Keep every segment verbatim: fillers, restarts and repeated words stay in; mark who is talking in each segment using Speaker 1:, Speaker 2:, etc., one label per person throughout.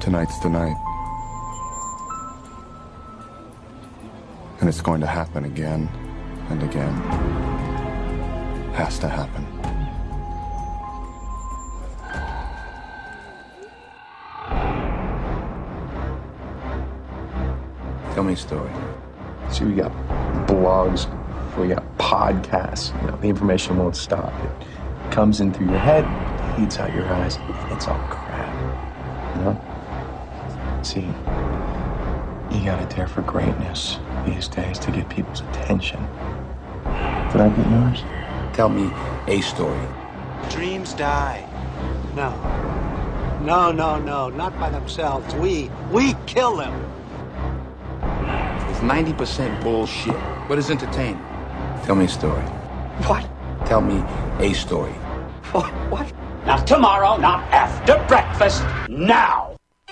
Speaker 1: Tonight's the night. And it's going to happen again and again. Has to happen.
Speaker 2: Tell me a story.
Speaker 3: See, we got blogs, we got podcasts. You know, the information won't stop. It comes in through your head, eats out your eyes, and it's all crap. You know? See, you gotta dare for greatness these days to get people's attention. Did I get yours?
Speaker 2: Tell me a story.
Speaker 4: Dreams die. No. No, no, no. Not by themselves. We, we kill them.
Speaker 2: It's ninety percent bullshit. What is entertaining? Tell me a story.
Speaker 4: What?
Speaker 2: Tell me a story.
Speaker 4: What? What? Not tomorrow, not after breakfast. Now!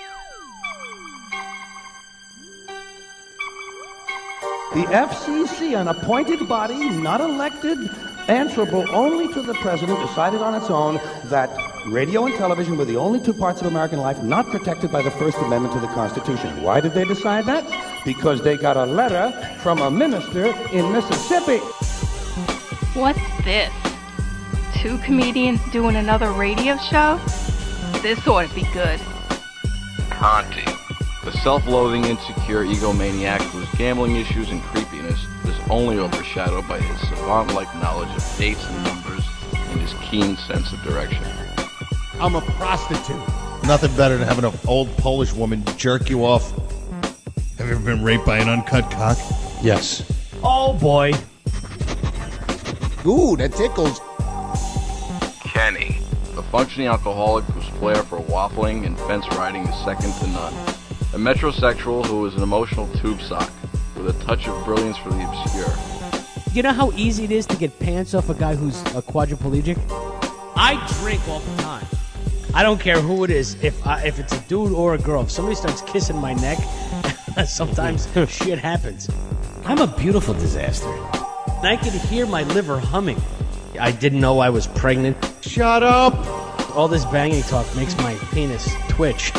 Speaker 5: The F C C, an appointed body, not elected, answerable only to the president, decided on its own that radio and television were the only two parts of American life not protected by the First Amendment to the Constitution. Why did they decide that? Because they got a letter from a minister in Mississippi.
Speaker 6: What's this? Two comedians doing another radio show? This ought to be good.
Speaker 7: Conti, the self-loathing, insecure egomaniac whose gambling issues and creepiness is only overshadowed by his savant-like knowledge of dates and numbers and his keen sense of direction.
Speaker 8: I'm a prostitute. Nothing better than having an old Polish woman jerk you off. Have you ever been raped by an uncut cock?
Speaker 5: Yes.
Speaker 8: Oh, boy. Ooh, that tickles.
Speaker 7: Kenny, the functioning alcoholic whose flair for waffling and fence riding is second to none. A metrosexual who is an emotional tube sock with a touch of brilliance for the obscure.
Speaker 9: You know how easy it is to get pants off a guy who's a quadriplegic? I drink all the time. I don't care who it is. If I, if it's a dude or a girl, if somebody starts kissing my neck, sometimes shit happens. I'm a beautiful disaster. I could hear my liver humming. I didn't know I was pregnant.
Speaker 8: Shut up!
Speaker 9: All this banging talk makes my penis twitch.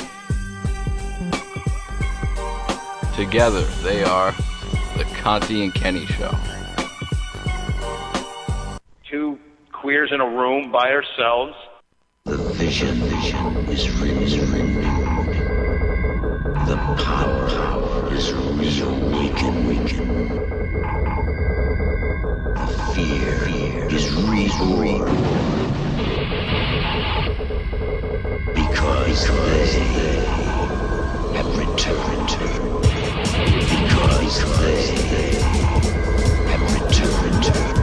Speaker 7: Together, they are the Conti and Kenny Show.
Speaker 10: Two queers in a room by ourselves.
Speaker 11: The vision, vision is written. The power, power is real. Weaken, weaken. The fear, fear is real. Because they have returned. Because they have returned.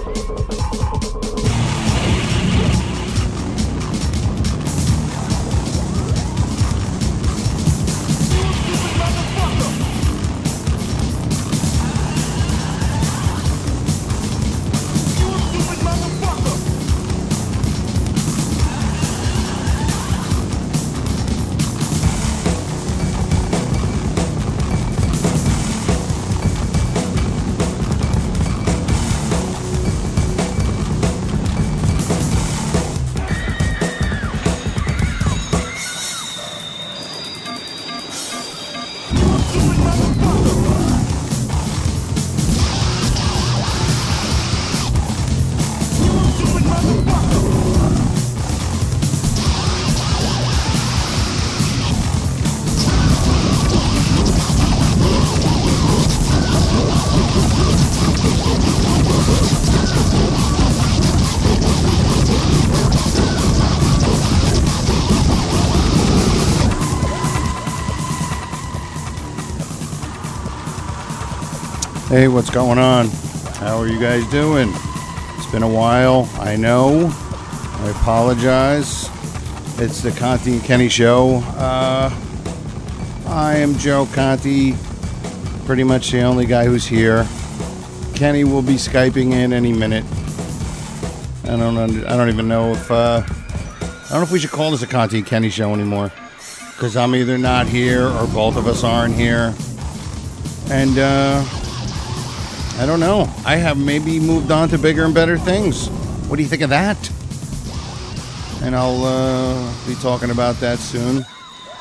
Speaker 8: Hey, what's going on? How are you guys doing? It's been a while, I know. I apologize. It's the Conti and Kenny Show. Uh, I am Joe Conti, pretty much the only guy who's here. Kenny will be Skyping in any minute. I don't I don't even know if uh, I don't know if we should call this a Conti and Kenny Show anymore, because I'm either not here or both of us aren't here. And uh, I don't know. I have maybe moved on to bigger and better things. What do you think of that? And I'll uh, be talking about that soon.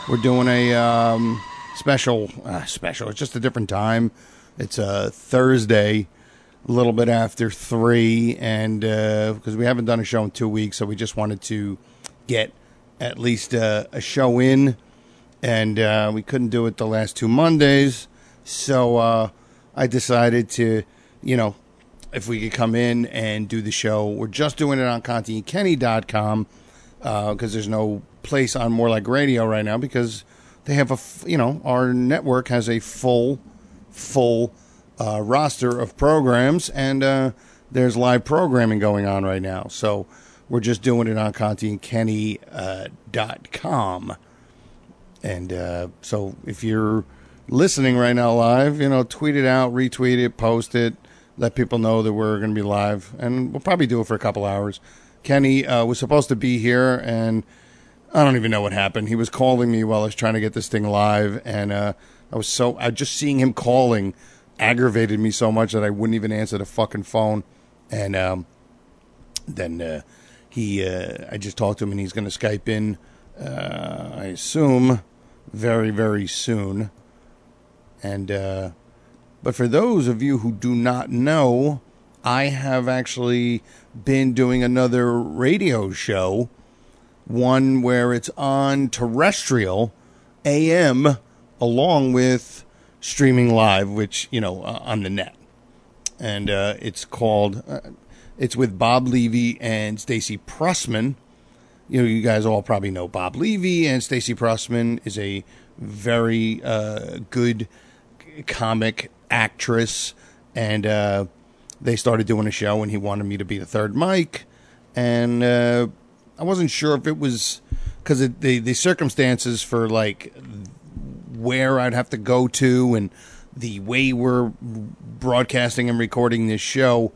Speaker 8: we're doing a um, special. Uh, special. It's just a different time. It's a Thursday, a little bit after three, and because uh, we haven't done a show in two weeks, so we just wanted to get at least uh, a show in, and uh, we couldn't do it the last two Mondays, so uh, I decided to, you know, if we could come in and do the show. We're just doing it on Conti and Kenny dot com because uh, there's no place on More Like Radio right now because they have a, f- you know, our network has a full, full uh, roster of programs, and uh, there's live programming going on right now. So we're just doing it on Conti and Kenny dot com. And uh, so if you're listening right now live, you know, tweet it out, retweet it, post it, let people know that we're going to be live. And we'll probably do it for a couple hours. Kenny uh, was supposed to be here, and I don't even know what happened. He was calling me while I was trying to get this thing live, and uh, I was so I just seeing him calling aggravated me so much that I wouldn't even answer the fucking phone. And um, then uh, he, uh, I just talked to him, and he's going to Skype in, uh, I assume, very, very soon. And uh, but for those of you who do not know, I have actually been doing another radio show, one where it's on terrestrial A M along with streaming live, which, you know, uh, on the net. And uh, it's called, uh, it's with Bob Levy and Stacey Pressman. You know, you guys all probably know Bob Levy, and Stacey Pressman is a very uh, good comic actress, and uh, they started doing a show, and he wanted me to be the third mic, and uh, I wasn't sure if it was because the the circumstances for like where I'd have to go to and the way we're broadcasting and recording this show,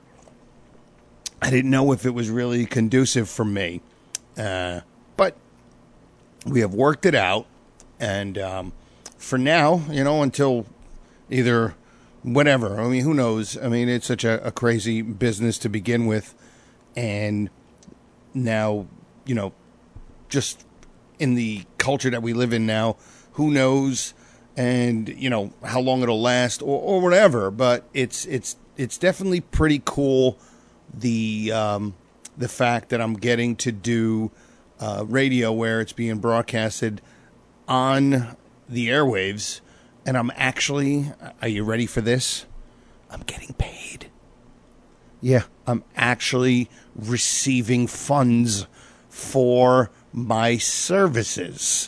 Speaker 8: I didn't know if it was really conducive for me, uh, but we have worked it out, and um, for now, you know, until either whatever, I mean, who knows? I mean, it's such a, a crazy business to begin with, and now, you know, just in the culture that we live in now, who knows, and, you know, how long it'll last or, or whatever, but it's it's it's definitely pretty cool, the um, the fact that I'm getting to do uh, radio where it's being broadcasted on the airwaves, and I'm actually, are you ready for this? I'm getting paid. Yeah, I'm actually receiving funds for my services.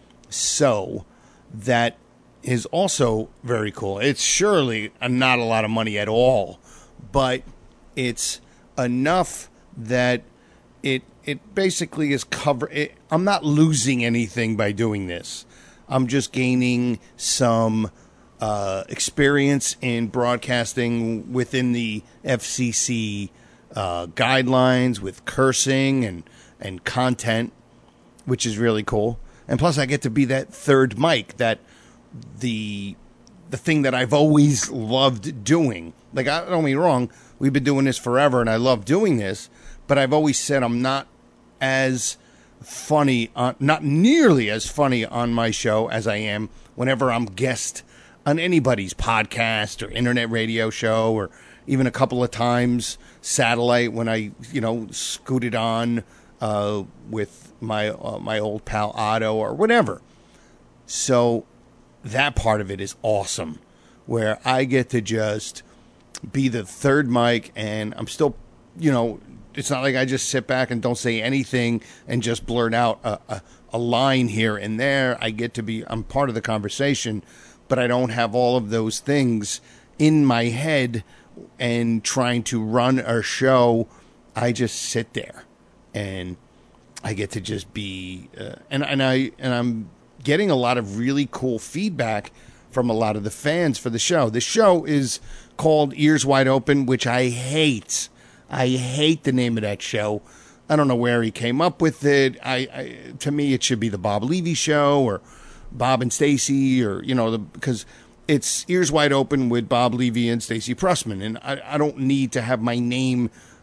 Speaker 8: So that is also very cool. It's surely not a lot of money at all, but it's enough that it it basically is cover. It, I'm not losing anything by doing this. I'm just gaining some uh, experience in broadcasting within the F C C uh, guidelines with cursing and, and content, which is really cool. And plus, I get to be that third mic, that the the thing that I've always loved doing. Like, I don't get me wrong, we've been doing this forever, and I love doing this, but I've always said I'm not as funny, on, not nearly as funny on my show as I am whenever I'm guest on anybody's podcast or internet radio show, or even a couple of times satellite when I, you know, scooted on uh, with my uh, my old pal Otto or whatever. So that part of it is awesome, where I get to just be the third mic, and I'm still, you know, it's not like I just sit back and don't say anything and just blurt out a, a, a line here and there. I get to be, I'm part of the conversation, but I don't have all of those things in my head and trying to run a show. I just sit there, and I get to just be, uh, and, and I, and I'm getting a lot of really cool feedback from a lot of the fans for the show. The show is called Ears Wide Open, which I hate. I hate the name of that show. I don't know where he came up with it. I, I to me, it should be the Bob Levy Show or Bob and Stacey, or, you know, the, because it's Ears Wide Open with Bob Levy and Stacey Pressman, and I, I don't need to have my name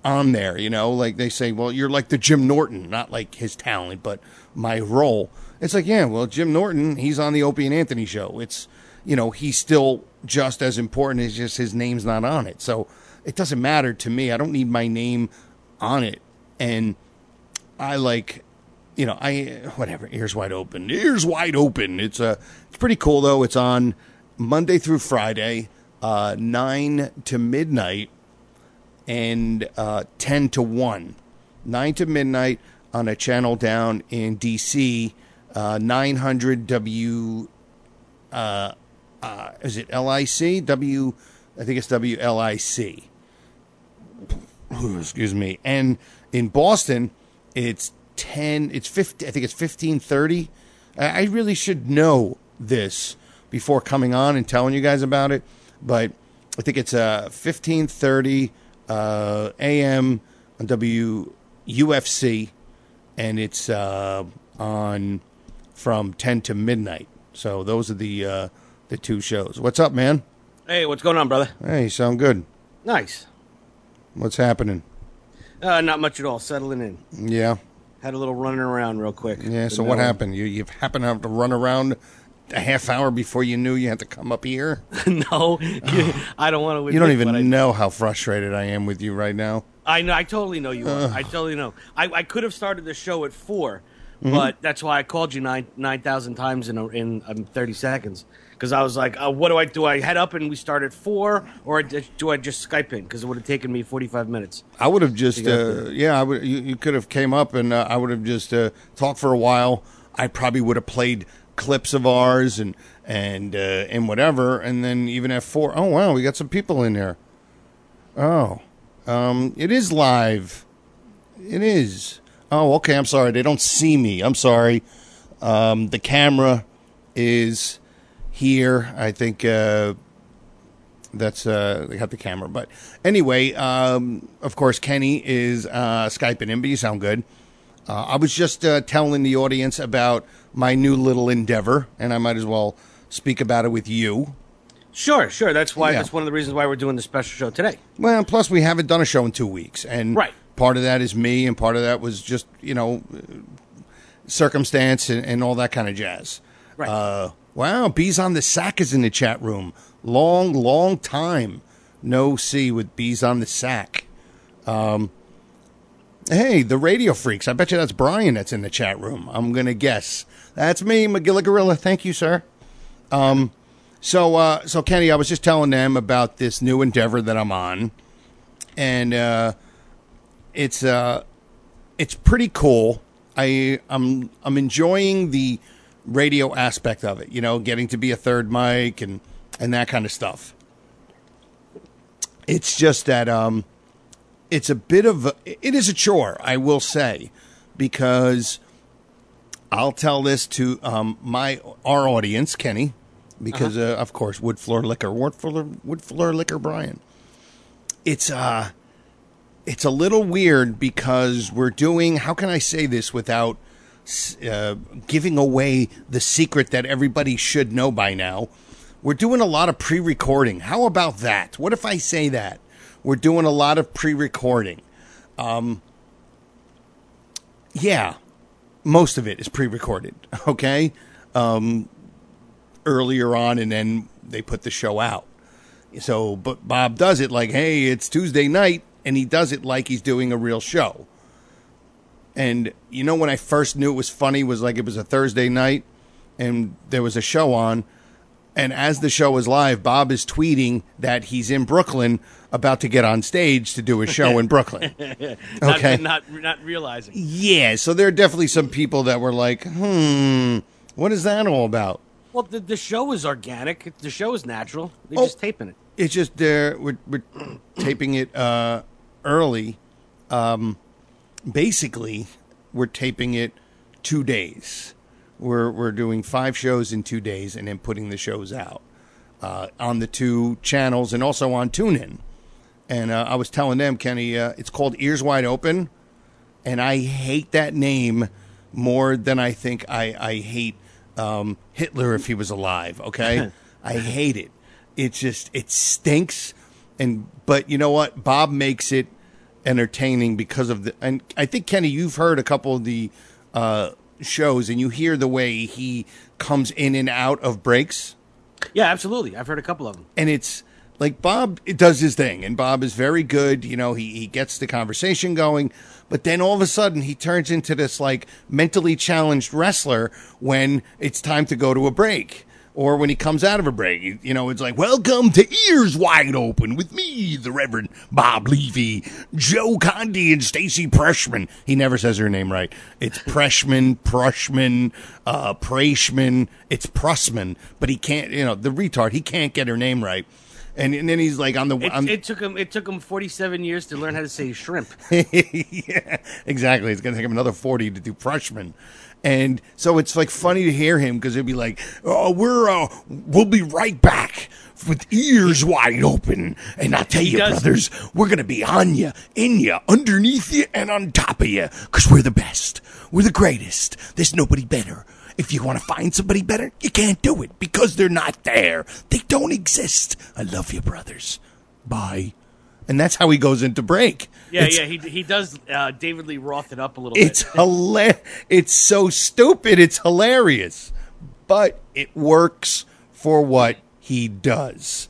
Speaker 8: on there, you know, like they say, well, you're like the Jim Norton, not like his talent, but my role. It's like, yeah, well, Jim Norton, he's on the Opie and Anthony show. It's, you know, he's still just as important. It's just his name's not on it. So it doesn't matter to me. I don't need my name on it. And I like, you know, I, whatever, Ears Wide Open, Ears Wide Open. It's uh, it's pretty cool, though. It's on Monday through Friday, uh, nine to midnight. And uh, ten to one, nine to midnight on a channel down in D C, uh, nine hundred W, uh, uh, is it L I C? W, I think it's W L I C. Excuse me. And in Boston, it's ten, it's fifty, I think it's fifteen thirty. I really should know this before coming on and telling you guys about it, but I think it's uh, fifteen thirty. Uh, A M on W U F C, and it's uh, on from ten to midnight. So those are the uh, the two shows. What's up, man?
Speaker 9: Hey, what's going on, brother?
Speaker 8: Hey, you sound good.
Speaker 9: Nice.
Speaker 8: What's happening?
Speaker 9: Uh, not much at all. Settling in.
Speaker 8: Yeah.
Speaker 9: Had a little running around real quick.
Speaker 8: Yeah. So what happened? You you happen to have to run around a half hour before you knew you had to come up here?
Speaker 9: No, you, I don't want to.
Speaker 8: You don't even know how frustrated I am with you right now.
Speaker 9: I know. I totally know you are.
Speaker 8: Ugh.
Speaker 9: I totally know. I, I could have started the show at four,
Speaker 8: Mhm.
Speaker 9: but that's why I called you nine nine thousand times in a, in um, thirty seconds. Because I was like, uh, what do I do? I head up and we start at four, or do I just Skype in? Because it would have taken me forty-five minutes.
Speaker 8: I would have just,
Speaker 9: to get up
Speaker 8: uh,
Speaker 9: there.
Speaker 8: yeah, I would. You, you could have came up and uh, I would have just uh, talked for a while. I probably would have played clips of ours and and uh, and whatever, and then even at four, oh wow, we got some people in there. Oh, um, it is live. It is. Oh, okay. I'm sorry. They don't see me. I'm sorry. Um, the camera is here. I think uh, that's uh, they got the camera. But anyway, um, of course, Kenny is uh, Skyping in, but you sound good. Uh, I was just uh, telling the audience about my new little endeavor, and I might as well speak about it with you.
Speaker 9: Sure, sure. That's why.
Speaker 8: Yeah.
Speaker 9: That's one of the reasons why we're doing the special show today.
Speaker 8: Well, plus we haven't done a show in two weeks, and
Speaker 9: Right.
Speaker 8: part of that is me, and part of that was just you know circumstance and, and all that kind of jazz.
Speaker 9: Right.
Speaker 8: Uh, wow, Bees on the Sack is in the chat room. Long, long time no see with Bees on the Sack. Um, hey, the Radio Freaks. I bet you that's Brian that's in the chat room. I'm gonna guess that's me, McGilla Gorilla. Thank you, sir. Um. So, uh, so Kenny, I was just telling them about this new endeavor that I'm on, and uh, it's uh, it's pretty cool. I I'm I'm enjoying the radio aspect of it. You know, getting to be a third mic and and that kind of stuff. It's just that um, it's a bit of a, it is a chore, I will say, because I'll tell this to um, my our audience, Kenny. Because, uh-huh. uh, of course, Wood Floor Liquor, Wood Floor, Wood Floor Liquor Brian. It's, uh, it's a little weird because we're doing, how can I say this without uh, giving away the secret that everybody should know by now? We're doing a lot of pre-recording. How about that? What if I say that? We're doing a lot of pre-recording. Um, yeah, most of it is pre-recorded, okay? Um... earlier on, and then they put the show out. So, but Bob does it like, hey, it's Tuesday night, and he does it like he's doing a real show. And, you know, when I first knew it was funny was like it was a Thursday night, and there was a show on, and as the show is live, Bob is tweeting that he's in Brooklyn about to get on stage to do a show in Brooklyn.
Speaker 9: not,
Speaker 8: Okay.
Speaker 9: Not, not realizing.
Speaker 8: Yeah, so there are definitely some people that were like, hmm, what is that all about?
Speaker 9: Well, the, the show is organic. The show is natural. They're
Speaker 8: Oh.
Speaker 9: just taping it.
Speaker 8: It's just uh, we're, we're taping it uh, early. Um, basically, we're taping it two days. We're we're doing five shows in two days, and then putting the shows out uh, on the two channels and also on TuneIn. And uh, I was telling them, Kenny, uh, it's called Ears Wide Open, and I hate that name more than I think I I hate um, Hitler if he was alive. Okay, I hate it. It just, it stinks. And, but you know what? Bob makes it entertaining because of the. And I think Kenny, you've heard a couple of the uh, shows, and you hear the way he comes in and out of breaks.
Speaker 9: Yeah, absolutely. I've heard a couple of them.
Speaker 8: And it's like Bob does his thing, and Bob is very good. You know, he, he gets the conversation going, but then all of a sudden he turns into this like mentally challenged wrestler when it's time to go to a break. Or when he comes out of a break, you know, it's like, welcome to Ears Wide Open with me, the Reverend Bob Levy, Joe Condi, and Stacy Preshman. He never says her name right. It's Preshman, Prushman, uh, Prashman. It's Prussman, but he can't, you know, the retard, he can't get her name right. And, and then he's like on the.
Speaker 9: It,
Speaker 8: on,
Speaker 9: it took him. It took him forty-seven years to learn how to say shrimp.
Speaker 8: Yeah, exactly. It's going to take him another forty to do Prushman. And so it's like funny to hear him because it'd be like, oh, we're, uh, we'll be right back with Ears Wide Open. And I tell
Speaker 9: He
Speaker 8: you,
Speaker 9: does.
Speaker 8: brothers, we're going to be on you, in you, underneath you, and on top of you because we're the best. We're the greatest. There's nobody better. If you want to find somebody better, you can't do it because they're not there. They don't exist. I love you, brothers. Bye. And that's how he goes into break.
Speaker 9: Yeah,
Speaker 8: It's-
Speaker 9: yeah. He he does uh, David Lee Roth it up a little
Speaker 8: It's
Speaker 9: bit.
Speaker 8: hila- It's so stupid. It's hilarious, but it works for what he does.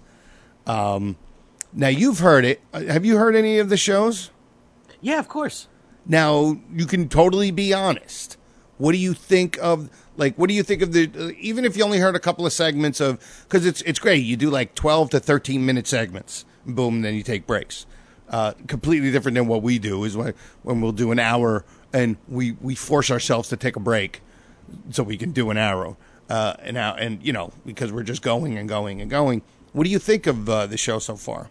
Speaker 8: Um, now you've heard it. Uh, Have you heard any of the shows?
Speaker 9: Yeah, of course.
Speaker 8: Now you can totally be honest. What do you think of? Like, what do you think of the? Uh, even if you only heard a couple of segments of, because it's it's great. You do like twelve to thirteen minute segments. Boom, and then you take breaks. Uh, completely different than what we do is when, when we'll do an hour and we, we force ourselves to take a break so we can do an hour. Uh, and now, and you know, because we're just going and going and going. What do you think of uh, the show so far?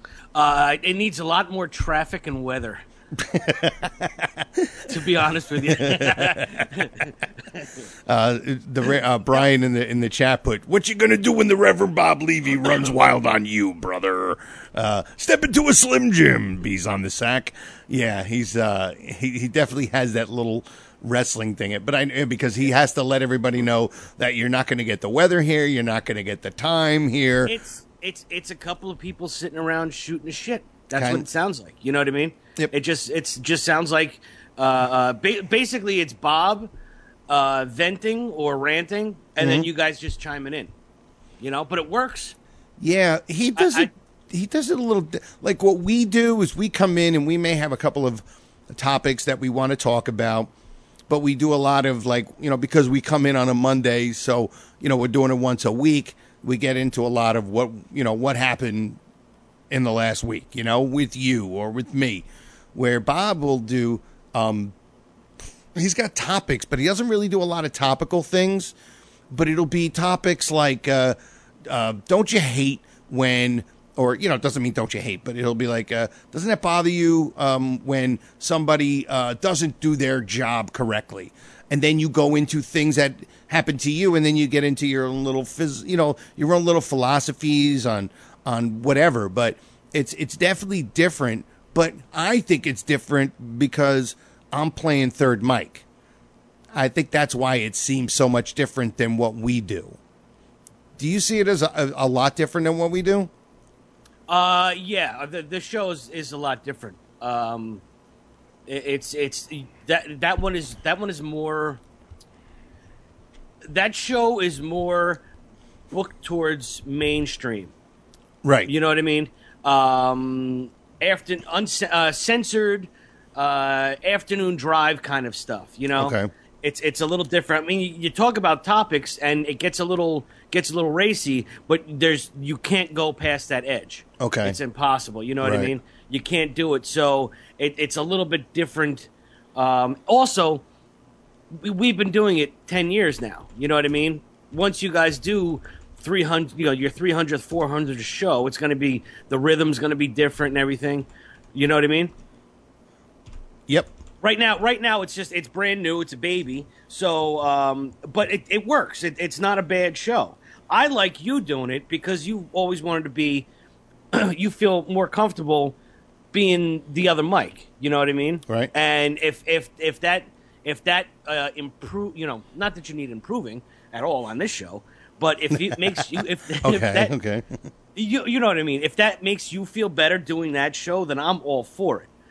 Speaker 9: Uh, it needs a lot more traffic and weather. To be honest with you.
Speaker 8: uh, the uh, Brian in the in the chat put, "What you gonna do when the Reverend Bob Levy runs wild on you, brother? Uh, step into a Slim Jim." He's on the sack. Yeah, he's uh, he he definitely has that little wrestling thing. But I because he has to let everybody know that you're not going to get the weather here, you're not going to get the time here.
Speaker 9: It's it's it's a couple of people sitting around shooting the shit. That's
Speaker 8: Kind-
Speaker 9: what it sounds like. You know what I mean?
Speaker 8: Yep.
Speaker 9: It just it's just sounds like uh, uh, ba- basically it's Bob uh, venting or ranting, and then
Speaker 8: Mhm.
Speaker 9: you guys just chiming in. You know, but it works.
Speaker 8: Yeah, he does
Speaker 9: I-
Speaker 8: it. He does it a little di- like what we do is we come in and we may have a couple of topics that we want to talk about, but we do a lot of like you know because we come in on a Monday, so you know we're doing it once a week. We get into a lot of what you know what happened in the last week, you know, with you or with me, where Bob will do. Um, he's got topics, but he doesn't really do a lot of topical things. But it'll be topics like, uh, uh, don't you hate when, or, you know, it doesn't mean don't you hate, but it'll be like, uh, doesn't it bother you um, when somebody uh, doesn't do their job correctly? And then you go into things that happen to you, and then you get into your own little, phys- you know, your own little philosophies on on whatever. But it's it's definitely different. But I think it's different because I'm playing third mic. I think that's why it seems so much different than what we do. Do you see it as a, a lot different than what we do?
Speaker 9: Uh, yeah, the the show is, is a lot different. Um, it, it's it's that that one is that one is more. That show is more booked towards mainstream.
Speaker 8: Right.
Speaker 9: You know what I mean? Um, after unce- uh, censored uh, afternoon drive kind of stuff. You know.
Speaker 8: Okay.
Speaker 9: It's it's a little different. I mean, you, you talk about topics, and it gets a little gets a little racy, but there's you can't go past that edge.
Speaker 8: Okay.
Speaker 9: It's impossible. You know what I
Speaker 8: Right.
Speaker 9: mean? You can't do it. So it, it's a little bit different. Um, also, we, we've been doing it ten years now. You know what I mean? Once you guys do three hundred, you know, your three hundredth, four hundredth show, it's going to be the rhythm's going to be different and everything. You know what I mean?
Speaker 8: Yep.
Speaker 9: Right now, right now, it's just it's brand new. It's a baby. So, um, but it, it works. It, it's not a bad show. I like you doing it because you always wanted to be. You feel more comfortable being the other Mike. You know what I mean?
Speaker 8: Right.
Speaker 9: And if if if that if that uh, improve, you know, not that you need improving at all on this show, but if it makes you if, if
Speaker 8: Okay.
Speaker 9: that
Speaker 8: Okay.
Speaker 9: you you know what I mean. If that makes you feel better doing that show, then I'm all for it.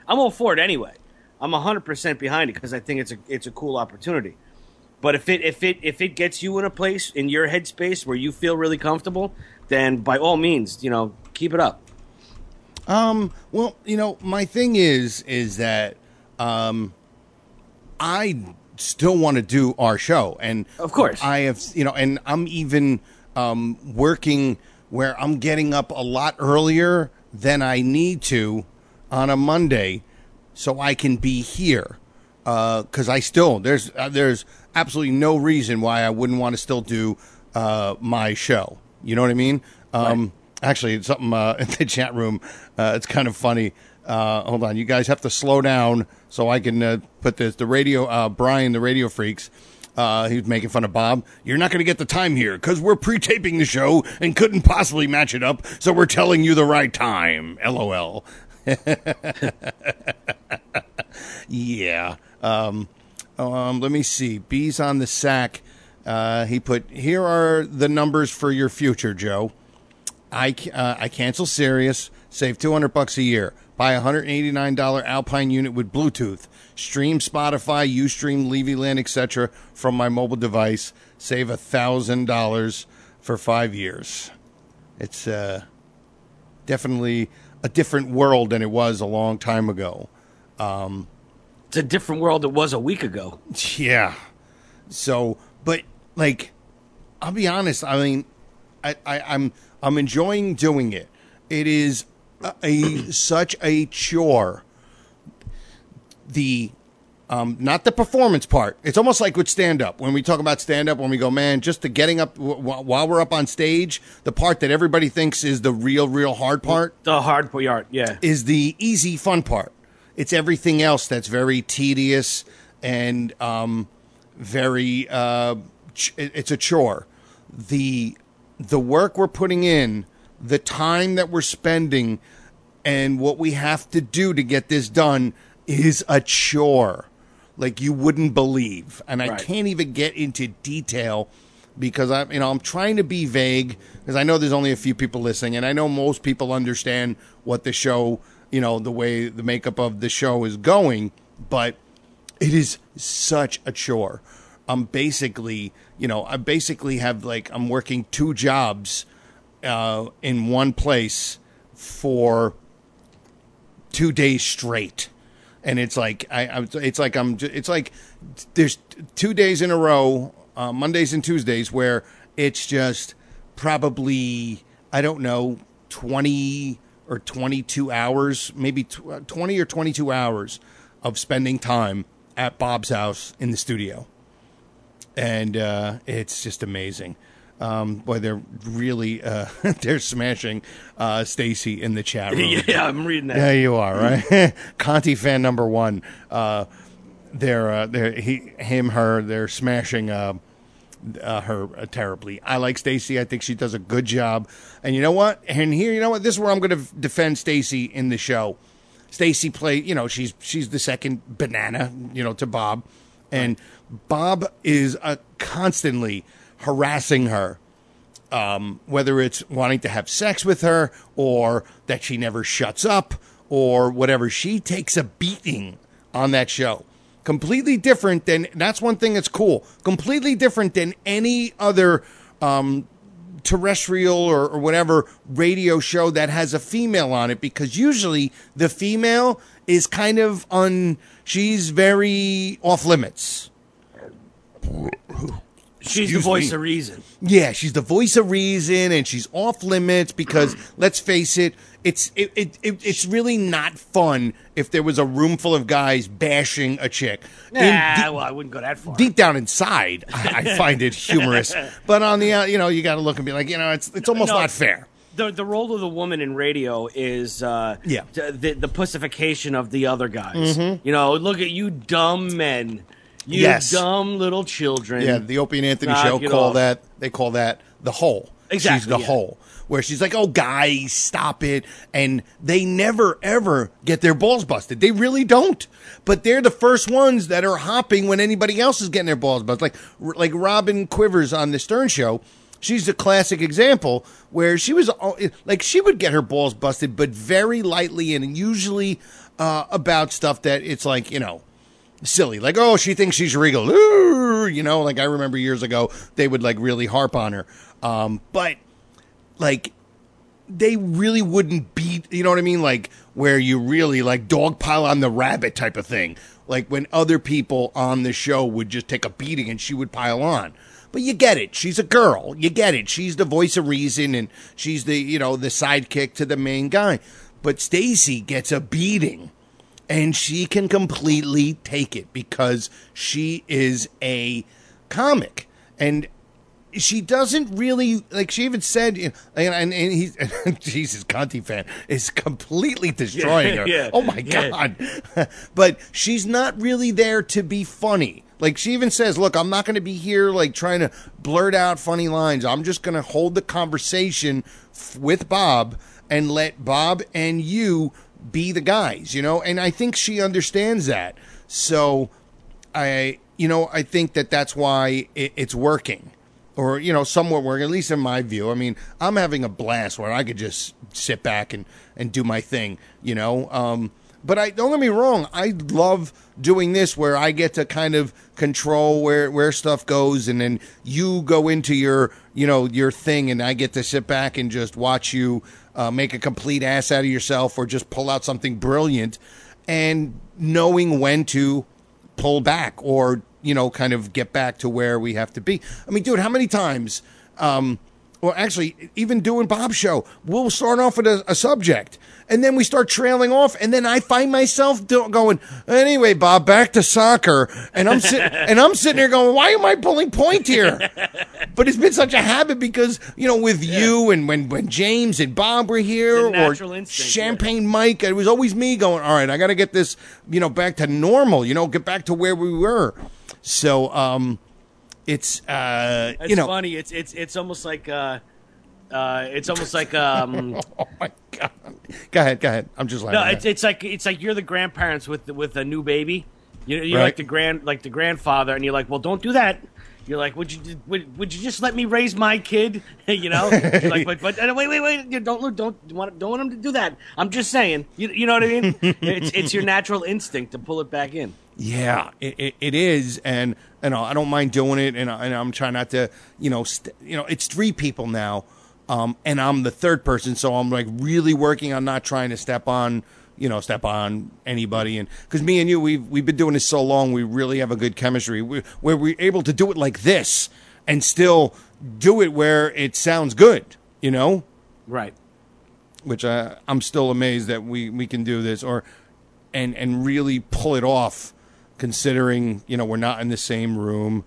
Speaker 9: I'm all for it anyway. I'm one hundred percent behind it because I think it's a it's a cool opportunity. But if it if it if it gets you in a place in your headspace where you feel really comfortable, then by all means, you know, keep it up.
Speaker 8: Um. Well, you know, my thing is is that um, I still want to do our show, and
Speaker 9: of course
Speaker 8: I have, you know, and I'm even um, working where I'm getting up a lot earlier than I need to on a Monday, so I can be here. Because uh, I still there's uh, there's absolutely no reason why I wouldn't want to still do uh, my show. You know what I mean? Um, right. Actually, it's something uh, in the chat room. Uh, it's kind of funny. Uh, hold on, you guys have to slow down so I can uh, put this. The radio, uh, Brian, the Radio Freaks. Uh, he was making fun of Bob. You're not going to get the time here because we're pre-taping the show and couldn't possibly match it up. So we're telling you the right time. L O L. Yeah. Um, um, let me see. Bees on the sack. Uh, he put, here are the numbers for your future, Joe. I, uh, I cancel Sirius, save two hundred bucks a year, buy a one hundred eighty-nine dollars Alpine unit with Bluetooth, stream Spotify, Ustream, Levyland, et cetera from my mobile device, save one thousand dollars for five years. It's uh, definitely a different world than it was a long time ago. Um,
Speaker 9: it's a different world it was a week ago.
Speaker 8: Yeah. So, but like, I'll be honest. I mean, I, I, I'm I'm enjoying doing it. It is a, a such a chore. The um, not the performance part. It's almost like with stand up. When we talk about stand up, when we go, man, just the getting up w- while we're up on stage, the part that everybody thinks is the real, real hard part.
Speaker 9: The hard part, yeah,
Speaker 8: is the easy, fun part. It's everything else that's very tedious and um, very. Uh, ch- it's a chore. The the work we're putting in, the time that we're spending, and what we have to do to get this done is a chore, like you wouldn't believe. And I
Speaker 9: right.
Speaker 8: can't even get into detail because I, you know, I'm trying to be vague because I know there's only a few people listening, and I know most people understand what the show. You know, the way the makeup of the show is going, but it is such a chore. I'm basically, you know, I basically have like, I'm working two jobs uh, in one place for two days straight. And it's like, I, I it's like, I'm, it's like there's two days in a row, uh, Mondays and Tuesdays, where it's just probably, I don't know, twenty or twenty-two hours, maybe twenty or twenty-two hours of spending time at Bob's house in the studio. And uh, it's just amazing. Um, boy, they're really, uh, they're smashing uh, Stacy in the chat room.
Speaker 9: Yeah, I'm reading that.
Speaker 8: Yeah, you are, right? Conti fan number one. Uh, they're, uh, they're, he, him, her, they're smashing uh, Uh, her uh, terribly. I like Stacy. I think she does a good job. And you know what? And here, you know what? This is where I'm going to f- defend Stacy in the show. Stacy play, you know, she's she's the second banana, you know, to Bob, and Bob is uh, constantly harassing her, um, whether it's wanting to have sex with her or that she never shuts up or whatever. She takes a beating on that show. Completely different than, that's one thing that's cool, completely different than any other um, terrestrial or, or whatever radio show that has a female on it, because usually the female is kind of on, she's very off limits.
Speaker 9: She's the voice of reason.
Speaker 8: Yeah, she's the voice of reason, and she's off limits because, let's face it, it's it, it, it it's really not fun if there was a room full of guys bashing a chick.
Speaker 9: Nah,
Speaker 8: In, deep,
Speaker 9: well, I wouldn't go that far.
Speaker 8: Deep down inside, I, I find it humorous. But on the, uh, you know, you got to look and be like, you know, it's it's almost
Speaker 9: No.
Speaker 8: not fair.
Speaker 9: The the role of the woman in radio is uh,
Speaker 8: Yeah.
Speaker 9: the the pussification of the other guys.
Speaker 8: Mhm.
Speaker 9: You know, look at you dumb men, you
Speaker 8: Yes.
Speaker 9: dumb little children.
Speaker 8: Yeah, the Opie and Anthony
Speaker 9: Knock
Speaker 8: show
Speaker 9: it
Speaker 8: call
Speaker 9: off.
Speaker 8: that they call that the hole.
Speaker 9: Exactly,
Speaker 8: She's the
Speaker 9: yeah.
Speaker 8: hole. Where she's like, oh, guys, stop it. And they never, ever get their balls busted. They really don't. But they're the first ones that are hopping when anybody else is getting their balls busted. Like, like Robin Quivers on the Stern Show. She's a classic example where she was, like, she would get her balls busted, but very lightly and usually uh, about stuff that it's like, you know, silly. Like, oh, she thinks she's Regal. Ooh, you know, like I remember years ago, they would like really harp on her. Um, but like, they really wouldn't beat, you know what I mean? Like, where you really like dogpile on the rabbit type of thing. Like when other people on the show would just take a beating and she would pile on. But you get it. She's a girl. You get it. She's the voice of reason and she's the, you know, the sidekick to the main guy. But Stacy gets a beating and she can completely take it because she is a comic. And she doesn't really, like she even said, you know, and, and, and he's, Jesus, Conti fan is completely destroying
Speaker 9: yeah,
Speaker 8: her.
Speaker 9: Yeah,
Speaker 8: oh my
Speaker 9: yeah.
Speaker 8: God. But she's not really there to be funny. Like she even says, look, I'm not going to be here like trying to blurt out funny lines. I'm just going to hold the conversation f- with Bob and let Bob and you be the guys, you know? And I think she understands that. So I, you know, I think that that's why it, it's working. Or, you know, somewhat working, at least in my view. I mean, I'm having a blast where I could just sit back and, and do my thing, you know. Um, but I don't get me wrong. I love doing this where I get to kind of control where, where stuff goes. And then you go into your, you know, your thing. And I get to sit back and just watch you uh, make a complete ass out of yourself or just pull out something brilliant. And knowing when to pull back or, you know, kind of get back to where we have to be. I mean, dude, how many times, um, well, actually, even doing Bob's show, we'll start off with a, a subject, and then we start trailing off, and then I find myself do- going, anyway, Bob, back to soccer, and I'm sitting, and I'm sitting there going, why am I pulling point here? But it's been such a habit because, you know, with yeah. you and when, when James and Bob were here, or instinct, Champagne yeah. Mike, it was always me going, all right, I got to get this, you know, back to normal, you know, get back to where we were. So, um, it's, uh,
Speaker 9: it's
Speaker 8: you know.
Speaker 9: funny. It's, it's, it's almost like, uh, uh, it's almost like, um.
Speaker 8: oh my God. Go ahead. Go ahead. I'm just laughing.
Speaker 9: No, it's, it's like, it's like you're the grandparents with, with a new baby. You, you're
Speaker 8: right.
Speaker 9: like the grand, like the grandfather, and you're like, well, don't do that. You're like, would you, would, would you just let me raise my kid? You know, you're like, but, but wait, wait, wait, you don't, don't want, don't want him to do that. I'm just saying, you, you know what I mean? It's, it's your natural instinct to pull it back in.
Speaker 8: Yeah, it, it, it is, and you know I don't mind doing it, and, and I'm trying not to, you know, st- you know, it's three people now, um, and I'm the third person, so I'm like really working on not trying to step on, you know, step on anybody, and because me and you, we've we've been doing this so long, we really have a good chemistry, we, where we're able to do it like this and still do it where it sounds good, you know,
Speaker 9: right?
Speaker 8: Which I, I'm still amazed that we, we can do this, or and and really pull it off. Considering, you know, we're not in the same room.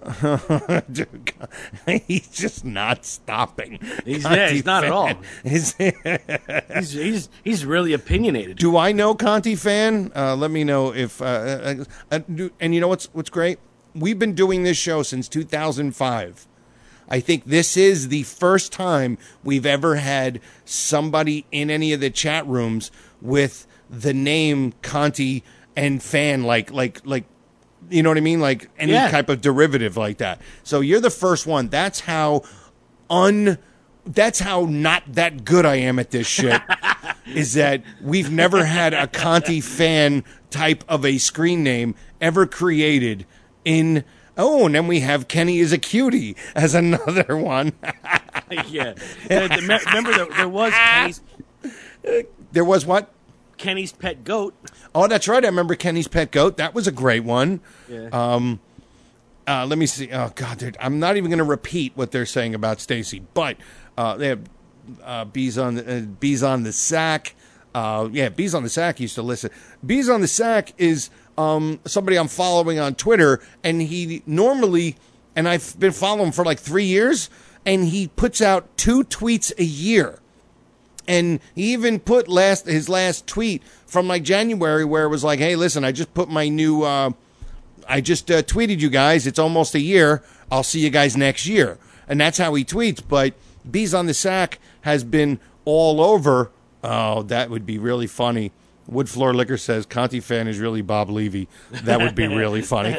Speaker 8: Dude, he's just not stopping.
Speaker 9: He's, yeah, he's not at all. He's, he's, he's, he's really opinionated.
Speaker 8: Do I know Conti fan? Uh, let me know if... Uh, uh, uh, and you know what's what's great? We've been doing this show since two thousand five. I think this is the first time we've ever had somebody in any of the chat rooms with the name Conti and fan, like, like, like, you know what I mean? Like any yeah. type of derivative like that. So you're the first one. That's how un, that's how not that good I am at this shit. Is that we've never had a Conti fan type of a screen name ever created in. Oh, and then we have Kenny is a cutie as another one.
Speaker 9: yeah. Remember, there, there was Kenny's.
Speaker 8: There was what?
Speaker 9: Kenny's Pet Goat.
Speaker 8: Oh, that's right. I remember Kenny's Pet Goat. That was a great one.
Speaker 9: Yeah.
Speaker 8: Um, uh, let me see. Oh, God, dude, I'm not even going to repeat what they're saying about Stacy, but uh, they have uh, Bees on the, uh, Bees on the Sack. Uh, yeah, Bees on the Sack used to listen. Bees on the Sack is um, somebody I'm following on Twitter, and he normally, and I've been following him for like three years, and he puts out two tweets a year. And he even put last his last tweet from like January where it was like, hey, listen, I just put my new, uh, I just uh, tweeted you guys. It's almost a year. I'll see you guys next year. And that's how he tweets. But Bees on the Sack has been all over. Oh, that would be really funny. Wood Floor Liquor says, Conti fan is really Bob Levy. That would be really funny.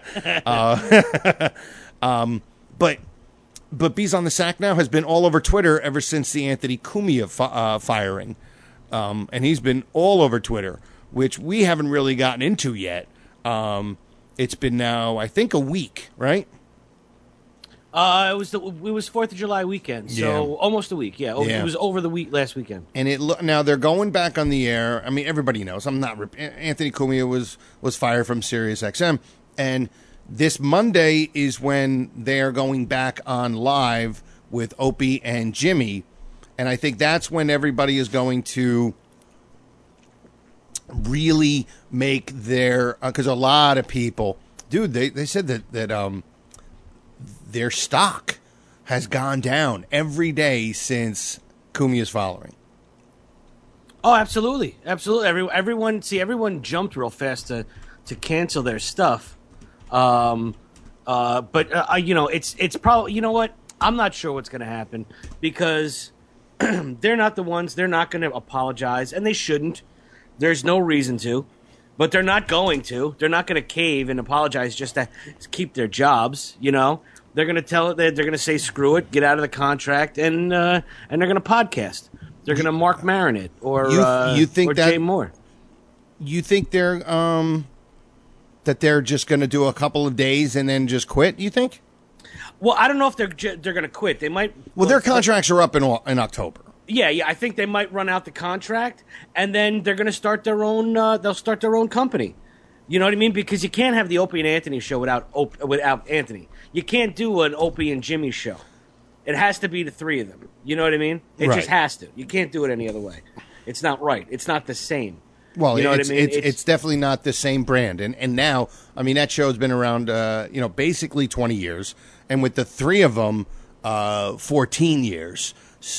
Speaker 8: uh, um, but... But Bees on the Sack now has been all over Twitter ever since the Anthony Cumia fi- uh, firing. Um, and he's been all over Twitter which we haven't really gotten into yet. Um, it's been now, I think, a week, right?
Speaker 9: Uh, it was the it was Fourth of July weekend, so
Speaker 8: Yeah.
Speaker 9: almost a week. Yeah, over,
Speaker 8: Yeah.
Speaker 9: it was over the week last weekend.
Speaker 8: And it lo- now they're going back on the air. I mean, everybody knows. I'm not. Rep- Anthony Cumia was was fired from Sirius X M, and this Monday is when they are going back on live with Opie and Jimmy, and I think that's when everybody is going to really make their because a lot of people, dude, they they said that that um. their stock has gone down every day since Cumia's following.
Speaker 9: Oh, absolutely, absolutely. Every, everyone, see, everyone jumped real fast to to cancel their stuff. Um, uh, but uh, you know, it's it's probably you know what? I'm not sure what's going to happen because they're not the ones. They're not going to apologize, and they shouldn't. There's no reason to, but they're not going to. They're not going to cave and apologize just to keep their jobs. You know. They're going to tell it. They're going to say, "Screw it, get out of the contract," and uh, and they're going to podcast. They're going to Mark Maron it or
Speaker 8: You-
Speaker 9: uh,
Speaker 8: you think
Speaker 9: or
Speaker 8: that-
Speaker 9: Jay Moore.
Speaker 8: You think they're um that they're just going to do a couple of days and then just quit? You think?
Speaker 9: Well, I don't know if they're ju- they're going to quit. They might.
Speaker 8: Well, their contracts are up in Au- in October.
Speaker 9: Yeah, yeah. I think they might run out the contract, and then they're going to start their own. Uh, they'll start their own company. You know what I mean? Because you can't have the Opie and Anthony show without Op- without Anthony. You can't do an Opie and Jimmy show. It has to be the three of them. You know what I mean? It
Speaker 8: Right.
Speaker 9: just has to. You can't do it any other way. It's not right. It's not the same.
Speaker 8: Well,
Speaker 9: you know
Speaker 8: it's,
Speaker 9: what I mean?
Speaker 8: it's, it's definitely not the same brand. And and now, I mean, that show's been around, uh, you know, basically twenty years. And with the three of them, uh, fourteen years.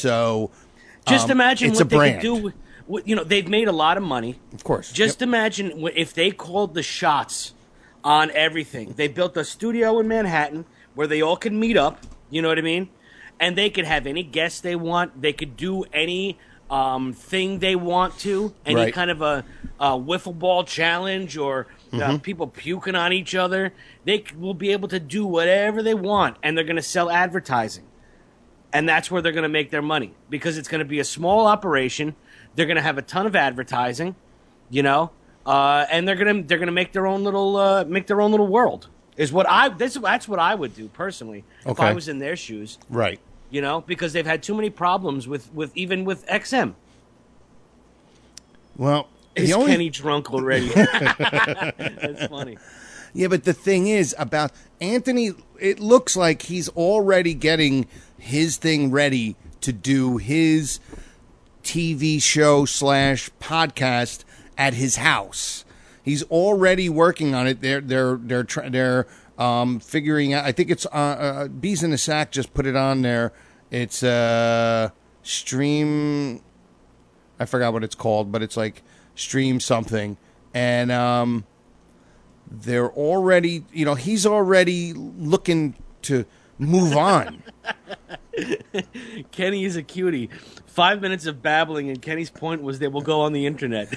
Speaker 8: So
Speaker 9: Just
Speaker 8: um,
Speaker 9: imagine
Speaker 8: it's
Speaker 9: what
Speaker 8: a
Speaker 9: they
Speaker 8: brand.
Speaker 9: could do. With, with- you know, they've made a lot of money.
Speaker 8: Of course.
Speaker 9: Just imagine wh- if they called the shots on everything. They built a studio in Manhattan where they all could meet up. You know what I mean? And they could have any guests they want. They could do any um, thing they want to. Any
Speaker 8: Right.
Speaker 9: kind of a, a wiffle ball challenge or uh,
Speaker 8: Mhm.
Speaker 9: people puking on each other. They c- will be able to do whatever they want, and they're going to sell advertising. And that's where they're going to make their money because it's going to be a small operation. They're going to have a ton of advertising, you know, uh, and they're going to they're going to make their own little uh, make their own little world. Is what I this that's what I would do personally if
Speaker 8: Okay.
Speaker 9: I was in their shoes,
Speaker 8: Right.
Speaker 9: you know, because they've had too many problems with, with even with X M.
Speaker 8: Well,
Speaker 9: Is
Speaker 8: the only-
Speaker 9: Kenny drunk already? That's funny.
Speaker 8: Yeah, but the thing is about Anthony, it looks like he's already getting his thing ready to do his T V show slash podcast at his house. He's already working on it. They're they're they're try, they're um, figuring out. I think it's uh, uh, Bees in a Sack just put it on there. It's uh, stream. I forgot what it's called, but it's like stream something, and um, they're already. You know, he's already looking to move on.
Speaker 9: Kenny is a cutie. Five minutes of babbling, and Kenny's point was they will go on the internet.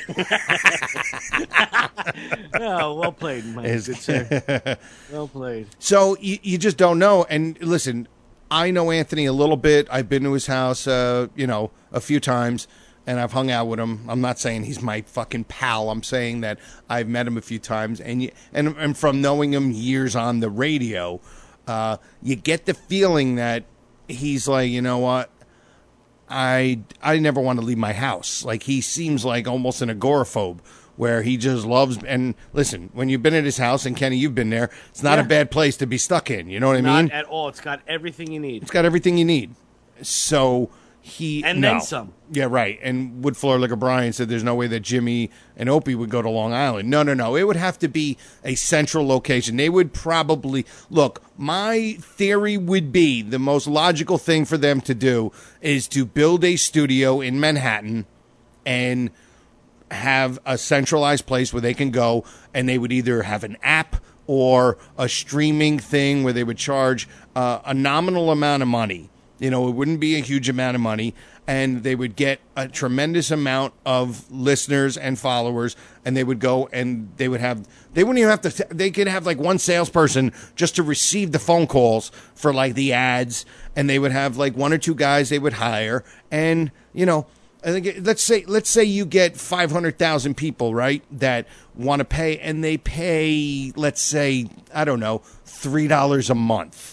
Speaker 9: Oh, well played, Mike.
Speaker 8: Is-
Speaker 9: Good sir. Well played.
Speaker 8: So you, you just don't know. And listen, I know Anthony a little bit. I've been to his house, uh, you know, a few times, and I've hung out with him. I'm not saying he's my fucking pal. I'm saying that I've met him a few times, and you, and and from knowing him years on the radio, uh, you get the feeling that he's like, you know what, I I never want to leave my house. Like he seems like almost an agoraphobe, where he just loves. And listen, when you've been at his house, and Kenny, you've been there, it's not
Speaker 9: Yeah.
Speaker 8: a bad place to be stuck in. You know what I
Speaker 9: Not
Speaker 8: mean?
Speaker 9: at all. It's got everything you need.
Speaker 8: It's got everything you need. So he
Speaker 9: And
Speaker 8: no.
Speaker 9: then some.
Speaker 8: Yeah, right. And Wood Floor Liquor Brian said there's no way that Jimmy and Opie would go to Long Island. No, no, no. It would have to be a central location. They would probably look. My theory would be the most logical thing for them to do is to build a studio in Manhattan and have a centralized place where they can go, and they would either have an app or a streaming thing where they would charge uh, a nominal amount of money. You know, it wouldn't be a huge amount of money, and they would get a tremendous amount of listeners and followers, and they would go and they would have, they wouldn't even have to, they could have like one salesperson just to receive the phone calls for like the ads, and they would have like one or two guys they would hire, and, you know, I think it- let's say let's say you get five hundred thousand people, right, that want to pay, and they pay, let's say, I don't know, three dollars a month.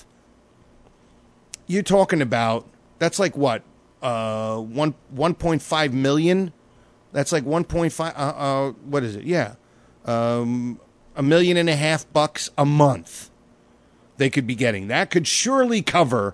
Speaker 8: You're talking about that's like what uh, one one point five million. That's like one point five. Uh, uh, what is it? Yeah, um, a million and a half bucks a month. They could be getting that could surely cover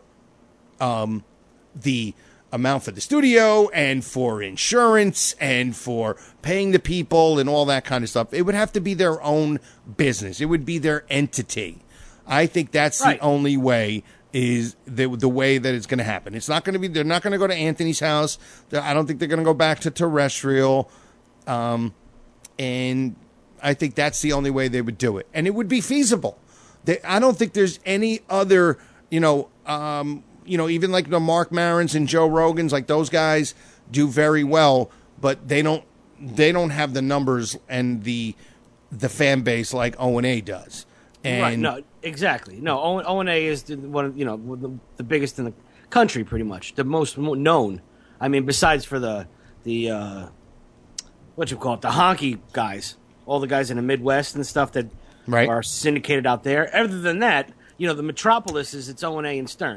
Speaker 8: um, the amount for the studio and for insurance and for paying the people and all that kind of stuff. It would have to be their own business. It would be their entity. I think that's
Speaker 9: Right.
Speaker 8: the only way is the, the way that it's going to happen. It's not going to be, they're not going to go to Anthony's house. They're, I don't think they're going to go back to terrestrial. Um, and I think that's the only way they would do it. And it would be feasible. They, I don't think there's any other, you know, um, you know, even like the Mark Marons and Joe Rogans, like those guys do very well, but they don't they don't have the numbers and the the fan base like O and A does. And
Speaker 9: right? No, exactly. No, O O and A is the, one of you know the, the biggest in the country, pretty much the most mo- known. I mean, besides for the the uh, what you call it, the honky guys, all the guys in the Midwest and stuff that
Speaker 8: right.
Speaker 9: are syndicated out there. Other than that, you know, the Metropolis is its O and A and Stern.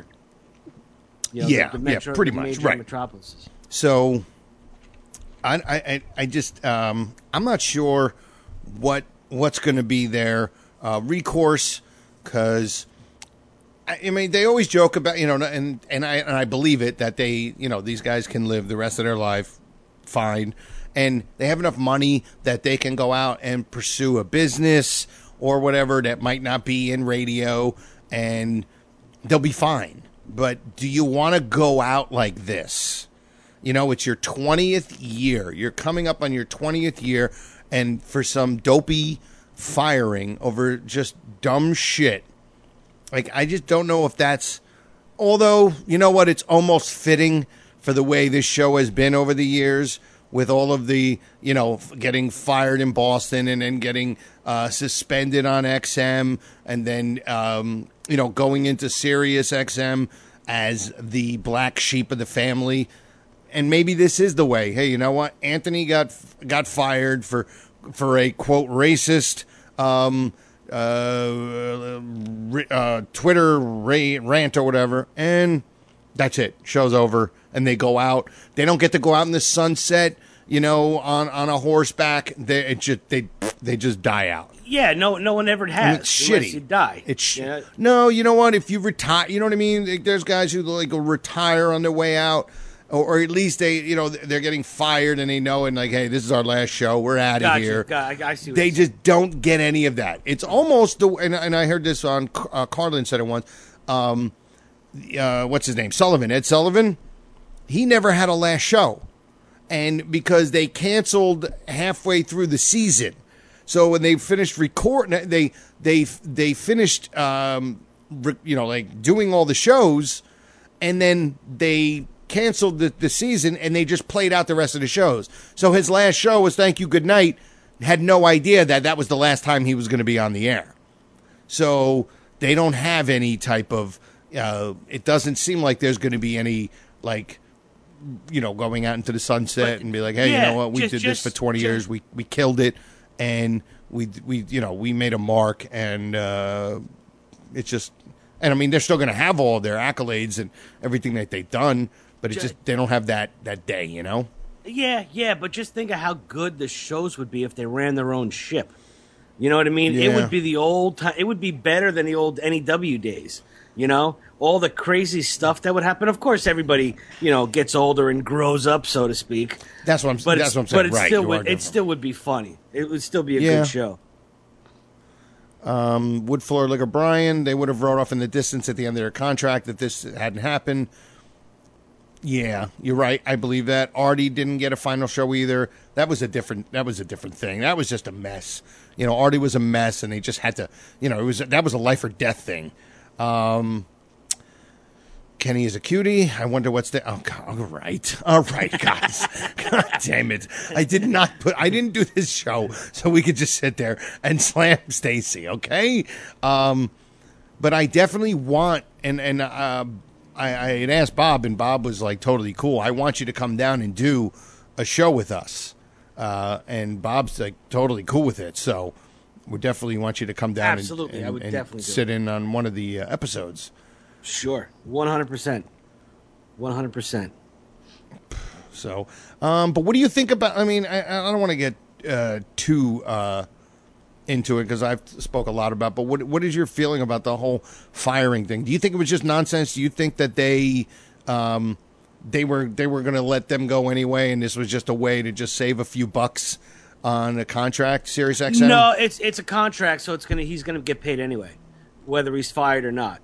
Speaker 9: You know,
Speaker 8: yeah,
Speaker 9: the, the metro,
Speaker 8: yeah, pretty
Speaker 9: the
Speaker 8: much,
Speaker 9: major
Speaker 8: right.
Speaker 9: Metropolises.
Speaker 8: So, I, I, I just, um, I'm not sure what what's going to be their uh, recourse because, I, I mean, they always joke about, you know, and and I and I believe it that they, you know, these guys can live the rest of their life fine, and they have enough money that they can go out and pursue a business or whatever that might not be in radio, and they'll be fine. But do you want to go out like this? You know, it's your twentieth year. You're coming up on your twentieth year, and for some dopey firing over just dumb shit. Like, I just don't know if that's... Although, you know what? It's almost fitting for the way this show has been over the years with all of the, you know, getting fired in Boston and then getting uh, suspended on X M and then... Um, you know, going into Sirius X M as the black sheep of the family. And maybe this is the way. Hey, you know what? Anthony got got fired for for a, quote, racist um, uh, uh, Twitter ra- rant or whatever. And that's it. Show's over. And they go out. They don't get to go out in the sunset, you know, on, on a horseback. They, it just, they, they just die out.
Speaker 9: Yeah, no, no one ever has.
Speaker 8: And it's
Speaker 9: unless
Speaker 8: shitty.
Speaker 9: You die.
Speaker 8: It's sh-
Speaker 9: Yeah.
Speaker 8: no, you know what? If you retire, you know what I mean. Like, there's guys who like will retire on their way out, or, or at least they, you know, they're getting fired and they know, and like, hey, this is our last show. We're out of
Speaker 9: Gotcha.
Speaker 8: here.
Speaker 9: Got- I, I see. What
Speaker 8: They
Speaker 9: you're
Speaker 8: just don't get any of that. It's almost the and, and I heard this on uh, Carlin said it once. Um, uh, what's his name? Sullivan, Ed Sullivan. He never had a last show, and because they canceled halfway through the season. So when they finished recording, they they they finished, um, re, you know, like doing all the shows, and then they canceled the, the season, and they just played out the rest of the shows. So his last show was "Thank You, Good Night." Had no idea that that was the last time he was going to be on the air. So they don't have any type of. Uh, it doesn't seem like there's going to be any like. You know, going out into the sunset but, and be like, hey,
Speaker 9: yeah,
Speaker 8: you know what? We
Speaker 9: just,
Speaker 8: did
Speaker 9: just,
Speaker 8: this for twenty
Speaker 9: just,
Speaker 8: years. We we killed it. And we, we, you know, we made a mark, and uh, it's just, and I mean, they're still going to have all their accolades and everything that they've done, but it's just, they don't have that, that day, you know?
Speaker 9: Yeah, yeah, but just think of how good the shows would be if they ran their own ship. You know what I mean?
Speaker 8: Yeah.
Speaker 9: It would be the old time. It would be better than the old N E W days. You know, all the crazy stuff that would happen. Of course, everybody, you know, gets older and grows up, so to speak.
Speaker 8: That's what I'm.
Speaker 9: But
Speaker 8: that's what I'm saying.
Speaker 9: But it
Speaker 8: right,
Speaker 9: still
Speaker 8: you
Speaker 9: would.
Speaker 8: are
Speaker 9: It still would be funny. It would still be a
Speaker 8: Yeah.
Speaker 9: good show.
Speaker 8: Um, Wood Floor Liquor Brian, they would have rode off in the distance at the end of their contract if this hadn't happened. Yeah, you're right. I believe that. Artie didn't get a final show either. That was a different. That was a different thing. That was just a mess. You know, Artie was a mess, and they just had to. You know, it was that was a life or death thing. Um, Kenny is a cutie. I wonder what's the. Oh, God, all right, all right, guys. God damn it! I did not put. I didn't do this show so we could just sit there and slam Stacy. Okay, um, but I definitely want and and uh, I, I had asked Bob, and Bob was like totally cool. I want you to come down and do a show with us. Uh, and Bob's like totally cool with it. So we definitely want you to come down
Speaker 9: Absolutely.
Speaker 8: and, and,
Speaker 9: I would
Speaker 8: and
Speaker 9: definitely do
Speaker 8: sit
Speaker 9: it.
Speaker 8: in on one of the uh, episodes.
Speaker 9: Sure. one hundred percent. one hundred percent.
Speaker 8: So, um, but what do you think about, I mean, I, I don't want to get uh, too uh, into it because I've spoke a lot about, but what what is your feeling about the whole firing thing? Do you think it was just nonsense? Do you think that they um, they were they were going to let them go anyway, and this was just a way to just save a few bucks on a contract, Sirius X M?
Speaker 9: No, it's it's a contract, so it's gonna he's gonna get paid anyway, whether he's fired or not.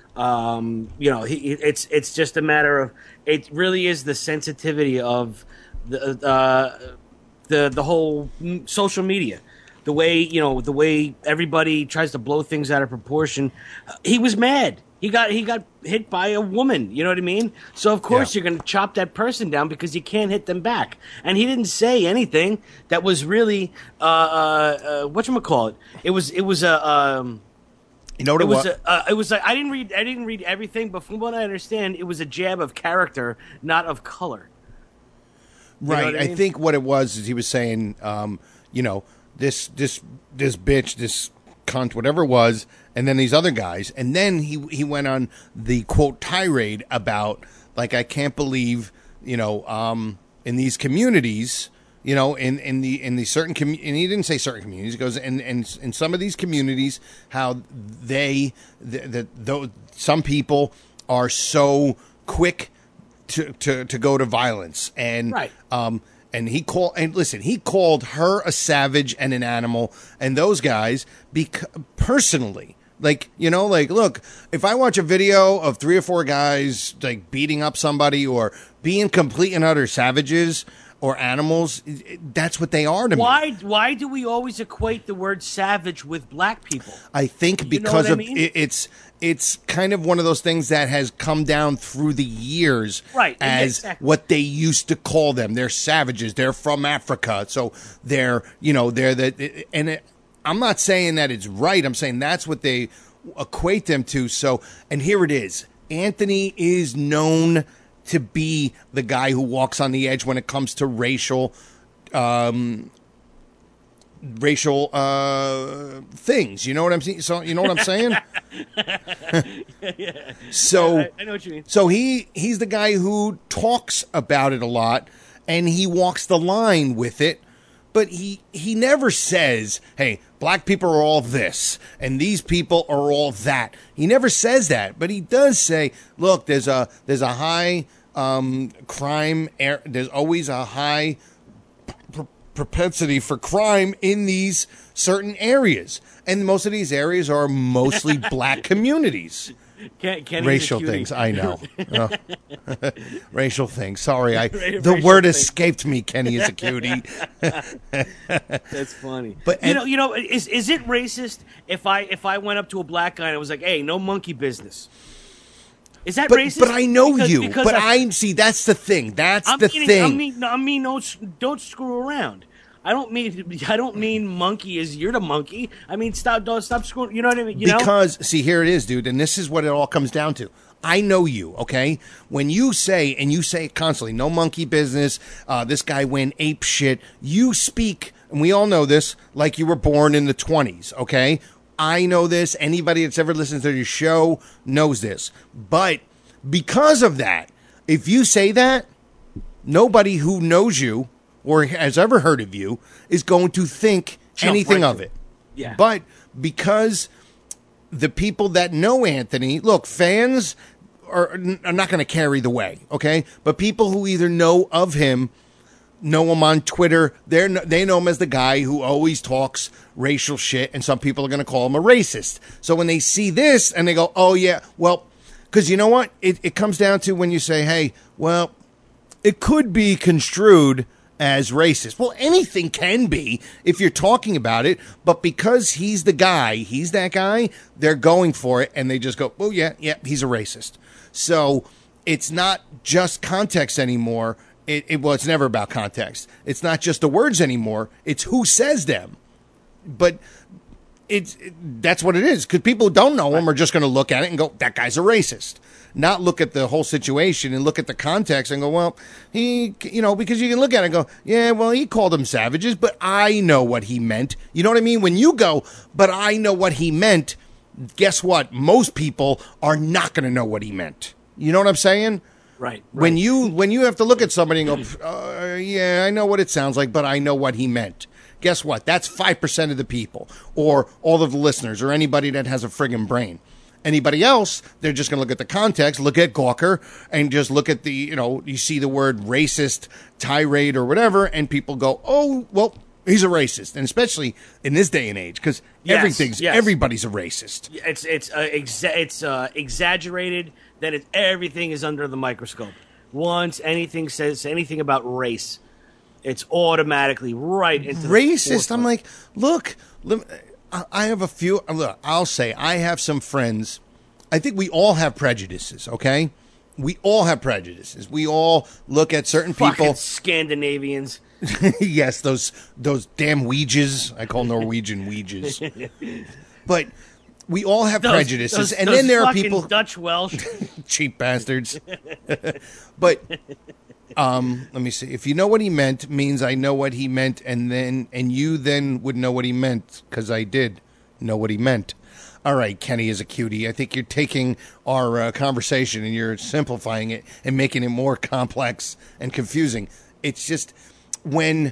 Speaker 9: Um, you know, he, it's it's just a matter of it really is the sensitivity of the uh, the the whole social media, the way you know the way everybody tries to blow things out of proportion. He was mad. He got he got hit by a woman. You know what I mean? So of course
Speaker 8: Yeah.
Speaker 9: you're going to chop that person down because you can't hit them back. And he didn't say anything that was really uh, uh, uh, whatchamacallit. It was it was a. Um,
Speaker 8: You know what
Speaker 9: it
Speaker 8: it
Speaker 9: was?
Speaker 8: was?
Speaker 9: A, uh, it was like I didn't read. I didn't read everything, but from what I understand, it was a jab of character, not of color. You know
Speaker 8: Right.
Speaker 9: what
Speaker 8: I,
Speaker 9: I mean?
Speaker 8: think what it was is he was saying, um, you know, this this this bitch, this cunt, whatever it was, and then these other guys, and then he he went on the quote tirade about like I can't believe you know um, in these communities. You know, in, in the in the certain commu- and he didn't say certain communities. He goes, and in, in, in some of these communities, how they that though some people are so quick to, to, to go to violence, and
Speaker 9: Right.
Speaker 8: um and he called and listen, he called her a savage and an animal, and those guys bec- personally. Like, you know, like, look, if I watch a video of three or four guys like beating up somebody or being complete and utter savages or animals, that's what they are to me.
Speaker 9: Why? Why do we always equate the word savage with black people?
Speaker 8: I think
Speaker 9: You know
Speaker 8: because
Speaker 9: what I
Speaker 8: of
Speaker 9: mean?
Speaker 8: it, it's it's kind of one of those things that has come down through the years
Speaker 9: Right, yeah,
Speaker 8: as
Speaker 9: exactly.
Speaker 8: what they used to call them. They're savages. They're from Africa, so they're you know they're the and it, I'm not saying that it's right. I'm saying that's what they equate them to. So and here it is. Anthony is known to be the guy who walks on the edge when it comes to racial, um, racial uh, things. You know what I'm saying? So you know what I'm saying?
Speaker 9: yeah.
Speaker 8: So
Speaker 9: I, I know what you mean.
Speaker 8: So he he's the guy who talks about it a lot, and he walks the line with it. But he he never says, "Hey, black people are all this, and these people are all that." He never says that, but he does say, "Look, there's a there's a high um, crime. Er- there's always a high pr- propensity for crime in these certain areas, and most of these areas are mostly black communities."
Speaker 9: Ken, Kenny's a
Speaker 8: Racial
Speaker 9: cutie.
Speaker 8: things, I know. Oh. Racial things. Sorry, I the
Speaker 9: Racial
Speaker 8: word
Speaker 9: things.
Speaker 8: escaped me. Kenny is a cutie.
Speaker 9: That's funny.
Speaker 8: But-
Speaker 9: you
Speaker 8: and-
Speaker 9: know, you know, is is it racist if I if I went up to a black guy and I was like, "Hey, no monkey business"? Is that
Speaker 8: But,
Speaker 9: racist?
Speaker 8: but I know
Speaker 9: Because-
Speaker 8: you.
Speaker 9: because
Speaker 8: But
Speaker 9: I-
Speaker 8: I see. That's the thing. That's
Speaker 9: I'm
Speaker 8: the
Speaker 9: meaning,
Speaker 8: thing.
Speaker 9: I mean, no, I mean, don't don't screw around. I don't mean I don't mean monkey is you're the monkey. I mean, stop don't stop screwing. You know what I mean? You know?
Speaker 8: Because, see, here it is, dude, and this is what it all comes down to. I know you, okay? When you say, and you say it constantly, no monkey business, uh, this guy went ape shit, you speak, and we all know this, like you were born in the twenties, okay? I know this. Anybody that's ever listened to your show knows this. But because of that, if you say that, nobody who knows you or has ever heard of you is going to think
Speaker 9: Jump
Speaker 8: anything
Speaker 9: right
Speaker 8: of
Speaker 9: to
Speaker 8: it.
Speaker 9: it. Yeah.
Speaker 8: But because the people that know Anthony, look, fans are, are not going to carry the way, okay? But people who either know of him, know him on Twitter, they they know him as the guy who always talks racial shit, and some people are going to call him a racist. So when they see this and they go, oh, yeah, well, because you know what? It, it comes down to when you say, hey, well, it could be construed as racist. Well, anything can be if you're talking about it, but because he's the guy, he's that guy, they're going for it, and they just go, oh, yeah, yeah, he's a racist. So it's not just context anymore. It, it well, it's never about context. It's not just the words anymore. It's who says them. But it's it, that's what it is. Because people who don't know him are just going to look at it and go, that guy's a racist. Not look at the whole situation and look at the context and go, well, he, you know, because you can look at it and go, yeah, well, he called them savages, but I know what he meant. You know what I mean? When you go, but I know what he meant, guess what? Most people are not going to know what he meant. You know what I'm saying?
Speaker 9: Right, right.
Speaker 8: When you when you have to look at somebody and go, uh, yeah, I know what it sounds like, but I know what he meant. Guess what? That's five percent of the people, or all of the listeners, or anybody that has a friggin' brain. Anybody else, they're just going to look at the context, look at Gawker, and just look at the, you know, you see the word racist, tirade, or whatever, and people go, oh, well, he's a racist. And especially in this day and age, because
Speaker 9: Yes,
Speaker 8: everything's,
Speaker 9: yes.
Speaker 8: everybody's a racist.
Speaker 9: It's it's uh, exa- it's uh, exaggerated that it, everything is under the microscope. Once anything says anything about race, it's automatically right into the
Speaker 8: Racist. I'm
Speaker 9: forefront.
Speaker 8: like, look, lem- I I have a few, look, I'll say, I have some friends. I think we all have prejudices, okay? We all have prejudices. We all look at certain
Speaker 9: Fucking
Speaker 8: people.
Speaker 9: Scandinavians.
Speaker 8: Yes, those those damn Ouijas. I call Norwegian Ouijas. But we all have
Speaker 9: Those-
Speaker 8: prejudices,
Speaker 9: those-
Speaker 8: and
Speaker 9: those
Speaker 8: then there are
Speaker 9: fucking
Speaker 8: people,
Speaker 9: Dutch Welsh.
Speaker 8: cheap bastards. But um, let me see. If you know what he meant, means I know what he meant, and then and you then would know what he meant because I did know what he meant. All right, Kenny is a cutie. I think you're taking our uh, conversation and you're simplifying it and making it more complex and confusing. It's just when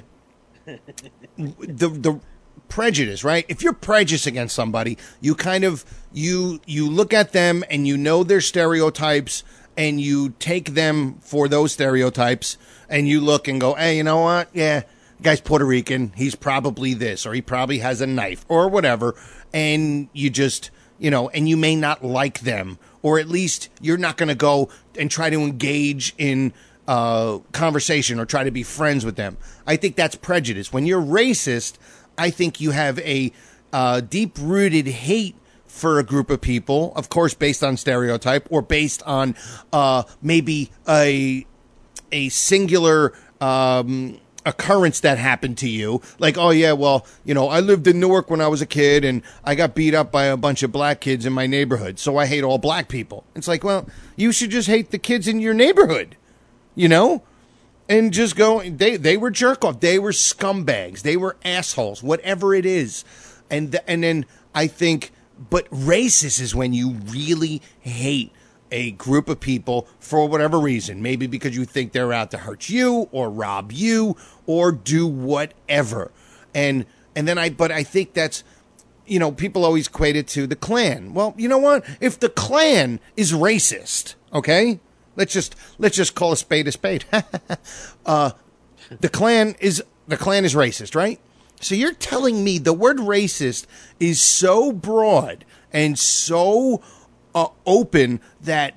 Speaker 8: the the prejudice, right? If you're prejudiced against somebody, you kind of you you look at them and you know their stereotypes and you take them for those stereotypes and you look and go, hey, you know what? Yeah, the guy's Puerto Rican. He's probably this, or he probably has a knife or whatever. And you just, you know, and you may not like them, or at least you're not going to go and try to engage in uh, conversation or try to be friends with them. I think that's prejudice. When you're racist, I think you have a uh, deep-rooted hate for a group of people, of course, based on stereotype or based on uh, maybe a a singular um, occurrence that happened to you. Like, oh, yeah, well, you know, I lived in Newark when I was a kid, and I got beat up by a bunch of black kids in my neighborhood, so I hate all black people. It's like, well, you should just hate the kids in your neighborhood, you know? And just go, they they were jerk off. They were scumbags. They were assholes, whatever it is. And th- and then I think, but racist is when you really hate a group of people for whatever reason. Maybe because you think they're out to hurt you or rob you or do whatever. And and then I, but I think that's, you know, people always equate it to the Klan. Well, you know what? If the Klan is racist, okay? Let's just let's just call a spade a spade. uh, the Klan is the Klan is racist, right? So you're telling me the word racist is so broad and so uh, open that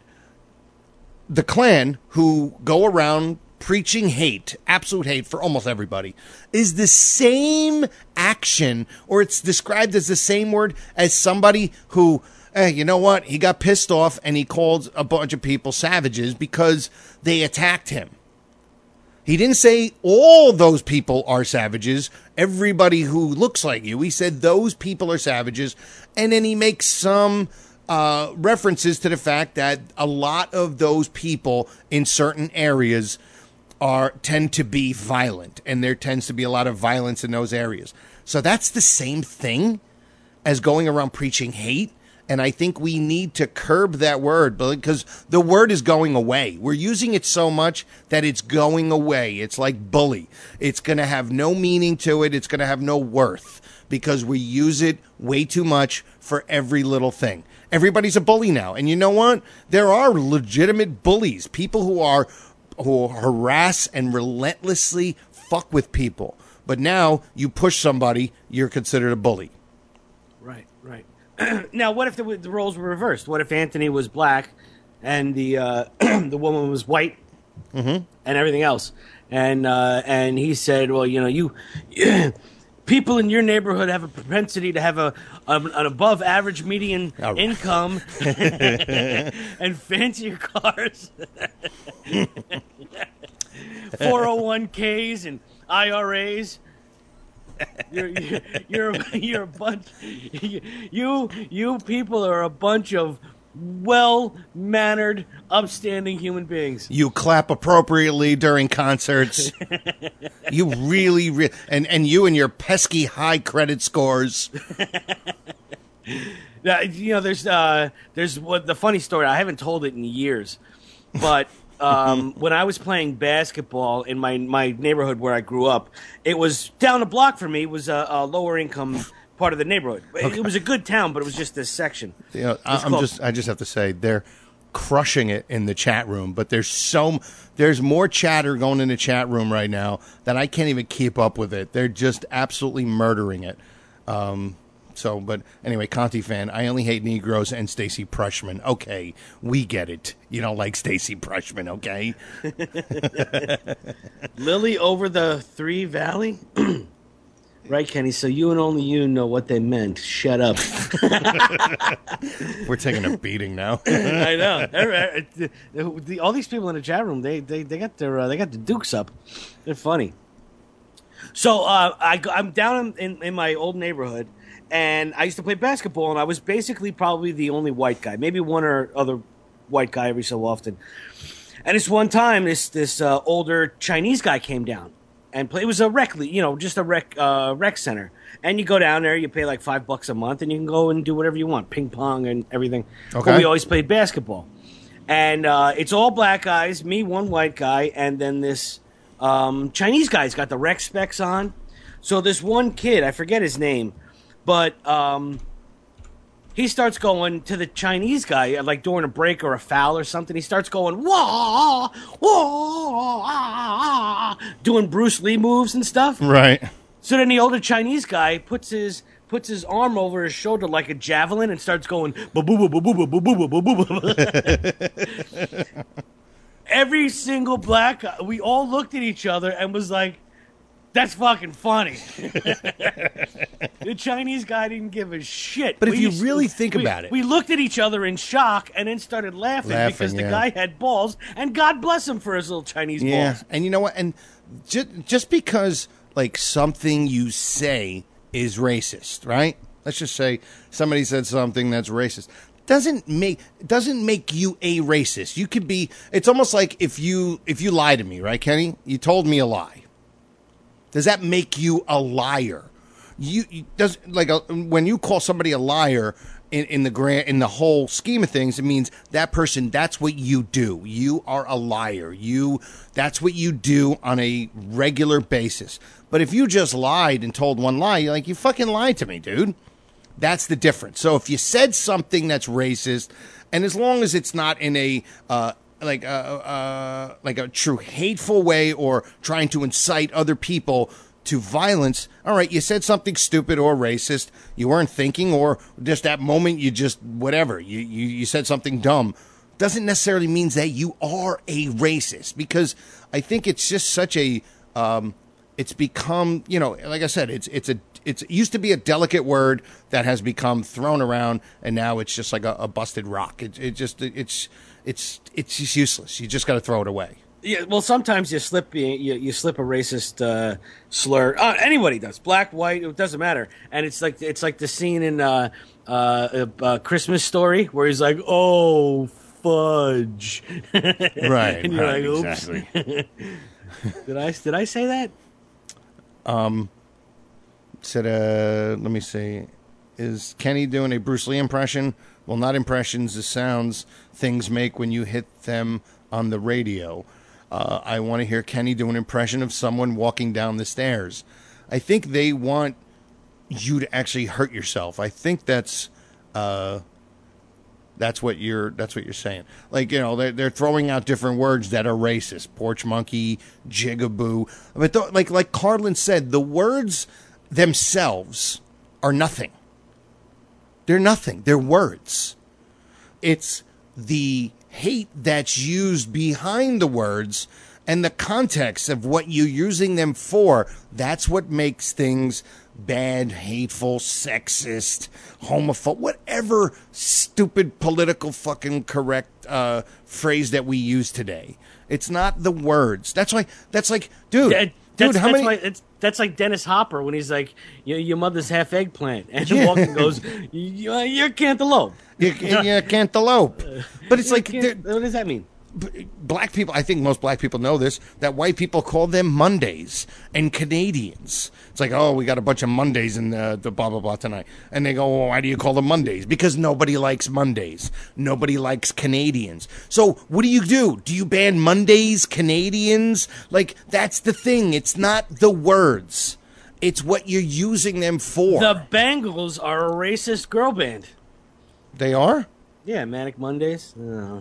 Speaker 8: the Klan, who go around preaching hate, absolute hate for almost everybody, is the same action, or it's described as the same word as somebody who, hey, you know what? He got pissed off and he called a bunch of people savages because they attacked him. He didn't say all those people are savages, everybody who looks like you. He said those people are savages, and then he makes some uh, references to the fact that a lot of those people in certain areas are tend to be violent, and there tends to be a lot of violence in those areas. So that's the same thing as going around preaching hate. And I think we need to curb that word because the word is going away. We're using it so much that it's going away. It's like bully. It's going to have no meaning to it. It's going to have no worth because we use it way too much for every little thing. Everybody's a bully now. And you know what? There are legitimate bullies, people who are who harass and relentlessly fuck with people. But now you push somebody, you're considered a bully.
Speaker 9: Right, right. Now, what if the, the roles were reversed? What if Anthony was black and the uh, the woman was white
Speaker 8: mm-hmm.
Speaker 9: and everything else? And uh, and he said, well, you know, you people in your neighborhood have a propensity to have a, a an above average median
Speaker 8: right.
Speaker 9: income and fancier cars, four oh one k's and I R As. You're you're you're, you're a bunch. You you people are a bunch of well-mannered, upstanding human beings.
Speaker 8: You clap appropriately during concerts. You really, re- and and you and your pesky high credit scores.
Speaker 9: Now, you know, there's uh, there's what the funny story. I haven't told it in years, but um, when I was playing basketball in my my neighborhood where I grew up, it was down the block from me. It was a, a lower income part of the neighborhood. Okay. It was a good town, but it was just this section.
Speaker 8: You know, I'm called- just I just have to say they're crushing it in the chat room, but there's so there's more chatter going in the chat room right now that I can't even keep up with it. They're just absolutely murdering it. Um, so, but anyway, Conti fan, I only hate Negroes and Stacy Prushman. Okay, we get it. You don't like Stacy Prushman, okay?
Speaker 9: Lily over the Three Valley. Right, Kenny, so you and only you know what they meant. Shut up.
Speaker 8: We're taking a beating now.
Speaker 9: I know. All these people in the chat room, they they, they got their uh, they got the dukes up. They're funny. So uh, I, I'm down in, in, in my old neighborhood, and I used to play basketball, and I was basically probably the only white guy, maybe one or other white guy every so often. And this one time, this this uh, older Chinese guy came down. And play. It was a rec, you know, just a rec, uh, rec center. And you go down there, you pay like five bucks a month, and you can go and do whatever you want, ping pong and everything. Okay. But we always played basketball, and uh, it's all black guys, me, one white guy, and then this um, Chinese guy's got the rec specs on. So this one kid, I forget his name, but um, he starts going to the Chinese guy, like during a break or a foul or something. He starts going, wah, wah, ah, doing Bruce Lee moves and stuff.
Speaker 8: Right.
Speaker 9: So then the older Chinese guy puts his puts his arm over his shoulder like a javelin and starts going, boo boo boo boo boo boo boo boo boo. Every single black guy, we all looked at each other and was like, that's fucking funny. The Chinese guy didn't give a shit.
Speaker 8: But
Speaker 9: we
Speaker 8: if you
Speaker 9: used,
Speaker 8: really think
Speaker 9: we,
Speaker 8: about it.
Speaker 9: We looked at each other in shock and then started laughing,
Speaker 8: laughing
Speaker 9: because the
Speaker 8: yeah.
Speaker 9: guy had balls, and God bless him for his little Chinese
Speaker 8: yeah.
Speaker 9: balls.
Speaker 8: And you know what? And just, just because, like, something you say is racist, right? Let's just say somebody said something that's racist. Doesn't make doesn't make you a racist. You could be. It's almost like if you if you lie to me, right, Kenny? You told me a lie. Does that make you a liar? You, you does like a, when you call somebody a liar in, in the grand in the whole scheme of things, it means that person. That's what you do. You are a liar. You that's what you do on a regular basis. But if you just lied and told one lie, you're like, you fucking lied to me, dude. That's the difference. So if you said something that's racist, and as long as it's not in a uh, like a, uh, like a true hateful way or trying to incite other people to violence, all right, you said something stupid or racist, you weren't thinking, or just that moment you just, whatever, you, you, you said something dumb, doesn't necessarily mean that you are a racist, because I think it's just such a, um, it's become, you know, like I said, it's it's a it's it used to be a delicate word that has become thrown around, and now it's just like a, a busted rock. It it just it's it's it's just useless. You just got to throw it away.
Speaker 9: Yeah, well, sometimes you slip you, you slip a racist uh, slur. Uh, anybody does, black, white, it doesn't matter. And it's like it's like the scene in uh, uh, uh, Christmas Story where he's like, "Oh, fudge,"
Speaker 8: right?
Speaker 9: And you're
Speaker 8: right,
Speaker 9: like, "Oops."
Speaker 8: Exactly.
Speaker 9: did I did I say that?
Speaker 8: Um, said, uh, let me see. Is Kenny doing a Bruce Lee impression? Well, not impressions, the sounds things make when you hit them on the radio. Uh, I want to hear Kenny do an impression of someone walking down the stairs. I think they want you to actually hurt yourself. I think that's, uh, that's what you're, that's what you're saying. Like, you know, they're, they're throwing out different words that are racist. Porch monkey, jigaboo. But th- like, like Carlin said, the words themselves are nothing. They're nothing. They're words. It's the hate that's used behind the words and the context of what you're using them for. That's what makes things bad, hateful, sexist, homophobic, whatever stupid political fucking correct uh, phrase that we use today. It's not the words. That's why. That's like, dude.
Speaker 9: That's,
Speaker 8: Dude, how
Speaker 9: that's
Speaker 8: many?
Speaker 9: my, it's, that's like Dennis Hopper when he's like, your, your mother's half eggplant. And
Speaker 8: Yeah.
Speaker 9: Walken goes, you're, you're cantaloupe.
Speaker 8: You, you cantaloupe. But it's
Speaker 9: You're
Speaker 8: like,
Speaker 9: can-
Speaker 8: they're-
Speaker 9: what does that mean?
Speaker 8: b- black people, I think most black people know this, that white people call them Mondays and Canadians. It's like, oh, we got a bunch of Mondays in the, the blah, blah, blah tonight. And they go, well, why do you call them Mondays? Because nobody likes Mondays. Nobody likes Canadians. So what do you do? Do you ban Mondays, Canadians? Like, that's the thing. It's not the words. It's what you're using them for.
Speaker 9: The Bangles are a racist girl band.
Speaker 8: They are?
Speaker 9: Yeah, Manic Mondays. Oh.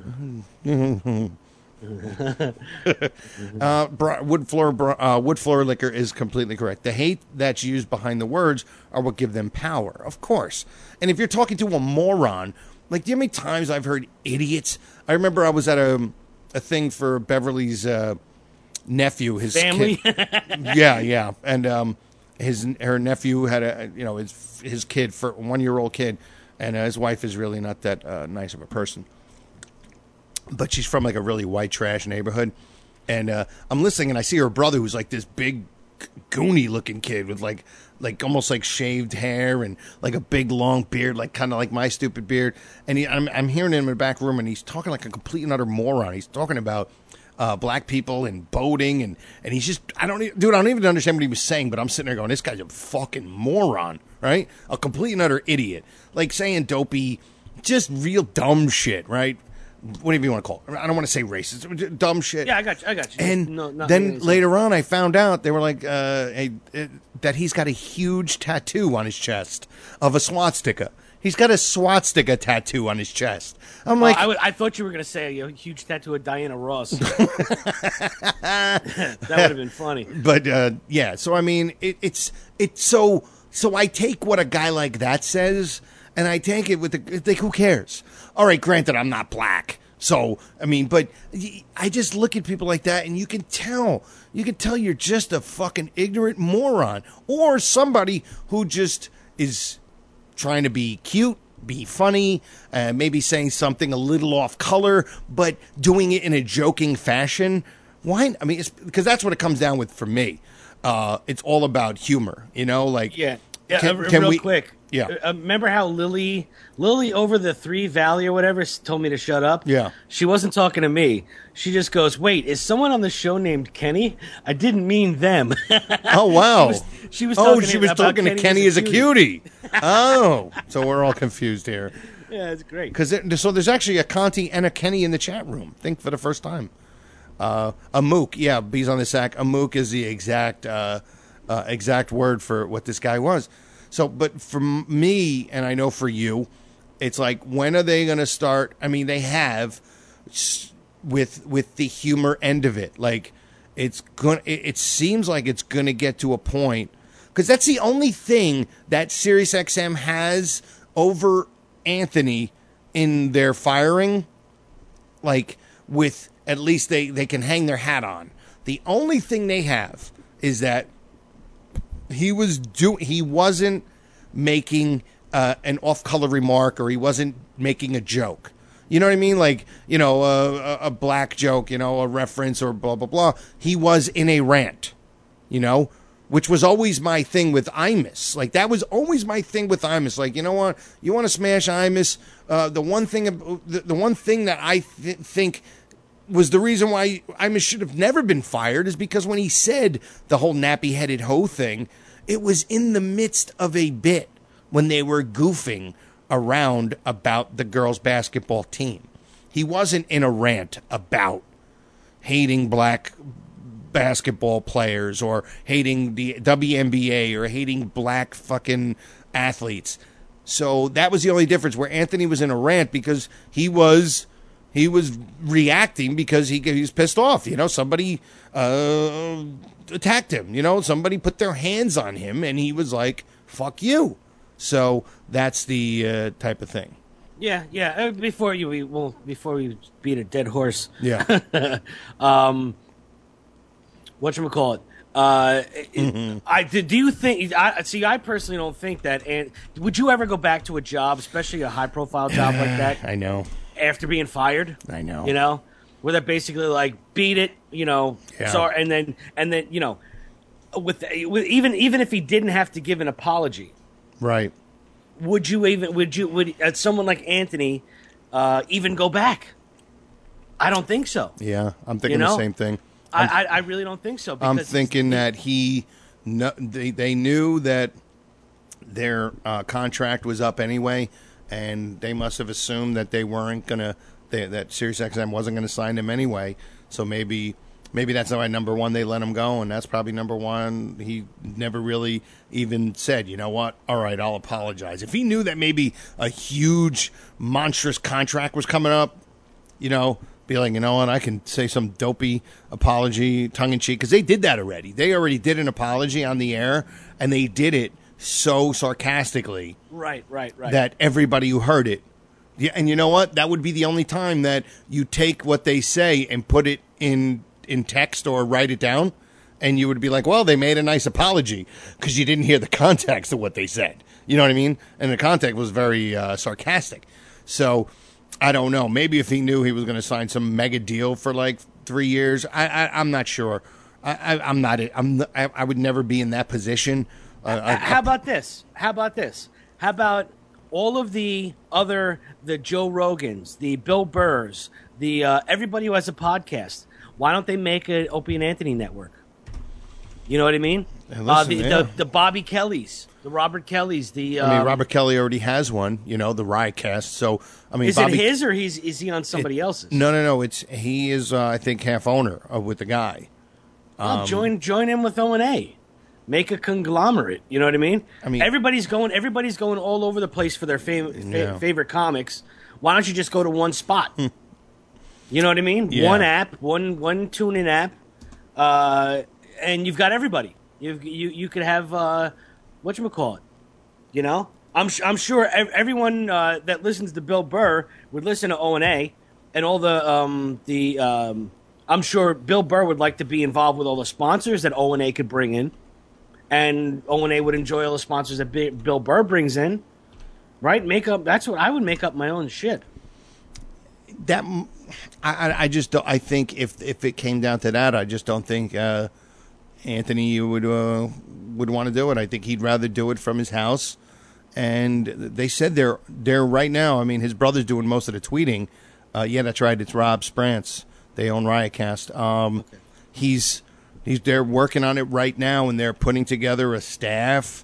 Speaker 8: uh, bra- wood floor bra- uh, wood floor liquor is completely correct. The hate that's used behind the words are what give them power, of course. And if you're talking to a moron, like, do you know how many times I've heard idiots? I remember I was at a a thing for Beverly's uh, nephew, his
Speaker 9: Family?
Speaker 8: kid. yeah, yeah, and um, his her nephew had a you know his his kid for one year old kid, and uh, his wife is really not that uh, nice of a person. But she's from like a really white trash neighborhood, and uh, I'm listening, and I see her brother, who's like this big, goony looking kid with like, like almost like shaved hair and like a big long beard, like kind of like my stupid beard. And he, I'm, I'm hearing him in the back room, and he's talking like a complete and utter moron. He's talking about uh, black people and boating, and and he's just, I don't, e- dude, I don't even understand what he was saying. But I'm sitting there going, this guy's a fucking moron, right? A complete and utter idiot, like saying dopey, just real dumb shit, right? Whatever you want to call it. I don't want to say racist. Dumb shit.
Speaker 9: Yeah, I got you. I got you.
Speaker 8: And
Speaker 9: No, not
Speaker 8: then
Speaker 9: really.
Speaker 8: later on, I found out they were like uh, a, uh, that he's got a huge tattoo on his chest of a swastika. He's got a swastika tattoo on his chest. I'm like,
Speaker 9: Uh, I, would- I thought you were going to say a huge tattoo of Diana Ross. That would have been funny.
Speaker 8: but uh, yeah. So I mean, it, it's it's so so. I take what a guy like that says, and I take it with the like, who cares? All right, granted, I'm not black. So, I mean, but I just look at people like that, and you can tell, you can tell you're just a fucking ignorant moron, or somebody who just is trying to be cute, be funny, uh, maybe saying something a little off color, but doing it in a joking fashion. Why? I mean, it's, because that's what it comes down with for me. Uh, it's all about humor, you know, like
Speaker 9: Yeah. Yeah,
Speaker 8: Can-
Speaker 9: uh,
Speaker 8: can
Speaker 9: real
Speaker 8: we-
Speaker 9: quick.
Speaker 8: Yeah.
Speaker 9: Uh, remember how Lily, Lily over the Three Valley or whatever, s- told me to shut up?
Speaker 8: Yeah.
Speaker 9: She wasn't talking to me. She just goes, "Wait, is someone on the show named Kenny? I didn't mean them."
Speaker 8: Oh wow!
Speaker 9: She was, she was
Speaker 8: oh,
Speaker 9: talking
Speaker 8: she was
Speaker 9: about
Speaker 8: talking to Kenny as a cutie. Oh, so we're all confused here.
Speaker 9: Yeah, it's great.
Speaker 8: Because so there's actually a Conti and a Kenny in the chat room. Think for the first time. Uh, a mook, yeah, bees on the sack. A mook is the exact uh, uh, exact word for what this guy was. So, but for me, and I know for you, it's like, when are they going to start? I mean, they have s- with with the humor end of it. Like, it's going. It, it seems like it's going to get to a point, because that's the only thing that SiriusXM has over Anthony in their firing. Like, with at least they they can hang their hat on. The only thing they have is that he was do he wasn't making uh, an off-color remark, or he wasn't making a joke. You know what I mean? Like, you know, uh, a, a black joke, you know, a reference or blah, blah, blah. He was in a rant, you know, which was always my thing with Imus. Like, that was always my thing with Imus. Like, you know what? You want to smash Imus? Uh, the one thing, the, the one thing that I th- think was the reason why Imus should have never been fired is because when he said the whole nappy-headed hoe thing, it was in the midst of a bit when they were goofing around about the girls' basketball team. He wasn't in a rant about hating black basketball players or hating the W N B A or hating black fucking athletes. So that was the only difference, where Anthony was in a rant because he was... He was reacting because he, he was pissed off. You know, somebody uh, attacked him. You know, somebody put their hands on him, and he was like, fuck you. So that's the uh, type of thing.
Speaker 9: Yeah, yeah. Uh, before you, we, well, before we beat a dead horse.
Speaker 8: Yeah.
Speaker 9: um, whatchamacallit? Uh,
Speaker 8: Mm-hmm.
Speaker 9: I do you think? I see. I personally don't think that. And would you ever go back to a job, especially a high-profile job like that?
Speaker 8: I know.
Speaker 9: After being fired,
Speaker 8: I know.
Speaker 9: You know, where they're basically like, beat it, you know.
Speaker 8: Yeah.
Speaker 9: Sorry, and then and then you know, with, with even even if he didn't have to give an apology,
Speaker 8: right?
Speaker 9: Would you even would you would uh, someone like Anthony uh, even go back? I don't think so.
Speaker 8: Yeah, I'm thinking
Speaker 9: You know?
Speaker 8: the same thing.
Speaker 9: I, I I really don't think so.
Speaker 8: I'm
Speaker 9: Because
Speaker 8: thinking that he, kno- they they knew that their uh, contract was up anyway, and they must have assumed that they weren't gonna they, that SiriusXM wasn't gonna sign them anyway. So maybe maybe that's why number one they let him go, and that's probably number one. He never really even said, you know what? All right, I'll apologize. If he knew that maybe a huge monstrous contract was coming up, you know. Be like, you know what, I can say some dopey apology, tongue-in-cheek, because they did that already. They already did an apology on the air, and they did it so sarcastically
Speaker 9: Right, right, right.
Speaker 8: that everybody who heard it, yeah, and you know what, that would be the only time that you take what they say and put it in, in text or write it down, and you would be like, well, they made a nice apology, because you didn't hear the context of what they said. You know what I mean? And the context was very uh, sarcastic. So I don't know. Maybe if he knew he was going to sign some mega deal for like three years, I, I, I'm not sure. I, I, I'm not. I'm. I, I would never be in that position. Uh, I-
Speaker 9: How about this? How about this? How about all of the other, the Joe Rogans, the Bill Burrs, the uh, everybody who has a podcast? Why don't they make an Opie and Anthony network? You know what I mean?
Speaker 8: Hey,
Speaker 9: uh,
Speaker 8: listen,
Speaker 9: the,
Speaker 8: yeah.
Speaker 9: the the Bobby Kellys, the Robert Kellys, the. Um,
Speaker 8: I mean, Robert Kelly already has one. You know, the Riotcast. So I mean,
Speaker 9: is
Speaker 8: Bobby,
Speaker 9: it his or he's is he on somebody
Speaker 8: it-
Speaker 9: else's?
Speaker 8: No, no, no. It's he is. Uh, I think half owner of, with the guy.
Speaker 9: Well,
Speaker 8: Um,
Speaker 9: join join in with O and A. Make a conglomerate. You know what I mean?
Speaker 8: I mean-
Speaker 9: everybody's going. Everybody's going all over the place for their fav- fa-
Speaker 8: Yeah.
Speaker 9: favorite comics. Why don't you just go to one spot? You know what I mean?
Speaker 8: Yeah.
Speaker 9: One app, one one tune-in app, uh, and you've got everybody. You you you could have uh, whatchamacallit, you know. I'm sh- I'm sure ev- everyone uh, that listens to Bill Burr would listen to O and A, and all the um, the um, I'm sure Bill Burr would like to be involved with all the sponsors that O and A could bring in, and O and A would enjoy all the sponsors that B- Bill Burr brings in. Right? Make up. That's what I would make up my own shit.
Speaker 8: That I, I- I just don't, I think if if it came down to that, I just don't think uh, Anthony would uh, would want to do it. I think he'd rather do it from his house. And they said they're they're right now. I mean, his brother's doing most of the tweeting. Uh, yeah, that's right. It's Rob Sprance. They own Riotcast. Um, okay. He's he's they're working on it right now, and they're putting together a staff.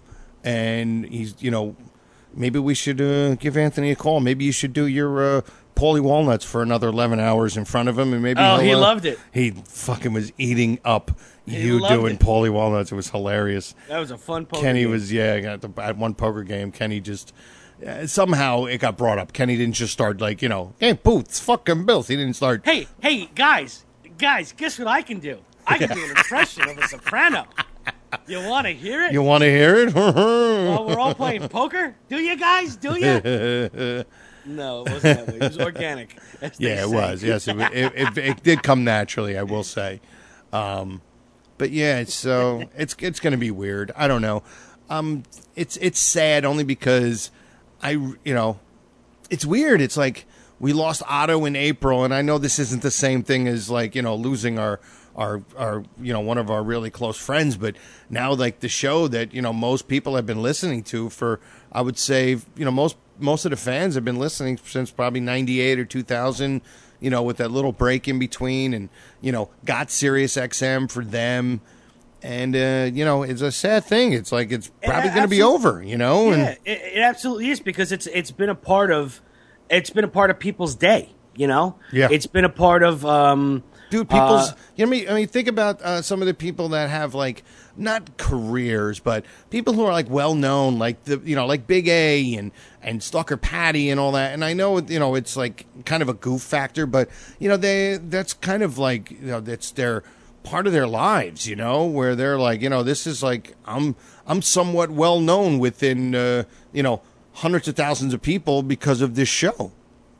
Speaker 8: And he's you know maybe we should uh, give Anthony a call. Maybe you should do your uh, Paulie Walnuts for another eleven hours in front of him, and maybe
Speaker 9: Oh,
Speaker 8: he'll,
Speaker 9: he
Speaker 8: uh,
Speaker 9: loved it.
Speaker 8: He fucking was eating up
Speaker 9: He
Speaker 8: you
Speaker 9: loved
Speaker 8: doing
Speaker 9: it.
Speaker 8: Paulie Walnuts. It was hilarious.
Speaker 9: That was a fun poker
Speaker 8: Kenny
Speaker 9: game.
Speaker 8: was yeah at, the, at one poker game. Kenny just uh, somehow it got brought up. Kenny didn't just start like you know, hey Boots, fucking Bills. He didn't start.
Speaker 9: Hey, hey, guys, guys, guess what I can do? I can do an impression of a soprano. You want to hear it?
Speaker 8: You want to hear it?
Speaker 9: While we're all playing poker? Do you guys? Do you? No, it wasn't that way. It was organic. as they
Speaker 8: Yeah, it
Speaker 9: say.
Speaker 8: was. Yes, it, it, it, it did come naturally. I will say, um, but yeah, it's so it's it's going to be weird. I don't know. Um, it's it's sad only because I you know it's weird. It's like we lost Otto in April, and I know this isn't the same thing as like you know losing our. Our, our, you know, one of our really close friends, but now like the show that, you know, most people have been listening to for, I would say, you know, most, most of the fans have been listening since probably ninety-eight or two thousand, you know, with that little break in between and, you know, got Sirius X M for them. And, uh, you know, it's a sad thing. It's like, it's probably going to be over, you know?
Speaker 9: Yeah,
Speaker 8: And
Speaker 9: it, it absolutely is because it's it's been a part of it's been a part of people's day. You know,
Speaker 8: Yeah.
Speaker 9: it's been a part of um,
Speaker 8: Dude, people's,
Speaker 9: uh,
Speaker 8: you know, what I mean, I mean, think about uh, some of the people that have like not careers, but people who are like well known, like the, you know, like Big A and and Stalker Patty and all that. And I know, you know, it's like kind of a goof factor, but you know, they that's kind of like you know, that's their part of their lives, you know, where they're like, you know, this is like I'm I'm somewhat well known within, uh, you know, hundreds of thousands of people because of this show,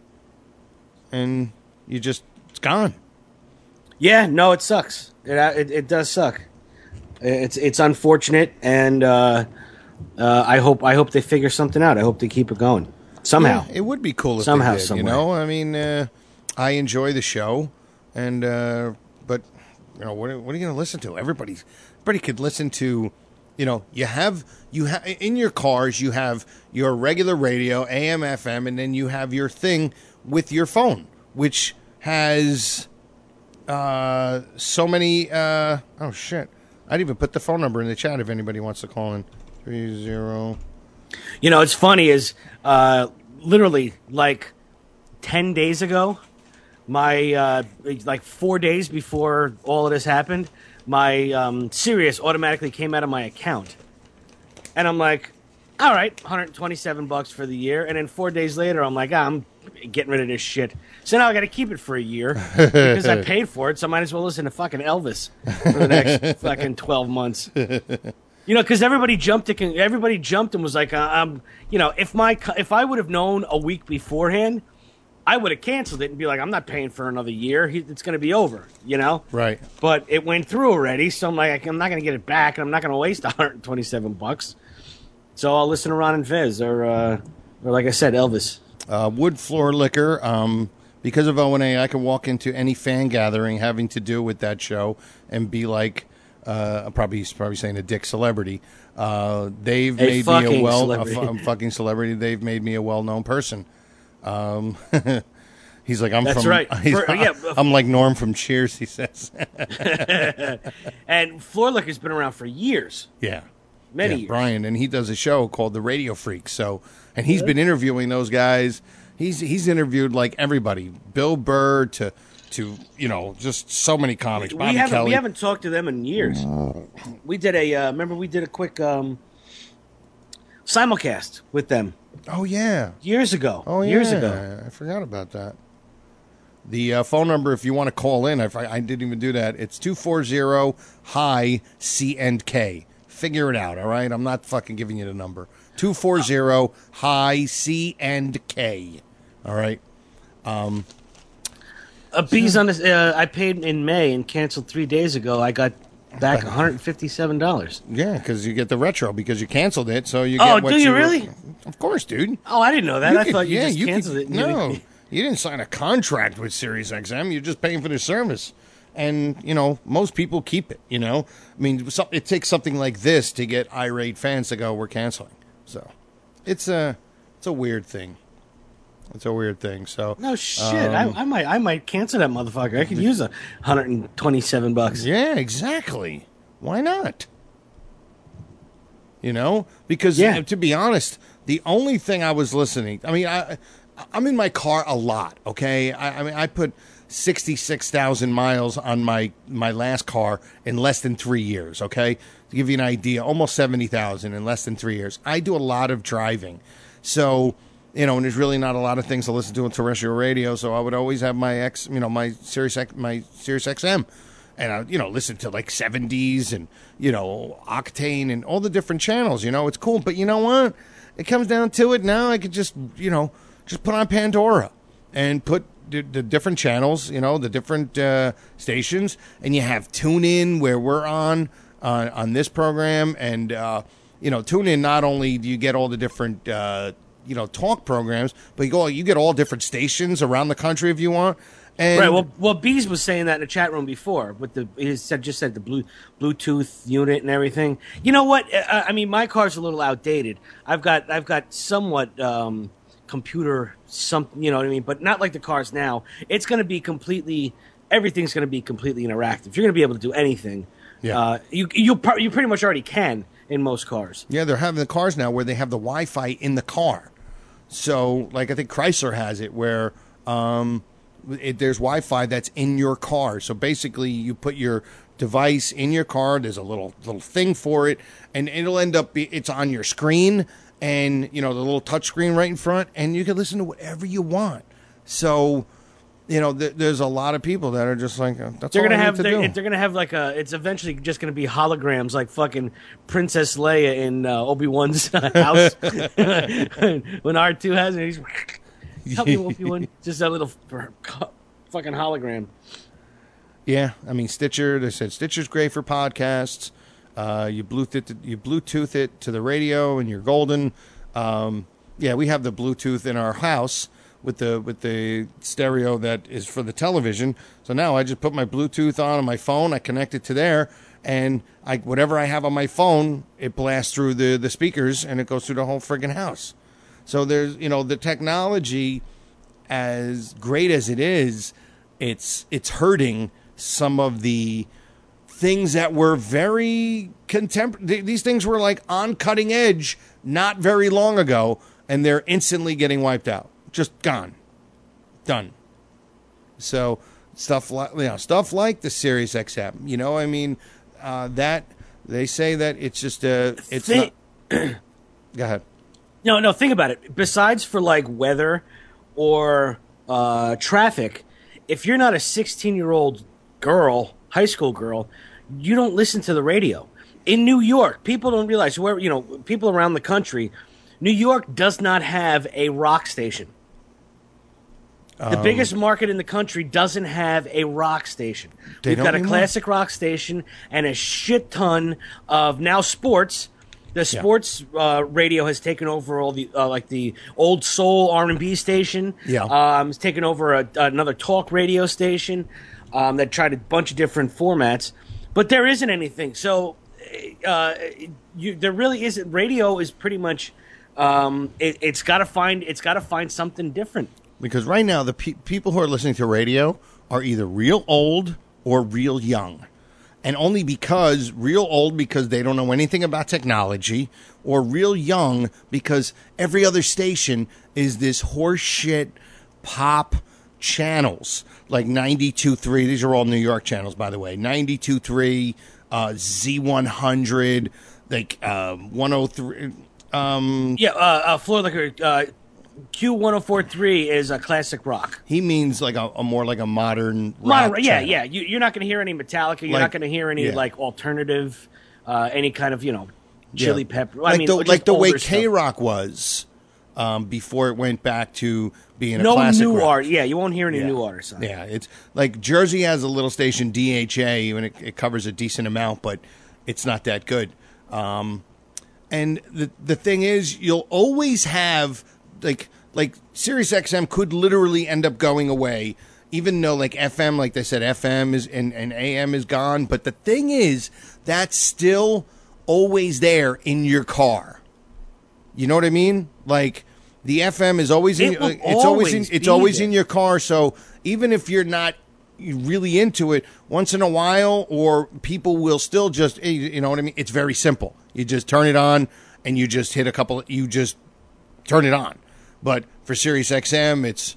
Speaker 8: and you just it's gone.
Speaker 9: Yeah, no, it sucks. It it, it does suck. It's it's unfortunate, and uh, uh, I hope I hope they figure something out. I hope they keep it going somehow.
Speaker 8: Yeah, it would be cool if
Speaker 9: somehow,
Speaker 8: they did,
Speaker 9: somewhere.
Speaker 8: you know. I mean, uh, I enjoy the show, and uh, but you know, what, what are you going to listen to? Everybody's everybody could listen to, you know, you have you have in your cars, you have your regular radio, A M, F M, and then you have your thing with your phone, which has uh, so many. Uh, oh shit! I'd even put the phone number in the chat if anybody wants to call in. Three zero.
Speaker 9: You know, it's funny is uh, literally like ten days ago, my uh, like four days before all of this happened, my um, Sirius automatically came out of my account, and I'm like, all right, one hundred twenty-seven bucks for the year, and then four days later, I'm like, ah, I'm getting rid of this shit. So now I got to keep it for a year because I paid for it, so I might as well listen to fucking Elvis for the next fucking twelve months. You know, because everybody jumped. To, everybody jumped and was like, uh, um, you know, if my if I would have known a week beforehand, I would have canceled it and be like, I'm not paying for another year. It's going to be over. You know,
Speaker 8: right?
Speaker 9: But it went through already, so I'm like, I'm not going to get it back, and I'm not going to waste one hundred twenty-seven bucks. So I'll listen to Ron and Fez, or uh, or like I said, Elvis.
Speaker 8: Uh, wood floor liquor. Um, because of O N A, I can walk into any fan gathering having to do with that show and be like. Uh, probably he's probably saying a dick celebrity. Uh, they've
Speaker 9: a
Speaker 8: made me a well
Speaker 9: celebrity.
Speaker 8: a, fu- a fucking celebrity. They've made me a well known person. Um, he's like I'm
Speaker 9: That's
Speaker 8: from.
Speaker 9: right.
Speaker 8: He's,
Speaker 9: For, yeah.
Speaker 8: I'm like Norm from Cheers. He says.
Speaker 9: And Floor Liquor's been around for years.
Speaker 8: Yeah,
Speaker 9: many
Speaker 8: yeah,
Speaker 9: years.
Speaker 8: Brian, and he does a show called The Radio Freak. So, and he's been interviewing those guys. He's he's interviewed like everybody, Bill Burr to. To you know, just so many comics. Bobby
Speaker 9: we haven't
Speaker 8: Kelly.
Speaker 9: we haven't talked to them in years. We did a uh, remember we did a quick um, simulcast with them.
Speaker 8: Oh yeah,
Speaker 9: years ago.
Speaker 8: Oh yeah,
Speaker 9: years ago.
Speaker 8: I forgot about that. The uh, phone number, if you want to call in, I, I didn't even do that. It's two four zero hi C and K. Figure it out, all right? I'm not fucking giving you the number. two four zero hi C and K. All right. Um.
Speaker 9: A bees on this. Uh, I paid in May and canceled three days ago. I got back one hundred fifty-seven dollars.
Speaker 8: Yeah, because you get the retro because you canceled it, so you.
Speaker 9: Oh,
Speaker 8: get what
Speaker 9: do you,
Speaker 8: you
Speaker 9: really?
Speaker 8: Were, of course, dude.
Speaker 9: Oh, I didn't know that.
Speaker 8: You
Speaker 9: I
Speaker 8: could,
Speaker 9: thought you
Speaker 8: yeah,
Speaker 9: just
Speaker 8: you
Speaker 9: canceled
Speaker 8: could,
Speaker 9: it. And
Speaker 8: no,
Speaker 9: you,
Speaker 8: you didn't sign a contract with SiriusXM. You're just paying for the service, and you know most people keep it. You know, I mean, it takes something like this to get irate fans to go, "We're canceling." So, it's a it's a weird thing. It's a weird thing. So
Speaker 9: no shit.
Speaker 8: Um,
Speaker 9: I, I might I might cancel that motherfucker. I could use a hundred and twenty-seven bucks.
Speaker 8: Yeah, exactly. Why not? You know, because
Speaker 9: Yeah.
Speaker 8: to be honest, the only thing I was listening. I mean, I I'm in my car a lot. Okay, I, I mean, I put sixty-six thousand miles on my my last car in less than three years. Okay, to give you an idea, almost seventy thousand in less than three years. I do a lot of driving, so. You know, and there's really not a lot of things to listen to on terrestrial radio, so I would always have my X, you know, my Sirius, X- my Sirius X M, and I, you know, listen to like seventies and you know Octane and all the different channels. You know, it's cool, but you know what? It comes down to it. Now I could just, you know, just put on Pandora and put the, the different channels, you know, the different uh, stations, and you have TuneIn where we're on uh, on this program, and uh, you know, TuneIn. Not only do you get all the different uh, you know, talk programs, but you go, you get all different stations around the country if you want. And
Speaker 9: right. Well, well, Bees was saying that in the chat room before with the he said just said the blue Bluetooth unit and everything. You know what? I, I mean, my car's a little outdated. I've got I've got somewhat um, computer something. You know what I mean? But not like the cars now. It's going to be completely. Everything's going to be completely interactive. You're going to be able to do anything.
Speaker 8: Yeah.
Speaker 9: Uh, you you par- you pretty much already can in most cars.
Speaker 8: Yeah, they're having the cars now where they have the Wi-Fi in the car. So, like, I think Chrysler has it where um, it, there's Wi-Fi that's in your car. So, basically, you put your device in your car. There's a little little thing for it, and it'll end up, be, it's on your screen, and, you know, the little touch screen right in front, and you can listen to whatever you want. So, you know, th- there's a lot of people that are just like, uh, that's
Speaker 9: They're
Speaker 8: all
Speaker 9: gonna
Speaker 8: I
Speaker 9: have
Speaker 8: need to
Speaker 9: they're,
Speaker 8: do.
Speaker 9: they're gonna have like a. It's eventually just gonna be holograms, like fucking Princess Leia in uh, Obi Wan's house. When R two has it, he's help me, Obi Wan. Just a little fucking hologram.
Speaker 8: Yeah, I mean Stitcher. They said Stitcher's great for podcasts. Uh, you Bluetooth it, you Bluetooth it to the radio, and you're golden. Um, yeah, we have the Bluetooth in our house with the with the stereo that is for the television. So now I just put my Bluetooth on on my phone. I connect it to there, and I whatever I have on my phone, it blasts through the, the speakers and it goes through the whole friggin' house. So there's, you know, the technology, as great as it is, it's it's hurting some of the things that were very contemporary. These things were like on cutting edge not very long ago, and they're instantly getting wiped out. Just gone. Done. So stuff like, you know, stuff like the Sirius X M, you know, I mean, uh, that they say that it's just a, it's
Speaker 9: Think-
Speaker 8: not. Go ahead.
Speaker 9: No, no, think about it. Besides for like weather or uh, traffic, if you're not a sixteen-year-old girl, high school girl, you don't listen to the radio. In New York, people don't realize where, you know, people around the country, New York does not have a rock station. The
Speaker 8: Um,
Speaker 9: biggest market in the country doesn't have a rock station.
Speaker 8: They
Speaker 9: We've
Speaker 8: don't
Speaker 9: got a
Speaker 8: anymore?
Speaker 9: classic rock station and a shit ton of now sports. The sports uh, radio has taken over all the uh, like the old soul R and B station.
Speaker 8: Yeah.
Speaker 9: um, it's taken over a, another talk radio station um, that tried a bunch of different formats, but there isn't anything. So uh, you, there really isn't. Radio is pretty much um, it, it's got to find it's got to find something different.
Speaker 8: Because right now, the pe- people who are listening to radio are either real old or real young. And only because, real old because they don't know anything about technology, or real young because every other station is this horseshit pop channels. Like ninety-two point three, these are all New York channels, by the way. ninety-two point three, uh, Z one hundred, like um, one oh three. Um,
Speaker 9: Yeah, uh, uh, Floor Liquor, uh, Q one oh four point three is a classic rock.
Speaker 8: He means like a, a more like a modern rock
Speaker 9: Modern, yeah,
Speaker 8: channel.
Speaker 9: yeah. You, you're not going to hear any Metallica. You're
Speaker 8: Like-
Speaker 9: not going to hear any
Speaker 8: yeah.
Speaker 9: like alternative, uh, any kind of you know, Chili
Speaker 8: Yeah.
Speaker 9: Pepper.
Speaker 8: Like
Speaker 9: I mean,
Speaker 8: the,
Speaker 9: just
Speaker 8: like the way
Speaker 9: older stuff.
Speaker 8: K Rock was um, before it went back to being a
Speaker 9: No
Speaker 8: classic
Speaker 9: new
Speaker 8: rock.
Speaker 9: art. Yeah, you won't hear any
Speaker 8: Yeah.
Speaker 9: new artists. On it.
Speaker 8: Yeah, it's like Jersey has a little station D H A, and it, it covers a decent amount, but it's not that good. Um, and the the thing is, you'll always have like like Sirius X M could literally end up going away, even though like F M, like they said, F M is and, and A M is gone. But the thing is, that's still always there in your car. You know what I mean? Like the F M is always in.
Speaker 9: It will
Speaker 8: like, it's always in.
Speaker 9: always
Speaker 8: It's
Speaker 9: be
Speaker 8: always
Speaker 9: there.
Speaker 8: in your car. So even if you're not really into it, once in a while, or people will still just, eh, you know what I mean? It's very simple. You just turn it on and you just hit a couple. You just turn it on. But for Sirius X M, it's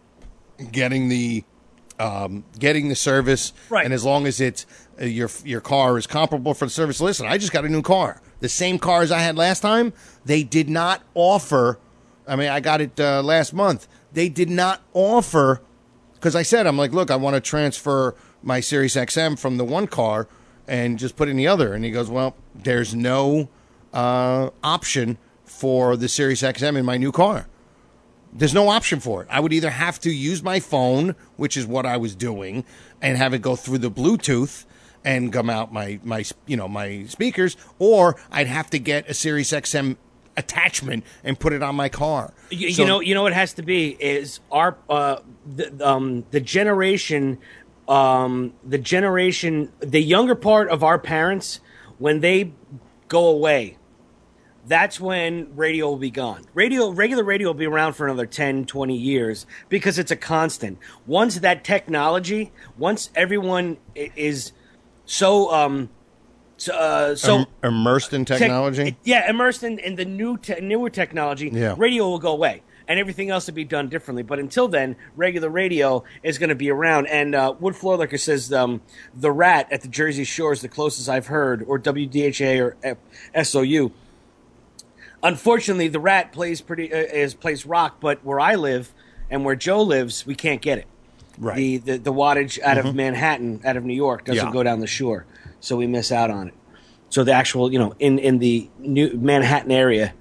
Speaker 8: getting the um, getting the service,
Speaker 9: Right.
Speaker 8: and as long as it's uh, your your car is comparable for the service. Listen, I just got a new car, the same car as I had last time. They did not offer. I mean, I got it uh, last month. They did not offer because I said, I'm like, look, I want to transfer my Sirius X M from the one car and just put it in the other. And he goes, well, there's no uh, option for the Sirius X M in my new car. There's no option for it. I would either have to use my phone, which is what I was doing, and have it go through the Bluetooth and come out my, my you know my speakers, or I'd have to get a Sirius X M attachment and put it on my car.
Speaker 9: You,
Speaker 8: So-
Speaker 9: you know, you know what it has to be is our uh, the, um, the generation, um, the generation, the younger part of our parents when they go away. That's when radio will be gone. Radio, regular radio will be around for another ten, twenty years because it's a constant. Once that technology, once everyone i- is so, um, so, uh, so
Speaker 8: Im- immersed in
Speaker 9: tech-
Speaker 8: technology.
Speaker 9: yeah, immersed in, in the new, te- newer technology,
Speaker 8: Yeah.
Speaker 9: radio will go away and everything else will be done differently. But until then, regular radio is going to be around. And uh, Wood Floor Liquor says um, the Rat at the Jersey Shore is the closest I've heard, or W D H A or F- S O U. Unfortunately, the Rat plays pretty uh, is plays rock, but where I live and where Joe lives, we can't get it.
Speaker 8: Right.
Speaker 9: The the, the wattage out
Speaker 8: Mhm.
Speaker 9: of Manhattan, out of New York, doesn't
Speaker 8: Yeah.
Speaker 9: go down the shore, so we miss out on it. So the actual, you know, in in the new Manhattan area,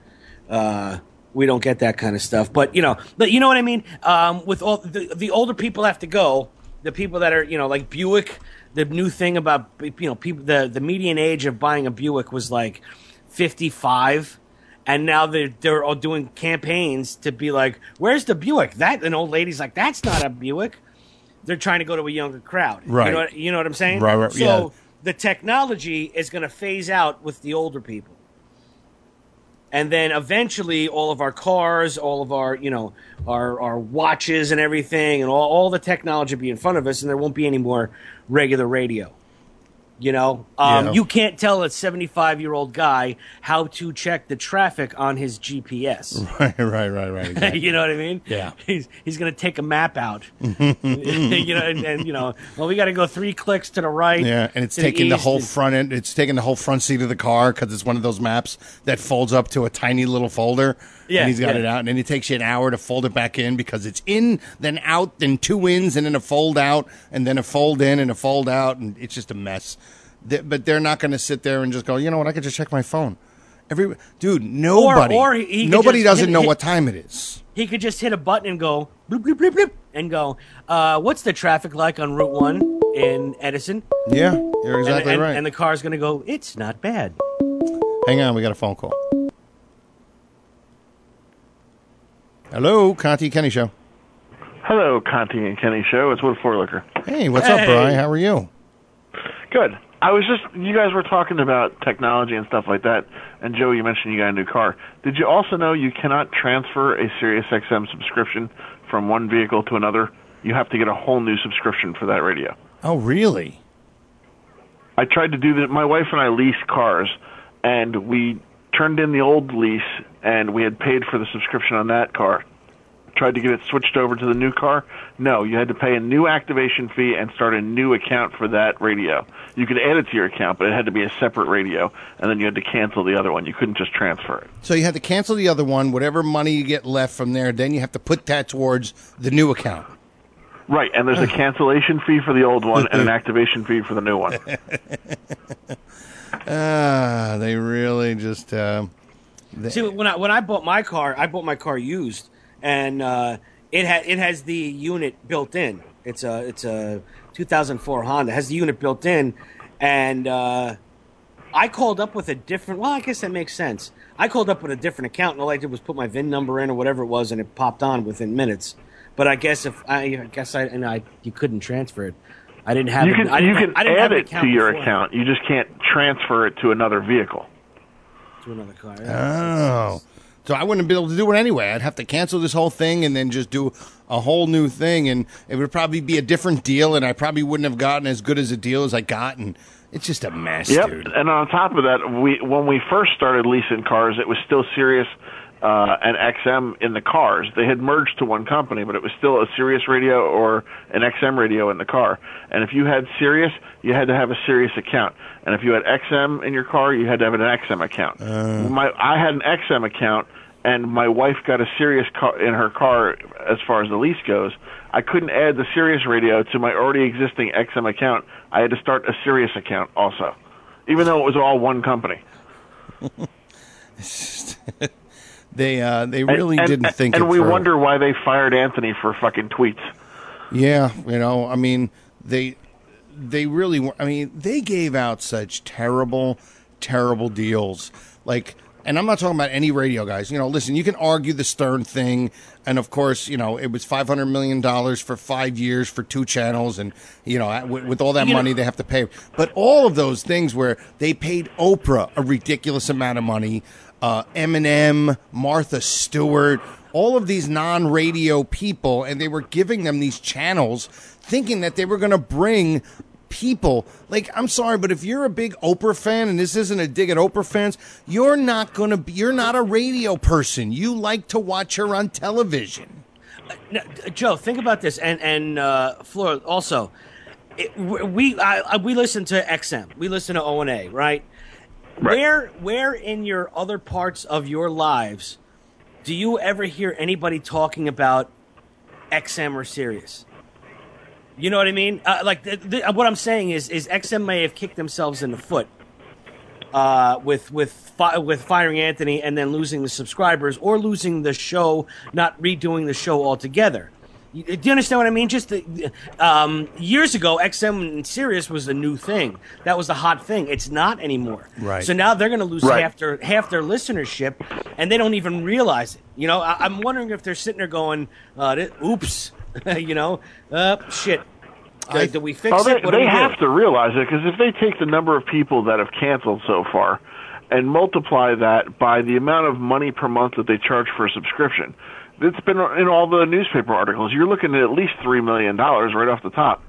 Speaker 9: uh, we don't get that kind of stuff. But you know, but you know what I mean. Um, with all the the older people have to go, the people that are you know like Buick. The new thing about you know people, the the median age of buying a Buick was like fifty-five. And now they're, they're all doing campaigns to be like, where's the Buick? That an old lady's like, that's not a Buick. They're trying to go to a younger crowd.
Speaker 8: Right.
Speaker 9: You know what, you know what I'm saying?
Speaker 8: Right, right,
Speaker 9: So
Speaker 8: yeah.
Speaker 9: the technology is going to phase out with the older people. And then eventually all of our cars, all of our, you know, our, our watches and everything, and all, all the technology will be in front of us, and there won't be any more regular radio. You know, um,
Speaker 8: Yeah.
Speaker 9: you can't tell a seventy-five-year-old guy how to check the traffic on his G P S.
Speaker 8: Right, right, right, right. Exactly.
Speaker 9: You know what I mean?
Speaker 8: Yeah.
Speaker 9: He's he's going to take a map out. you know, and, and, you know, well, we got to go three clicks to the right.
Speaker 8: Yeah, and it's
Speaker 9: to
Speaker 8: taking the,
Speaker 9: east,
Speaker 8: whole
Speaker 9: and-
Speaker 8: front end. It's taking the whole front seat of the car because it's one of those maps that folds up to a tiny little folder.
Speaker 9: Yeah,
Speaker 8: and he's got
Speaker 9: yeah.
Speaker 8: it out, and then it takes you an hour to fold it back in because it's in, then out, then two ins, and then a fold out, and then a fold in, and a fold out, and it's just a mess. They- but they're not going to sit there and just go, you know what? I could just check my phone. Every dude, nobody,
Speaker 9: or he could
Speaker 8: nobody
Speaker 9: just
Speaker 8: doesn't
Speaker 9: hit-
Speaker 8: know
Speaker 9: hit-
Speaker 8: what time it is.
Speaker 9: He could just hit a button and go bloop bloop bloop bloop and go. Uh, what's the traffic like on Route One in Edison?
Speaker 8: Yeah, you're exactly
Speaker 9: and, and,
Speaker 8: right.
Speaker 9: And the car's going to go. It's not bad.
Speaker 8: Hang on, we got a phone call. Hello, Conti Kenny Show.
Speaker 12: Hello, Conti and Kenny Show. It's Wood Forlicker.
Speaker 8: Hey, what's up,
Speaker 12: Hey.
Speaker 8: Bri? How are you?
Speaker 12: Good. I was just, you guys were talking about technology and stuff like that, and Joe, you mentioned you got a new car. Did you also know you cannot transfer a SiriusXM subscription from one vehicle to another? You have to get a whole new subscription for that radio.
Speaker 8: Oh, really?
Speaker 12: I tried to do that. My wife and I lease cars, and we turned in the old lease, and we had paid for the subscription on that car. Tried to get it switched over to the new car. No, you had to pay a new activation fee and start a new account for that radio. You could add it to your account, but it had to be a separate radio, and then you had to cancel the other one. You couldn't just transfer it.
Speaker 8: So you had to cancel the other one, whatever money you get left from there, then you have to put that towards the new account.
Speaker 12: Right, and there's a cancellation fee for the old one and an activation fee for the new one.
Speaker 8: Ah, they really just... Uh, they,
Speaker 9: See, when I when I bought my car, I bought my car used, and uh, it ha- it has the unit built in. It's a it's a two thousand four Honda. It has the unit built in, and uh, I called up with a different. Well, I guess that makes sense. I called up with a different account, and all I did was put my V I N number in or whatever it was, and it popped on within minutes. But I guess if I, I guess I and I you couldn't transfer it. I didn't have.
Speaker 12: You
Speaker 9: it-
Speaker 12: can
Speaker 9: I
Speaker 12: you
Speaker 9: didn't
Speaker 12: can
Speaker 9: have, I didn't
Speaker 12: add
Speaker 9: have an
Speaker 12: it
Speaker 9: account
Speaker 12: to your
Speaker 9: before.
Speaker 12: account. You just can't transfer it to another vehicle.
Speaker 9: To another car.
Speaker 8: Oh. So I wouldn't be able to do it anyway. I'd have to cancel this whole thing and then just do a whole new thing, and it would probably be a different deal, and I probably wouldn't have gotten as good as a deal as I got, and it's just a mess,
Speaker 12: Yep.
Speaker 8: dude.
Speaker 12: And on top of that, we when we first started leasing cars, it was still Sirius uh, and X M in the cars. They had merged to one company, but it was still a Sirius radio or an X M radio in the car. And if you had Sirius, you had to have a Sirius account. And if you had X M in your car, you had to have an X M account.
Speaker 8: Uh.
Speaker 12: My I had an X M account, and my wife got a Sirius car in her car as far as the lease goes. I couldn't add the Sirius radio to my already existing X M account. I had to start a Sirius account also, even though it was all one company.
Speaker 8: They uh, they really
Speaker 12: and,
Speaker 8: didn't
Speaker 12: and,
Speaker 8: think
Speaker 12: And
Speaker 8: it
Speaker 12: we
Speaker 8: through.
Speaker 12: wonder why they fired Anthony for fucking tweets.
Speaker 8: Yeah, you know, I mean, they they really were. I mean, they gave out such terrible, terrible deals. Like, and I'm not talking about any radio guys. You know, listen, you can argue the Stern thing, and of course, you know, it was five hundred million dollars for five years for two channels, and you know, with, with all that
Speaker 9: You know-
Speaker 8: money they have to pay. But all of those things where they paid Oprah a ridiculous amount of money, uh, Eminem, Martha Stewart, all of these non-radio people, and they were giving them these channels thinking that they were going to bring people. Like, I'm sorry, but if you're a big Oprah fan, and this isn't a dig at Oprah fans, you're not going to be, you're not a radio person. You like to watch her on television.
Speaker 9: No, Joe, think about this, and and uh, Flora also. It, we I, I- we listen to X M, we listen to O and A, right? Where where in your other parts of your lives do you ever hear anybody talking about X M or Sirius? You know what I mean? Uh, like the, the, what I'm saying is, is X M may have kicked themselves in the foot uh, with with fi- with firing Anthony and then losing the subscribers, or losing the show, not redoing the show altogether. You- Do you understand what I mean? Just the, um, years ago, X M and Sirius was the new thing. That was the hot thing. It's not anymore.
Speaker 8: Right.
Speaker 9: So now they're going to lose
Speaker 8: Right.
Speaker 9: half their half their listenership, and they don't even realize it. You know, I, I'm wondering if they're sitting there going, uh, th- "Oops," you know, uh, shit. I, did we fix
Speaker 12: oh, they,
Speaker 9: it? What do
Speaker 12: they
Speaker 9: we
Speaker 12: have
Speaker 9: do?
Speaker 12: to realize it, because if they take the number of people that have canceled so far and multiply that by the amount of money per month that they charge for a subscription, it's been in all the newspaper articles. You're looking at at least three million dollars right off the top.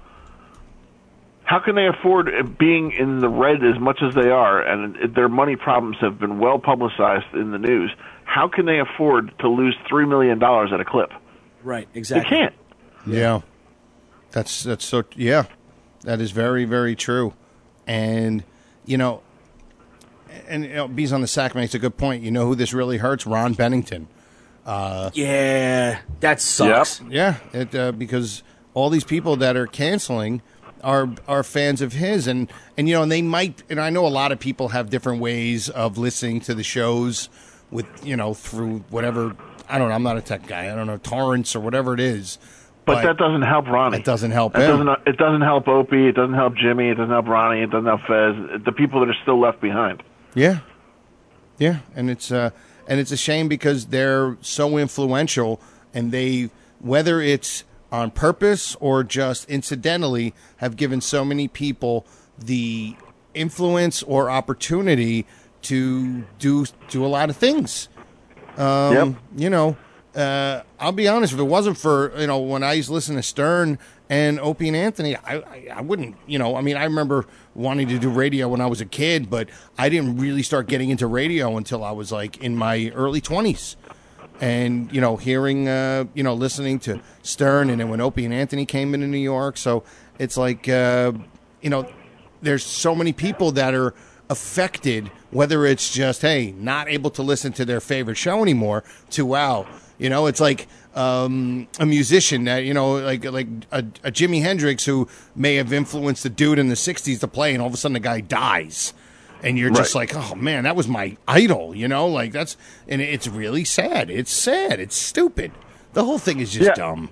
Speaker 12: How can they afford being in the red as much as they are, and their money problems have been well publicized in the news? How can they afford to lose three million dollars at a clip?
Speaker 9: Right, exactly.
Speaker 12: They can't.
Speaker 8: Yeah. That's that's so yeah. That is very, very true. And you know and you know, Bees on the Sack makes a good point. You know who this really hurts? Ron Bennington. Uh,
Speaker 9: yeah, that sucks.
Speaker 8: Yep. Yeah, it, uh, because all these people that are canceling are are fans of his, and, and you know, and they might, and I know a lot of people have different ways of listening to the shows with, you know, through whatever, I don't know, I'm not a tech guy, I don't know, torrents or whatever it is.
Speaker 12: But, but that doesn't help Ronnie.
Speaker 8: It doesn't help
Speaker 12: it
Speaker 8: him.
Speaker 12: Doesn't, it doesn't help Opie, it doesn't help Jimmy, it doesn't help Ronnie, it doesn't help Fez, the people that are still left behind.
Speaker 8: Yeah. Yeah, and it's uh, and it's a shame because they're so influential, and they, whether it's on purpose or just incidentally, have given so many people the influence or opportunity to do do a lot of things. Um,
Speaker 12: yep.
Speaker 8: You know, uh, I'll be honest, if it wasn't for, you know, when I used to listen to Stern and Opie and Anthony, I, I, I wouldn't, you know, I mean, I remember wanting to do radio when I was a kid, but I didn't really start getting into radio until I was like in my early twenties. And, you know, hearing, uh, you know, listening to Stern, and then when Opie and Anthony came into New York. So it's like, uh, you know, there's so many people that are affected, whether it's just, hey, not able to listen to their favorite show anymore, to, wow, you know, it's like um, a musician that, you know, like like a, a Jimi Hendrix who may have influenced a dude in the sixties to play, and all of a sudden the guy dies. And you're just
Speaker 12: right.
Speaker 8: like, oh, man, that was my idol, you know? Like, that's, and it's really sad. It's sad. It's stupid. The whole thing is just
Speaker 12: yeah.
Speaker 8: dumb.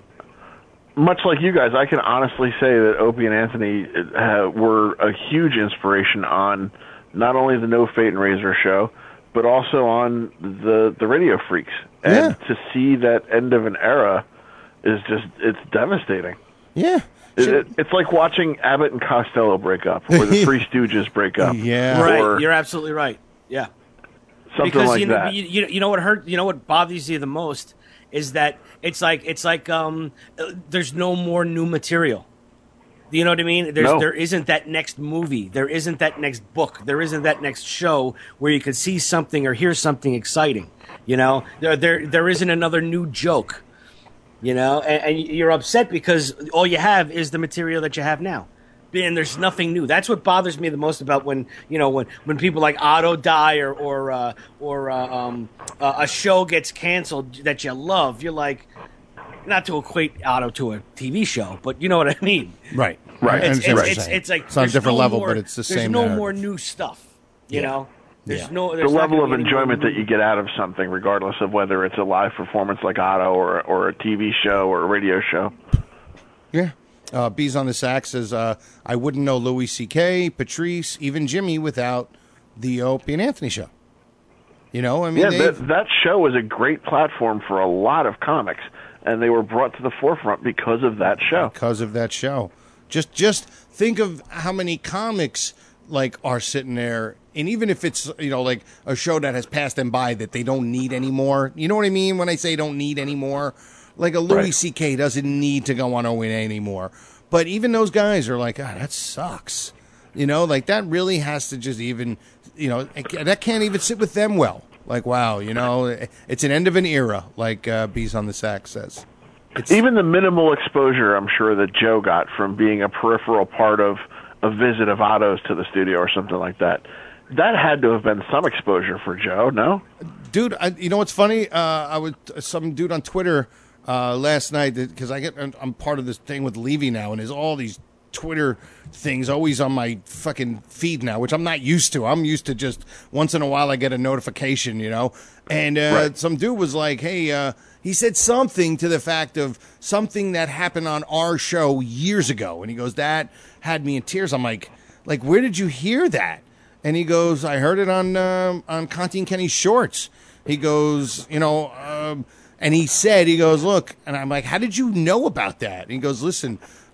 Speaker 12: Much like you guys, I can honestly say that Opie and Anthony uh, were a huge inspiration on not only the No Fate and Razor show, but also on the, the Radio Freaks. And
Speaker 8: yeah.
Speaker 12: to see that end of an era is just, it's devastating.
Speaker 8: Yeah.
Speaker 12: It, it, it's like watching Abbott and Costello break up, or the Three Stooges break up.
Speaker 8: Yeah,
Speaker 9: right.
Speaker 12: Or
Speaker 9: You're absolutely right. Yeah,
Speaker 12: something
Speaker 9: because
Speaker 12: like
Speaker 9: you know,
Speaker 12: that.
Speaker 9: You, you, you know what hurt? You know what bothers you the most is that it's like it's like um, there's no more new material. You know what I mean? There's
Speaker 12: No.
Speaker 9: there isn't that next movie. There isn't that next book. There isn't that next show where you could see something or hear something exciting. You know, there there there isn't another new joke. You know, and, and you're upset because all you have is the material that you have now. And there's nothing new. That's what bothers me the most about when, you know, when, when people like Otto die or or uh, or uh, um, uh, a show gets canceled that you love. You're like, not to equate Otto to a T V show, but you know what I mean.
Speaker 8: Right, right.
Speaker 9: It's,
Speaker 8: I
Speaker 9: it's,
Speaker 8: understand what
Speaker 9: it's,
Speaker 8: you're saying.
Speaker 9: it's like
Speaker 8: It's on a
Speaker 9: there's
Speaker 8: different
Speaker 9: no
Speaker 8: level,
Speaker 9: more-
Speaker 8: but it's the
Speaker 9: There's
Speaker 8: same
Speaker 9: no
Speaker 8: narrative.
Speaker 9: more new stuff. You
Speaker 8: Yeah.
Speaker 9: know, there's
Speaker 8: Yeah.
Speaker 9: no
Speaker 12: The
Speaker 9: there's not
Speaker 12: level
Speaker 9: gonna
Speaker 12: of
Speaker 9: be any more
Speaker 12: enjoyment that
Speaker 9: new-
Speaker 12: you get out of something, regardless of whether it's a live performance like Otto or or a T V show or a radio show.
Speaker 8: Yeah. Uh, Bees on the Sack says, uh, I wouldn't know Louis C K, Patrice, even Jimmy without the Opie and Anthony show. You know, I mean,
Speaker 12: Yeah,
Speaker 8: they've-
Speaker 12: that, that show was a great platform for a lot of comics, and they were brought to the forefront because of that show.
Speaker 8: Because of that show. Just just think of how many comics like are sitting there, and even if it's, you know, like a show that has passed them by that they don't need anymore. You know what I mean when I say don't need anymore? Like a Louis
Speaker 12: Right.
Speaker 8: C K doesn't need to go on O N A anymore. But even those guys are like, ah, that sucks. You know, like that really has to just even, you know, that can't even sit with them well. Like, wow, you know, it's an end of an era, like uh, Bees on the Sack says. It's,
Speaker 12: Even the minimal exposure, I'm sure, that Joe got from being a peripheral part of a visit of Otto's to the studio or something like that, that had to have been some exposure for Joe, no?
Speaker 8: Dude, I, you know what's funny? Uh, I would some dude on Twitter uh, last night, because I get I'm part of this thing with Levy now, and there's all these Twitter things always on my fucking feed now, which I'm not used to. I'm used to just once in a while I get a notification, you know. And uh,
Speaker 12: Right.
Speaker 8: some dude was like, "Hey," uh, he said something to the fact of something that happened on our show years ago, and he goes, "That had me in tears." I'm like, "Like, where did you hear that?" And he goes, "I heard it on um, on Conti and Kenny's shorts." He goes, "You know," um, and he said, "He goes, look," and I'm like, "How did you know about that?" And he goes, "Listen,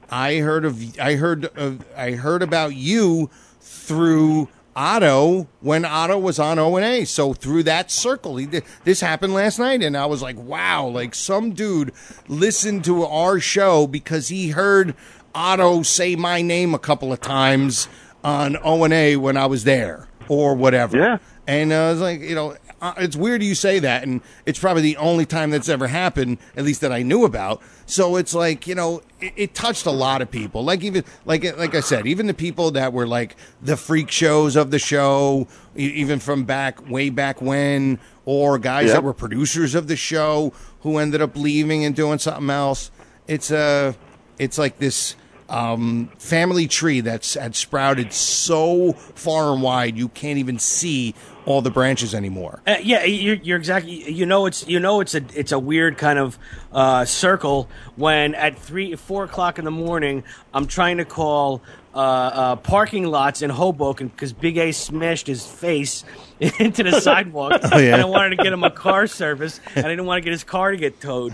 Speaker 8: I heard of I heard of I heard about you through Otto when Otto was on O and A. So through that circle, he did, this happened last night, and I was like, wow, like some dude listened to our show because he heard Otto say my name a couple of times on O and A when I was there or whatever.
Speaker 12: Yeah.
Speaker 8: And uh, I was like, you know, uh, it's weird you say that, and it's probably the only time that's ever happened, at least that I knew about. So it's like, you know, it, it touched a lot of people. Like even like like I said, even the people that were like the freak shows of the show, e- even from back way back when, or guys
Speaker 12: Yep.
Speaker 8: that were producers of the show who ended up leaving and doing something else. It's a, it's like this um, family tree that's had sprouted so far and wide you can't even see all the branches anymore.
Speaker 9: Uh, yeah, you're, you're exactly. You know, it's you know, it's a it's a weird kind of uh, circle when at three, four o'clock in the morning, I'm trying to call uh, uh, parking lots in Hoboken because Big A smashed his face into the sidewalk,
Speaker 8: Oh, yeah.
Speaker 9: and I wanted to get him a car service, and I didn't want to get his car to get towed.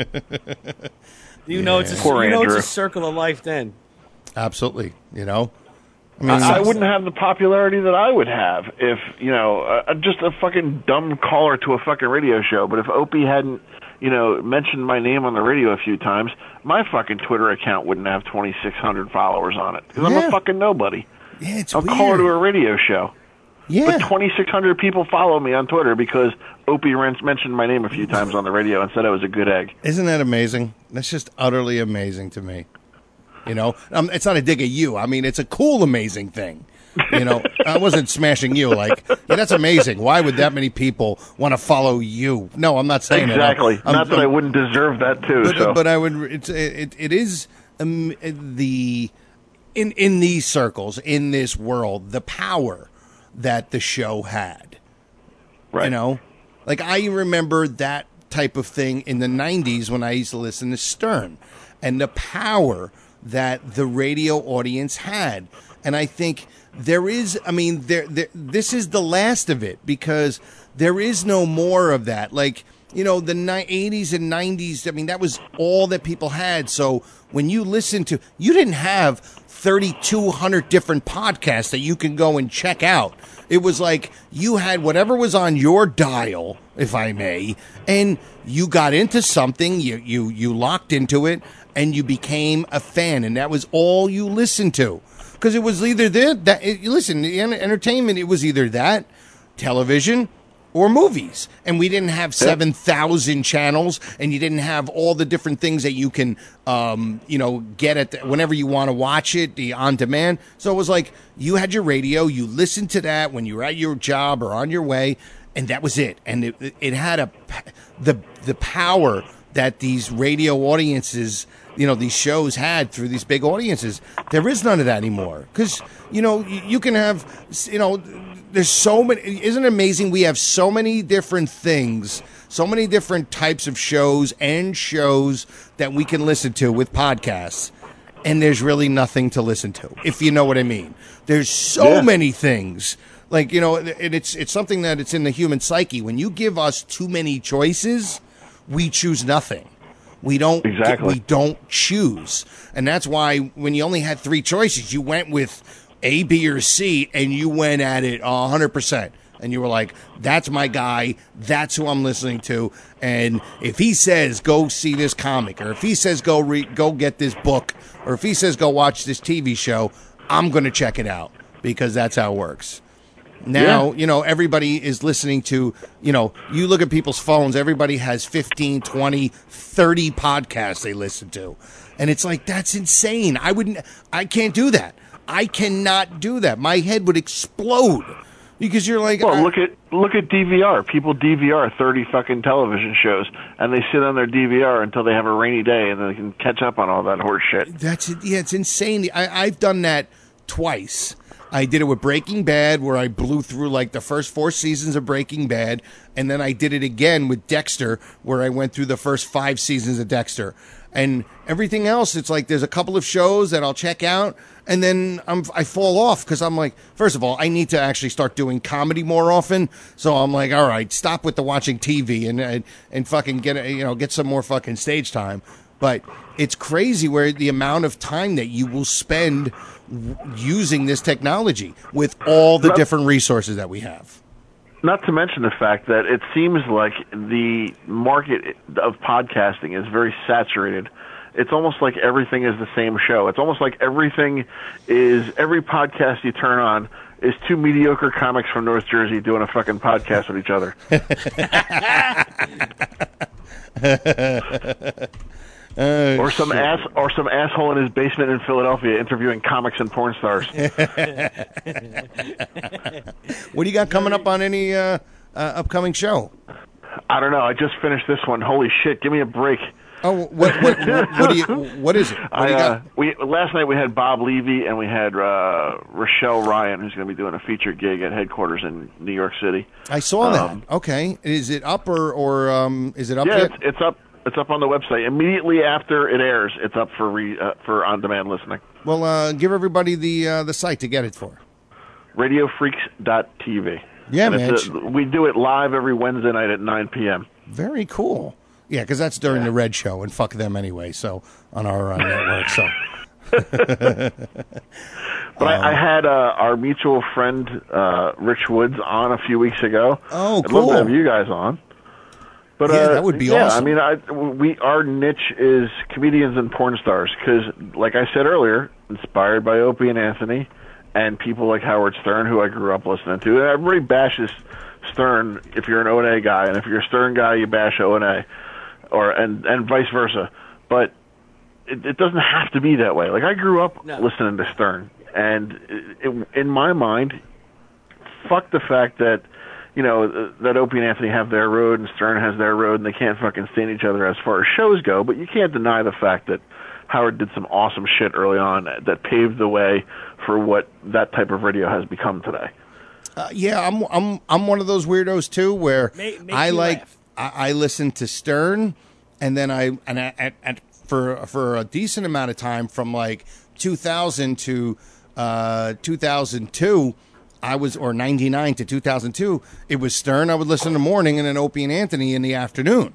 Speaker 9: You know, it's a,
Speaker 12: Poor
Speaker 9: you know, it's
Speaker 12: Andrew.
Speaker 9: a circle of life. Then
Speaker 8: Absolutely, you know. I mean,
Speaker 12: I, I wouldn't have the popularity that I would have if, you know, uh, just a fucking dumb caller to a fucking radio show. But if Opie hadn't, you know, mentioned my name on the radio a few times, my fucking Twitter account wouldn't have twenty-six hundred followers on it. Because I'm
Speaker 8: Yeah.
Speaker 12: a fucking nobody.
Speaker 8: Yeah, it's
Speaker 12: I'm a
Speaker 8: weird.
Speaker 12: caller to a radio show.
Speaker 8: Yeah.
Speaker 12: But twenty-six hundred people follow me on Twitter because Opie Rents mentioned my name a few times on the radio and said I was a good egg.
Speaker 8: Isn't that amazing? That's just utterly amazing to me. You know, um, it's not a dig at you. I mean, it's a cool, amazing thing. You know, I wasn't smashing you. Like, yeah, that's amazing. Why would that many people want to follow you? No, I'm not saying
Speaker 12: Exactly.
Speaker 8: that. I'm-
Speaker 12: Not that
Speaker 8: I'm-
Speaker 12: I wouldn't deserve that too.
Speaker 8: But,
Speaker 12: so.
Speaker 8: but I would. It's it. It is um, the in in these circles in this world the power that the show had.
Speaker 12: Right.
Speaker 8: You know, like I remember that type of thing in the nineties when I used to listen to Stern, and the power that the radio audience had. And I think there is, I mean, there, there, this is the last of it because there is no more of that. Like, you know, the ni- eighties and nineties, I mean, that was all that people had. So when you listen to, you didn't have thirty-two hundred different podcasts that you can go and check out. It was like you had whatever was on your dial, if I may, and you got into something, you, you, you locked into it, and you became a fan, and that was all you listened to. Because it was either that, that it, listen, the en- entertainment, it was either that, television, or movies. And we didn't have seven thousand channels, and you didn't have all the different things that you can, um, you know, get at the, whenever you want to watch it, the on demand. So it was like you had your radio, you listened to that when you were at your job or on your way, and that was it. And it, it had a the the power that these radio audiences, you know, these shows had through these big audiences. There is none of that anymore. Because, you know, you, you can have, you know, there's so many, isn't it amazing? We have so many different things, so many different types of shows and shows that we can listen to with podcasts. And there's really nothing to listen to, if you know what I mean. There's so
Speaker 12: Yeah.
Speaker 8: many things. Like, you know, and it's it's something that it's in the human psyche. When you give us too many choices, we choose nothing. We don't
Speaker 12: Exactly.
Speaker 8: we don't choose. And that's why when you only had three choices, you went with A, B, or C, and you went at it one hundred percent. And you were like, that's my guy. That's who I'm listening to. And if he says, go see this comic, or if he says, go read, go get this book, or if he says, go watch this T V show, I'm going to check it out because that's how it works. Now,
Speaker 12: Yeah.
Speaker 8: you know, everybody is listening to, you know, you look at people's phones, everybody has fifteen, twenty, thirty podcasts they listen to. And it's like, that's insane. I wouldn't, I can't do that. I cannot do that. My head would explode because you're like,
Speaker 12: Well,
Speaker 8: I-
Speaker 12: look at look at D V R. People D V R thirty fucking television shows, and they sit on their D V R until they have a rainy day, and then they can catch up on all that horse shit.
Speaker 8: That's it. Yeah, it's insane. I, I've done that twice. I did it with Breaking Bad, where I blew through like the first four seasons of Breaking Bad, and then I did it again with Dexter, where I went through the first five seasons of Dexter. And everything else, it's like there's a couple of shows that I'll check out, and then I'm, I fall off because I'm like, first of all, I need to actually start doing comedy more often. So I'm like, all right, stop with the watching T V and and, and fucking get a- you know get some more fucking stage time. But it's crazy where the amount of time that you will spend w- using this technology with all the
Speaker 12: Not-
Speaker 8: different resources that we have.
Speaker 12: Not to mention the fact that it seems like the market of podcasting is very saturated. It's almost like everything is the same show. It's almost like everything is, every podcast you turn on is two mediocre comics from North Jersey doing a fucking podcast with each other.
Speaker 8: Uh,
Speaker 12: or some
Speaker 8: shit.
Speaker 12: ass, or some asshole in his basement in Philadelphia interviewing comics and porn stars.
Speaker 8: What do you got coming up on any uh, uh, upcoming show?
Speaker 12: I don't know. I just finished this one. Holy shit! Give me a break.
Speaker 8: Oh, what what what, what do you? What is it? What
Speaker 12: I,
Speaker 8: do you
Speaker 12: uh,
Speaker 8: got?
Speaker 12: we last night we had Bob Levy and we had uh, Rochelle Ryan, who's going to be doing a featured gig at headquarters in New York City.
Speaker 8: I saw
Speaker 12: um,
Speaker 8: that. Okay, is it up or or um, is it up
Speaker 12: Yeah,
Speaker 8: yet?
Speaker 12: it's, it's up. It's up on the website immediately after it airs. It's up for re, uh, for on demand listening.
Speaker 8: Well, uh, give everybody the uh, the site to get it for.
Speaker 12: radio freaks dot t v.
Speaker 8: Yeah,
Speaker 12: And
Speaker 8: man.
Speaker 12: it's a, we do it live every Wednesday night at nine p.m.
Speaker 8: Very cool. Yeah, because that's during the Red Show, and fuck them anyway. So on our uh, network. So.
Speaker 12: But I, I had uh, our mutual friend uh, Rich Woods on a few weeks ago.
Speaker 8: Oh,
Speaker 12: I'd love
Speaker 8: cool.
Speaker 12: to have you guys on. But
Speaker 8: Yeah,
Speaker 12: uh,
Speaker 8: that would be
Speaker 12: yeah,
Speaker 8: awesome.
Speaker 12: I mean, I, we our niche is comedians and porn stars because, like I said earlier, inspired by Opie and Anthony, and people like Howard Stern, who I grew up listening to. Everybody bashes Stern if you're an O and A guy, and if you're a Stern guy, you bash O and A, or and and vice versa. But it, it doesn't have to be that way. Like I grew up
Speaker 9: No.
Speaker 12: listening to Stern, and it, it, in my mind, fuck the fact that. You know, that Opie and Anthony have their road and Stern has their road and they can't fucking stand each other as far as shows go, but you can't deny the fact that Howard did some awesome shit early on that paved the way for what that type of radio has become today.
Speaker 8: Uh, yeah, I'm I'm I'm one of those weirdos too, where
Speaker 9: Make- make
Speaker 8: I
Speaker 9: me
Speaker 8: like
Speaker 9: laugh.
Speaker 8: I, I listen to Stern, and then I and I, at, at, for for a decent amount of time from like two thousand to uh, two thousand two. I was, or ninety-nine to two thousand two, it was Stern. I would listen in the morning and then Opie and Anthony in the afternoon.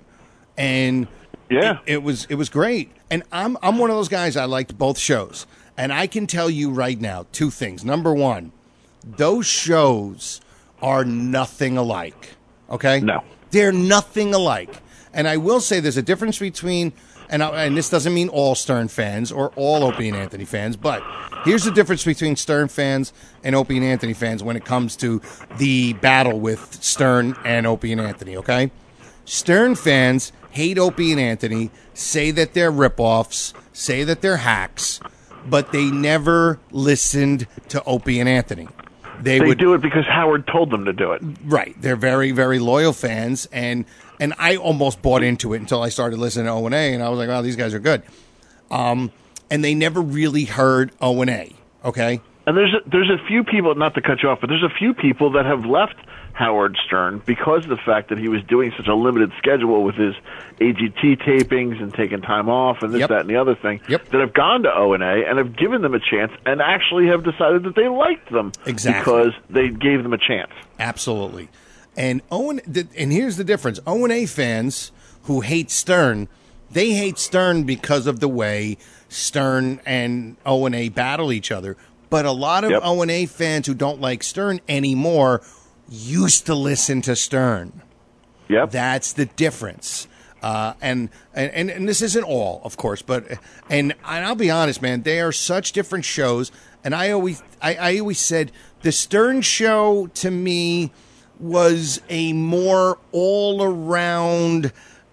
Speaker 8: And
Speaker 12: yeah,
Speaker 8: it, it was, it was great. And I'm, I'm one of those guys, I liked both shows. And I can tell you right now, two things. Number one, those shows are nothing alike. Okay?
Speaker 12: No.
Speaker 8: They're nothing alike. And I will say there's a difference between, and, I, and this doesn't mean all Stern fans or all Opie and Anthony fans, but here's the difference between Stern fans and Opie and Anthony fans when it comes to the battle with Stern and Opie and Anthony, okay? Stern fans hate Opie and Anthony, say that they're ripoffs, say that they're hacks, but they never listened to Opie and Anthony. They,
Speaker 12: They
Speaker 8: would
Speaker 12: do it because Howard told them to do it.
Speaker 8: Right. They're very, very loyal fans, and and I almost bought into it until I started listening to O and A, and I was like, oh, these guys are good. Um, and they never really heard O and A, okay?
Speaker 12: And there's a, there's a few people, not to cut you off, but there's a few people that have left Howard Stern because of the fact that he was doing such a limited schedule with his A G T tapings and taking time off and this,
Speaker 8: Yep.
Speaker 12: that, and the other thing,
Speaker 8: Yep.
Speaker 12: that have gone to O and A and have given them a chance and actually have decided that they liked them
Speaker 8: Exactly.
Speaker 12: because they gave them a chance.
Speaker 8: Absolutely. And Owen, and here's the difference: O and A fans who hate Stern, they hate Stern because of the way Stern and O and A battle each other. But a lot of
Speaker 12: Yep.
Speaker 8: O and A fans who don't like Stern anymore used to listen to Stern.
Speaker 12: Yep.
Speaker 8: That's the difference. Uh, and, and and this isn't all, of course, but and, and I'll be honest, man, they are such different shows. And I always I, I always said the Stern Show to me was a more all around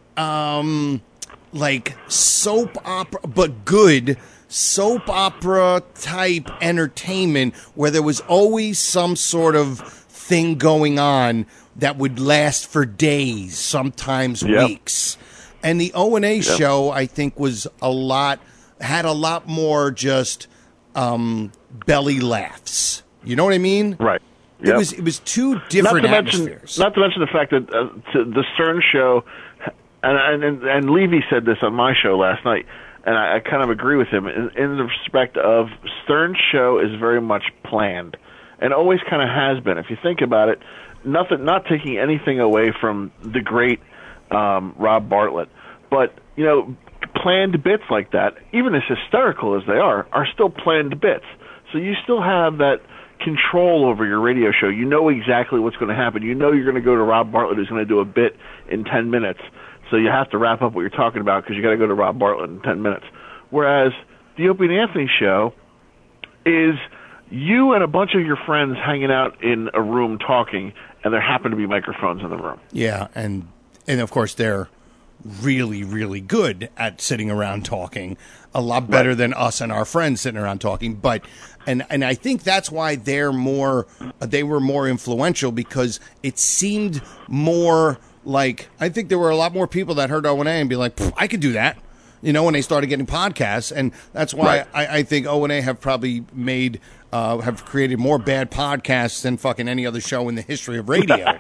Speaker 8: um, like soap opera, but good soap opera type entertainment where there was always some sort of thing going on that would last for days, sometimes
Speaker 12: Yep.
Speaker 8: weeks. And the O and A
Speaker 12: Yep.
Speaker 8: show, I think, was a lot, had a lot more just um, belly laughs. You know what I mean?
Speaker 12: Right.
Speaker 8: It
Speaker 12: Yep.
Speaker 8: was it was two different
Speaker 12: not to mention,
Speaker 8: atmospheres.
Speaker 12: Not to mention the fact that uh, to the Stern Show, and, and and Levy said this on my show last night, and I, I kind of agree with him in, in the respect of Stern Show is very much planned, and always kind of has been. If you think about it, nothing, not taking anything away from the great um, Rob Bartlett, but you know, planned bits like that, even as hysterical as they are, are still planned bits. So you still have that control over your radio show. You know exactly what's going to happen. You know you're going to go to Rob Bartlett, who's going to do a bit in ten minutes. So you have to wrap up what you're talking about because you got to go to Rob Bartlett in ten minutes. Whereas the Opie and Anthony show is you and a bunch of your friends hanging out in a room talking, and there happen to be microphones in the room.
Speaker 8: Yeah, and and of course they're really, really good at sitting around talking. A lot better right. than us and our friends sitting around talking. But and and I think that's why they're more they were more influential, because it seemed more like, I think there were a lot more people that heard O and A and be like, I could do that. You know, when they started getting podcasts, and that's why right. I, I think O and A have probably made uh, have created more bad podcasts than fucking any other show in the history of radio.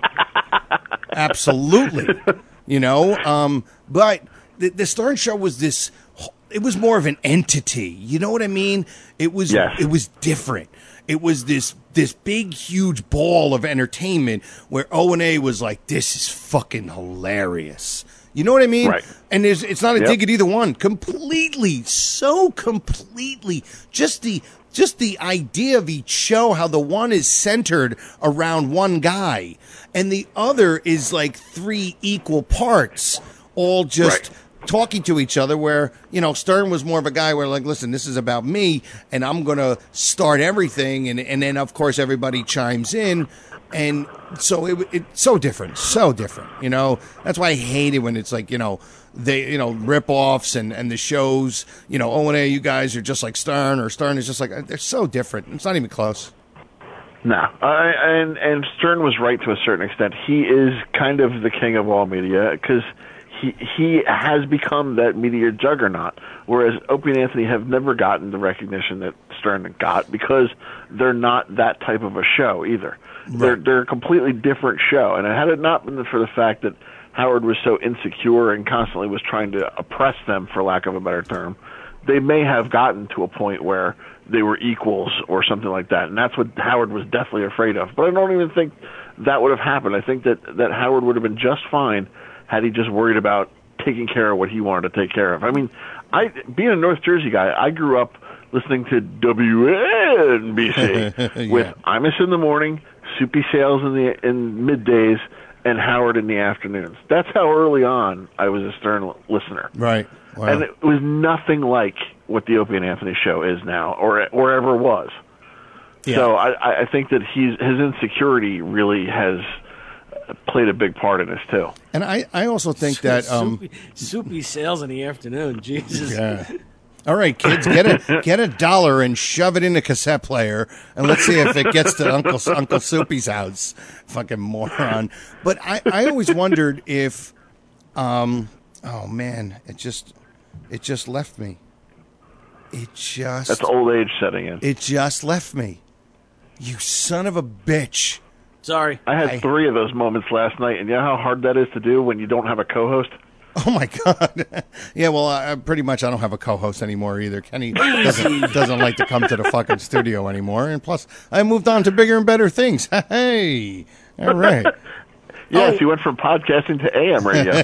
Speaker 8: Absolutely, you know. Um, but the, the Stern Show was this. It was more of an entity. You know what I mean? It was. Yes. It was different. It was this this big, huge ball of entertainment where O and A was like, "This is fucking hilarious." You know what I mean?
Speaker 12: Right.
Speaker 8: And there's, it's not a
Speaker 12: yep.
Speaker 8: dig at either one. Completely, so completely. Just the just the idea of each show, how the one is centered around one guy, and the other is like three equal parts, all just right. talking to each other. Where, you know, Stern was more of a guy where, like, listen, this is about me, and I'm going to start everything, and and then of course everybody chimes in. And so it, it's so different, so different, you know. That's why I hate it when it's like, you know, they, you know, rip-offs and, and the shows, you know, O and A, you guys are just like Stern, or Stern is just like, they're so different. It's not even close.
Speaker 12: No, I, and and Stern was right to a certain extent. He is kind of the king of all media because he he has become that media juggernaut, whereas Opie and Anthony have never gotten the recognition that Stern got because they're not that type of a show either. Right. They're they're a completely different show, and had it not been for the fact that Howard was so insecure and constantly was trying to oppress them, for lack of a better term, they may have gotten to a point where they were equals or something like that, and that's what Howard was deathly afraid of. But I don't even think that would have happened. I think that, that Howard would have been just fine had he just worried about taking care of what he wanted to take care of. I mean, I being a North Jersey guy, I grew up listening to W N B C yeah. with Imus in the morning, Soupy Sales in the in middays, and Howard in the afternoons. That's how early on I was a Stern listener.
Speaker 8: Right. Wow.
Speaker 12: And it was nothing like what the Opie and Anthony show is now, or or ever was. Yeah. So I, I think that he's, his insecurity really has played a big part in this too.
Speaker 8: And I, I also think that um,
Speaker 9: soupy, soupy Sales in the afternoon. Jesus.
Speaker 8: Yeah. All right, kids, get a get a dollar and shove it in a cassette player, and let's see if it gets to Uncle Uncle Soupy's house. Fucking moron. But I, I always wondered if, um, oh man, it just it just left me. It just
Speaker 12: that's old age setting in.
Speaker 8: It just left me. You son of a bitch.
Speaker 9: Sorry,
Speaker 12: I had
Speaker 8: I,
Speaker 12: three of those moments last night, and you know how hard that is to do when you don't have a co-host.
Speaker 8: Oh my God! Yeah, well, I, pretty much I don't have a co-host anymore either. Kenny doesn't, doesn't like to come to the fucking studio anymore, and plus, I moved on to bigger and better things. Hey, all right.
Speaker 12: Yes, oh. You went from podcasting to A M radio.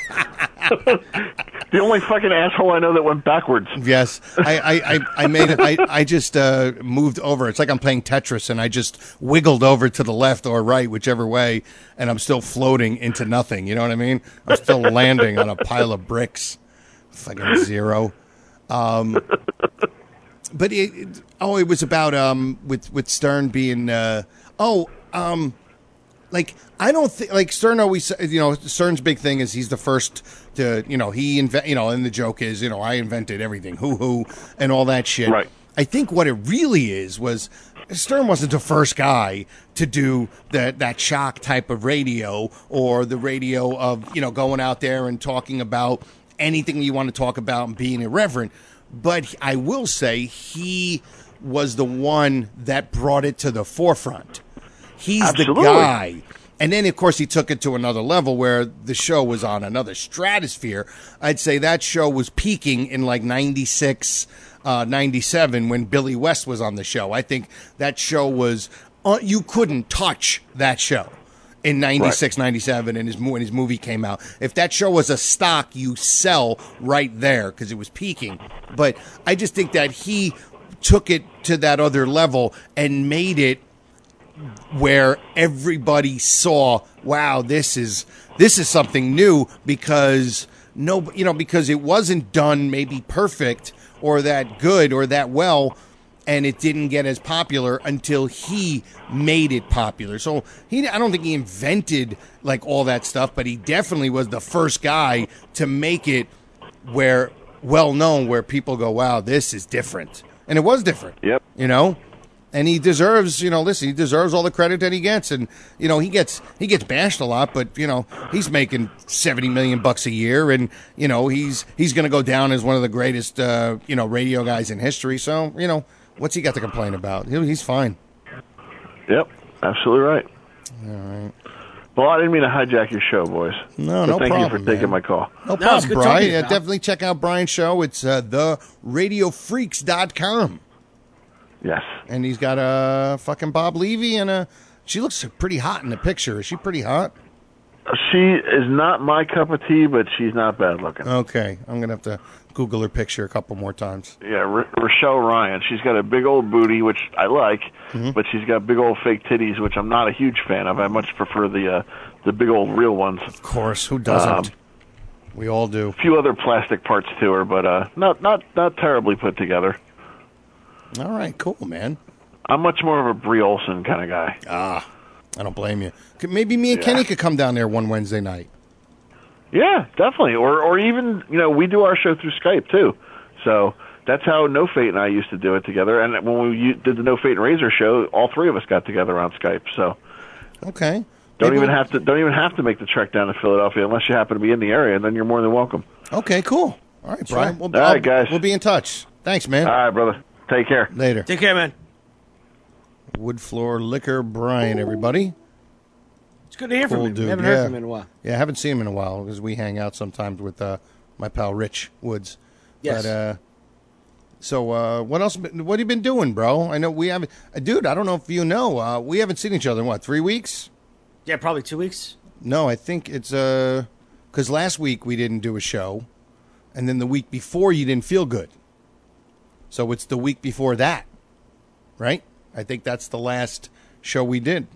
Speaker 12: The only fucking asshole I know that went backwards.
Speaker 8: Yes, I, I, I, I made it. I, I just uh, moved over. It's like I'm playing Tetris, and I just wiggled over to the left or right, whichever way, and I'm still floating into nothing. You know what I mean? I'm still landing on a pile of bricks. Fucking zero. Um, but it, it, oh, it was about um with with Stern being uh oh um. Like, I don't think, like, Stern always, you know, Stern's big thing is he's the first to, you know, he invent, you know, and the joke is, you know, I invented everything, hoo-hoo, and all that shit.
Speaker 12: Right.
Speaker 8: I think what it really is was Stern wasn't the first guy to do that, that shock type of radio or the radio of, you know, going out there and talking about anything you want to talk about and being irreverent. But I will say he was the one that brought it to the forefront. He's
Speaker 12: Absolutely.
Speaker 8: the guy. And then, of course, he took it to another level where the show was on another stratosphere. I'd say that show was peaking in like ninety-six, uh, ninety-seven when Billy West was on the show. I think that show was, uh, you couldn't touch that show. in ninety-six, ninety-seven, and his, when his movie came out. If that show was a stock, you sell right there because it was peaking. But I just think that he took it to that other level and made it where everybody saw, wow, this is this is something new, because no, you know, because it wasn't done maybe perfect or that good or that well, and it didn't get as popular until he made it popular. So he, I don't think he invented like all that stuff, but he definitely was the first guy to make it where well known, where people go, wow, this is different. And it was different.
Speaker 12: Yep.
Speaker 8: You know? And he deserves, you know, listen, he deserves all the credit that he gets. And, you know, he gets he gets bashed a lot, but, you know, he's making seventy million bucks a year. And, you know, he's he's going to go down as one of the greatest, uh, you know, radio guys in history. So, you know, what's he got to complain about? He- He's fine.
Speaker 12: Yep, absolutely right.
Speaker 8: All right.
Speaker 12: Well, I didn't mean to hijack your show, boys.
Speaker 8: No,
Speaker 12: But
Speaker 8: no
Speaker 12: thank
Speaker 8: problem,
Speaker 12: you for taking
Speaker 8: man.
Speaker 12: my call.
Speaker 8: No
Speaker 9: No,
Speaker 8: problem,
Speaker 9: it's good
Speaker 8: Brian.
Speaker 9: talking to you,
Speaker 8: Yeah,
Speaker 9: pal.
Speaker 8: definitely check out Brian's show. It's uh, the radio freaks dot com.
Speaker 12: Yes.
Speaker 8: And he's got a fucking Bob Levy and a. She looks pretty hot in the picture. Is she pretty hot?
Speaker 12: She is not my cup of tea, but she's not bad looking.
Speaker 8: Okay, I'm gonna have to Google her picture a couple more times.
Speaker 12: Yeah, R- Rochelle Ryan. She's got a big old booty, which I like,
Speaker 8: Mm-hmm.
Speaker 12: but she's got big old fake titties, which I'm not a huge fan of. I much prefer the uh, the big old real ones.
Speaker 8: Of course, who doesn't?
Speaker 12: Um,
Speaker 8: we all do.
Speaker 12: A few other plastic parts to her, but uh, not not not terribly put together.
Speaker 8: All right, cool, man.
Speaker 12: I'm much more of a Brie Olson kind of guy.
Speaker 8: Ah, I don't blame you. Could- Maybe me and
Speaker 12: Yeah.
Speaker 8: Kenny could come down there one Wednesday night.
Speaker 12: Yeah, definitely. Or or even, you know, we do our show through Skype too. So that's how No Fate and I used to do it together. And when we u- did the No Fate and Razor show, all three of us got together on Skype. So
Speaker 8: Okay.
Speaker 12: don't
Speaker 8: Maybe
Speaker 12: even
Speaker 8: we'll-
Speaker 12: have to don't even have to make the trek down to Philadelphia unless you happen to be in the area, and then you're more than welcome.
Speaker 8: Okay, cool. All right, Brian.
Speaker 12: Sure.
Speaker 8: We'll,
Speaker 12: All right, guys.
Speaker 8: We'll be in touch. Thanks, man.
Speaker 12: All right, brother. Take care.
Speaker 8: Later.
Speaker 9: Take care, man.
Speaker 8: Wood Floor Liquor Brian, everybody.
Speaker 9: It's good to hear from
Speaker 8: Cool
Speaker 9: him.
Speaker 8: dude.
Speaker 9: Haven't
Speaker 8: yeah.
Speaker 9: heard from him in a while.
Speaker 8: Yeah, I haven't seen him in a while because we hang out sometimes with uh, my pal Rich Woods.
Speaker 9: Yes.
Speaker 8: But, uh, so uh, what else? What have you been doing, bro? I know we haven't. Uh, dude, I don't know if you know. Uh, we haven't seen each other in what, three weeks?
Speaker 9: Yeah, probably two weeks.
Speaker 8: No, I think it's uh, because last week we didn't do a show, and then the week before you didn't feel good. So it's the week before that, right? I think that's the last show we did.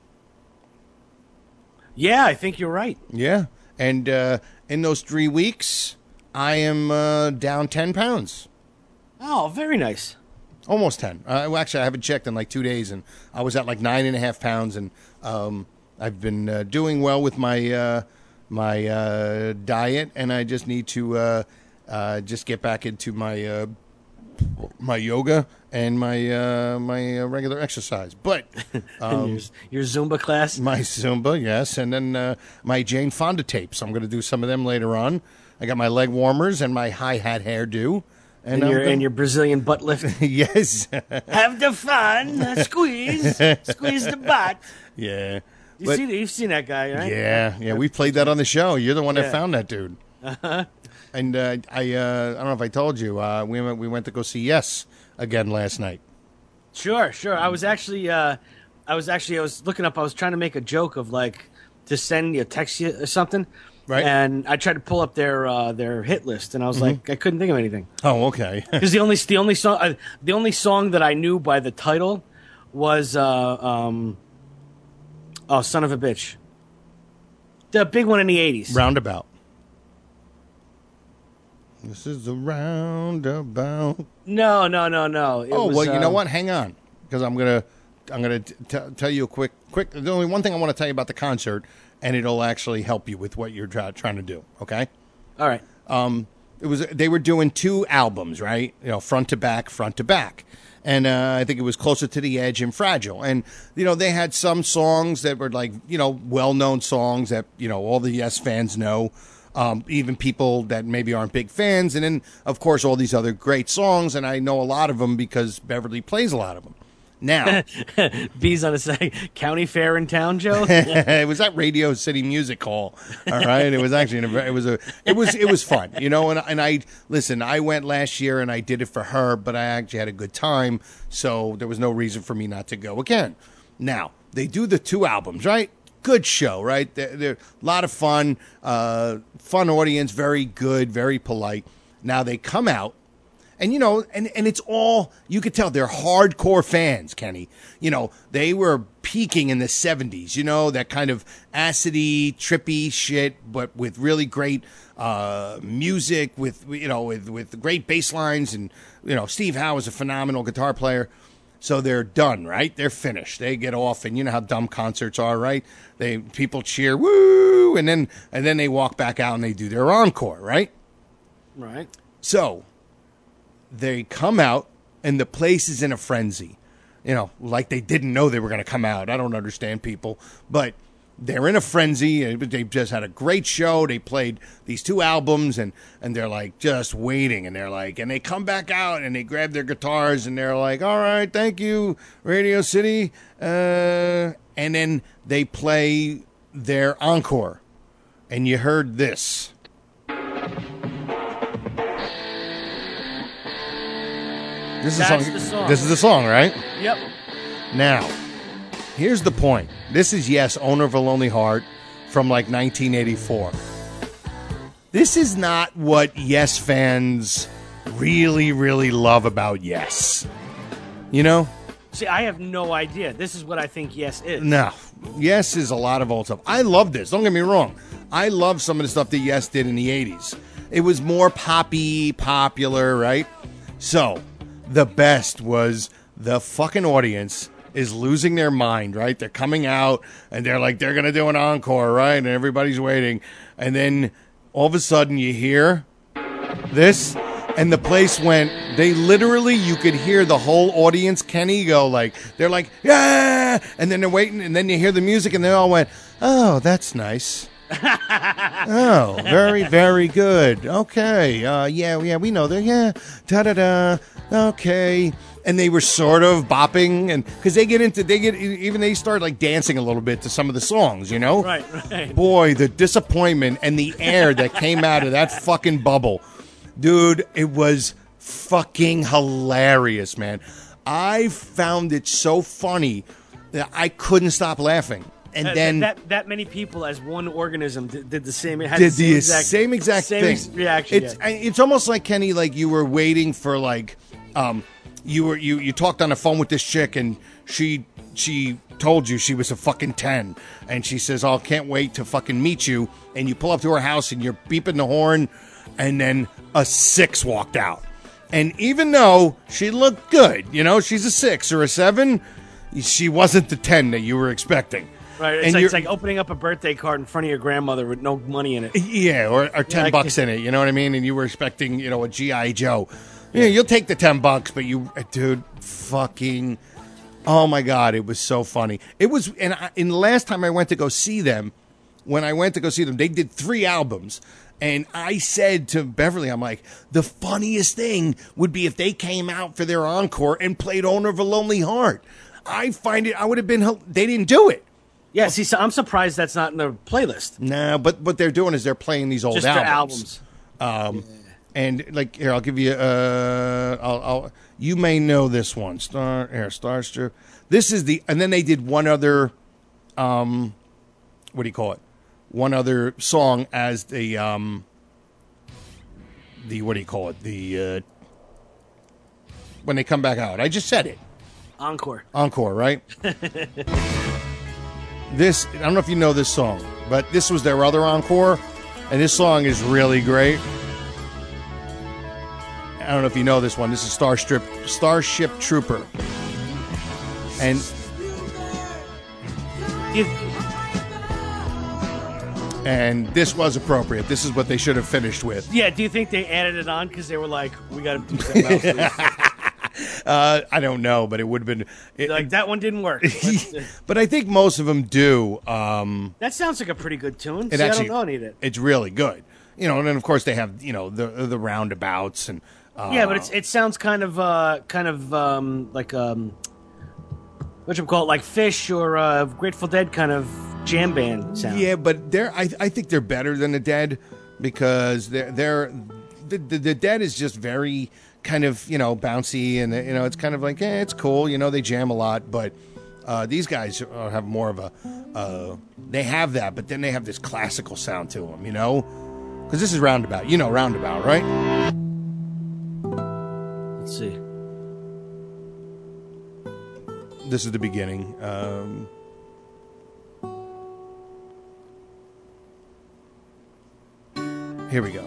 Speaker 9: Yeah, I think you're right.
Speaker 8: Yeah, and uh, in those three weeks, I am uh, down ten pounds.
Speaker 9: Oh, very nice.
Speaker 8: Almost ten. Uh, well, actually, I haven't checked in like two days, and I was at like nine and a half pounds, and um, I've been uh, doing well with my uh, my uh, diet, and I just need to uh, uh, just get back into my uh, my yoga and my uh, my uh, regular exercise. But um,
Speaker 9: your, your Zumba class?
Speaker 8: my Zumba, yes, and then uh, my Jane Fonda tapes. I'm going to do some of them later on. I got my leg warmers and my hi hat hairdo.
Speaker 9: And,
Speaker 8: I'm
Speaker 9: your
Speaker 8: gonna-
Speaker 9: and your Brazilian butt lift.
Speaker 8: yes.
Speaker 9: Have the fun. Uh, squeeze. Squeeze the butt.
Speaker 8: Yeah.
Speaker 9: You
Speaker 8: But-
Speaker 9: see, you've seen that guy, right?
Speaker 8: Yeah, yeah, we played that on the show. You're the one that
Speaker 9: Yeah.
Speaker 8: found that dude.
Speaker 9: Uh-huh.
Speaker 8: And uh, I, uh, I don't know if I told you, uh, we went, we went to go see Yes again last night.
Speaker 9: Sure, sure. I was actually, uh, I was actually, I was looking up. I was trying to make a joke of like to send you, text you or something.
Speaker 8: Right.
Speaker 9: And I tried to pull up their uh, their hit list, and I was
Speaker 8: Mhm.
Speaker 9: like, I couldn't think of anything.
Speaker 8: Oh, okay.
Speaker 9: Because the only the only song uh, the only song that I knew by the title was uh, um, oh, son of a bitch, the big one in the eighties.
Speaker 8: Roundabout. This is the roundabout.
Speaker 9: No, no, no, no. It
Speaker 8: oh
Speaker 9: was,
Speaker 8: well, you know
Speaker 9: um,
Speaker 8: what? Hang on, because I'm gonna I'm gonna t- t- tell you a quick quick. There's only one thing I want to tell you about the concert, and it'll actually help you with what you're try- trying to do. Okay.
Speaker 9: All right.
Speaker 8: Um, it was they were doing two albums, right? You know, front to back, front to back. And uh, I think it was Closer to the Edge and Fragile. And, you know, they had some songs that were like, you know, well-known songs that, you know, all the Yes fans know, um, even people that maybe aren't big fans. And then, of course, all these other great songs. And I know a lot of them because Beverly plays a lot of them. Now,
Speaker 9: B's on a say county fair in town, Joe.
Speaker 8: it was at Radio City Music Hall. All right, it was actually in a, it was a it was it was fun, you know. And and I listen, I went last year and I did it for her, but I actually had a good time, so there was no reason for me not to go again. Now they do the two albums, right? good show, right? They're, they're a lot of fun, uh, fun audience, very good, very polite. Now they come out, and you know, and, and it's all, you could tell they're hardcore fans, Kenny. You know, they were peaking in the seventies, you know, that kind of acidy, trippy shit, but with really great uh, music, with, you know, with, with great bass lines, and, you know, Steve Howe is a phenomenal guitar player. So they're done, right? They're finished. They get off, and you know how dumb concerts are, right? They people cheer, woo, and then and then they walk back out and they do their encore, right?
Speaker 9: Right.
Speaker 8: So they come out, and the place is in a frenzy. You know, like they didn't know they were going to come out. I don't understand people, but they're in a frenzy. They just had a great show. They played these two albums, and, and they're like just waiting. And they're like, and they come back out and they grab their guitars and they're like, all right, thank you, Radio City. Uh, and then they play their encore. And you heard this. This is
Speaker 9: That's
Speaker 8: song,
Speaker 9: the song.
Speaker 8: This is the song, right?
Speaker 9: Yep.
Speaker 8: Now, here's the point. This is Yes, Owner of a Lonely Heart from like nineteen eighty-four. This is not what Yes fans really, really love about Yes. You know?
Speaker 9: See, I have no idea. This is what I think Yes is.
Speaker 8: No. Yes is a lot of old stuff. I love this. Don't get me wrong. I love some of the stuff that Yes did in the eighties. It was more poppy, popular, right? So, the best was the fucking audience is losing their mind, right? They're coming out, and they're like, they're going to do an encore, right? And everybody's waiting. And then all of a sudden you hear this, and the place went, they literally, you could hear the whole audience, Kenny, go like, they're like, yeah! And then they're waiting, and then you hear the music, and they all went, oh, that's nice. Oh, very, very good. Okay. Uh, yeah, yeah, we know that. Yeah. Da-da-da. Okay. And they were sort of bopping, and because they get into, they get, even they start like dancing a little bit to some of the songs, you know?
Speaker 9: Right, right.
Speaker 8: Boy, the disappointment and the air that came out of that fucking bubble. Dude, it was fucking hilarious, man. I found it so funny that I couldn't stop laughing. And
Speaker 9: Uh,
Speaker 8: then
Speaker 9: that, that that many people as one organism did, did the same. It had
Speaker 8: did
Speaker 9: the same
Speaker 8: the
Speaker 9: exact,
Speaker 8: same exact
Speaker 9: same
Speaker 8: thing.
Speaker 9: ex- reaction.
Speaker 8: It's
Speaker 9: yeah.
Speaker 8: I- it's almost like, Kenny, like you were waiting for like, um, you were you you talked on the phone with this chick, and she she told you she was a fucking ten, and she says, "Oh, can't wait to fucking meet you." And you pull up to her house, and you're beeping the horn, and then a six walked out. And even though she looked good, you know, she's a six or a seven, she wasn't the ten that you were expecting.
Speaker 9: Right, it's
Speaker 8: And
Speaker 9: like,
Speaker 8: you're-
Speaker 9: it's like opening up a birthday card in front of your grandmother with no money in it.
Speaker 8: Yeah, or, or ten
Speaker 9: Yeah, I
Speaker 8: bucks
Speaker 9: can-
Speaker 8: in it. You know what I mean? And you were expecting, you know, a G I Joe. Yeah, you'll take the ten bucks, but you, dude, fucking, oh my god, it was so funny. It was, and I, and the last time I went to go see them, when I went to go see them, they did three albums. And I said to Beverly, I'm like, the funniest thing would be if they came out for their encore and played Owner of a Lonely Heart. I find it, I would have been, they didn't do it.
Speaker 9: Yeah, see, so I'm surprised that's not in the playlist.
Speaker 8: Nah, but what they're doing is they're playing these old
Speaker 9: Just their
Speaker 8: albums.
Speaker 9: albums.
Speaker 8: Um, and like here, I'll give you. Uh, I'll, I'll. You may know this one. Star Air Starstrip. This is the. And then they did one other. Um, what do you call it? One other song as the. Um, the what do you call it? The. Uh, when they come back out, I just said it.
Speaker 9: Encore.
Speaker 8: Encore, right? This, I don't know if you know this song, but this was their other encore, and this song is really great. I don't know if you know this one. This is Starship, Starship Trooper. And
Speaker 9: You-
Speaker 8: and this was appropriate. This is what they should have finished with.
Speaker 9: yeah, do you think they added it on because they were like, we got to do something else?
Speaker 8: Uh, I don't know, but it would have been. It,
Speaker 9: Like, that one didn't work. Let's-
Speaker 8: but I think most of them do. Um,
Speaker 9: that sounds like a pretty good tune.
Speaker 8: It
Speaker 9: See,
Speaker 8: actually,
Speaker 9: I don't know any of it.
Speaker 8: It's really good. You know, and then of course they have, you know, the the roundabouts and. Uh,
Speaker 9: Yeah, but it's it sounds kind of uh, kind of um, like um, what you call it, like Fish or uh, Grateful Dead kind of jam band sound.
Speaker 8: Yeah, but they're I, I think they're better than the Dead because they're they're the, the the Dead is just very kind of, you know, bouncy, and you know it's kind of like, eh, it's cool, you know, they jam a lot, but Uh, these guys uh, have more of a, uh, they have that, but then they have this classical sound to them, you know? Because this is Roundabout. You know Roundabout, right?
Speaker 9: Let's see.
Speaker 8: This is the beginning. Um, here we go.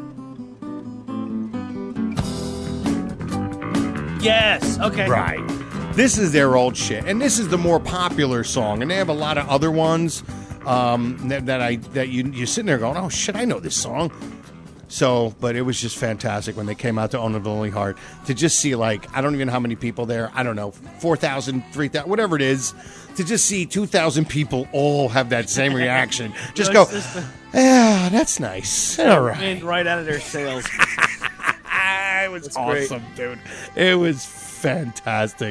Speaker 9: Yes. Okay.
Speaker 8: Right. This is their old shit, and this is the more popular song. And they have a lot of other ones um, that, that I that you you're sitting there going, oh shit, I know this song. So, but it was just fantastic when they came out to Own of the Lonely Heart to just see, like, I don't even know how many people there. I don't know, four thousand, three thousand, whatever it is. To just see two thousand people all have that same reaction. Just go, yeah, that's nice. All right.
Speaker 9: And right out of their sails.
Speaker 8: It was
Speaker 9: That's
Speaker 8: awesome,
Speaker 9: great.
Speaker 8: dude. It was fantastic.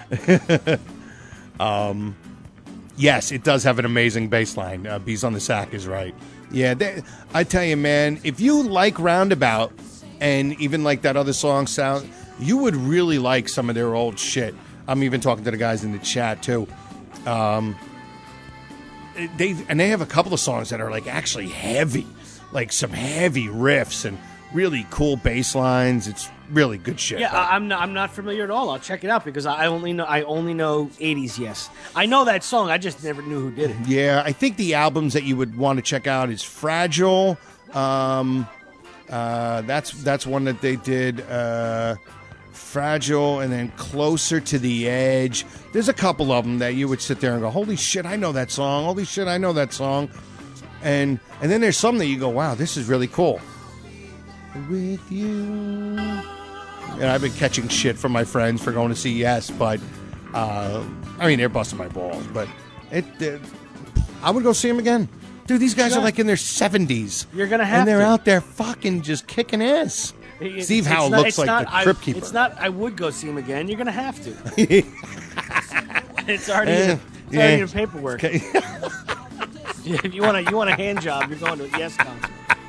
Speaker 8: um, yes, it does have an amazing bass line. Uh, Bees on the Sack is right. Yeah, they, I tell you, man, if you like Roundabout and even like that other song sound, you would really like some of their old shit. I'm even talking to the guys in the chat, too. Um, they And they have a couple of songs that are like actually heavy, like some heavy riffs and really cool bass lines. It's really good shit.
Speaker 9: Yeah, I, I'm not. I'm not familiar at all. I'll check it out because I only know. I only know eighties. Yes, I know that song. I just never knew who did it.
Speaker 8: Yeah, I think the albums that you would want to check out is Fragile. Um, uh, that's that's one that they did. Uh, Fragile, and then Closer to the Edge. There's a couple of them that you would sit there and go, "Holy shit, I know that song! Holy shit, I know that song!" And and then there's some that you go, "Wow, this is really cool." With you. And I've been catching shit from my friends for going to see Yes, but uh, I mean, they're busting my balls, but it, it I would go see them again. Dude, these guys
Speaker 9: Yeah.
Speaker 8: are like in their seventies.
Speaker 9: You're gonna have
Speaker 8: And they're
Speaker 9: to.
Speaker 8: out there fucking just kicking ass.
Speaker 9: It-
Speaker 8: Steve
Speaker 9: it's
Speaker 8: Howe
Speaker 9: not-
Speaker 8: looks
Speaker 9: it's
Speaker 8: like
Speaker 9: not-
Speaker 8: the
Speaker 9: I-
Speaker 8: Crypt Keeper.
Speaker 9: It's not. I would go see him again. You're gonna have to. It's already.
Speaker 8: Eh,
Speaker 9: in, it's
Speaker 8: yeah.
Speaker 9: already in paperwork.
Speaker 8: Okay.
Speaker 9: If you want to, you want a hand job. You're going to a Yes concert.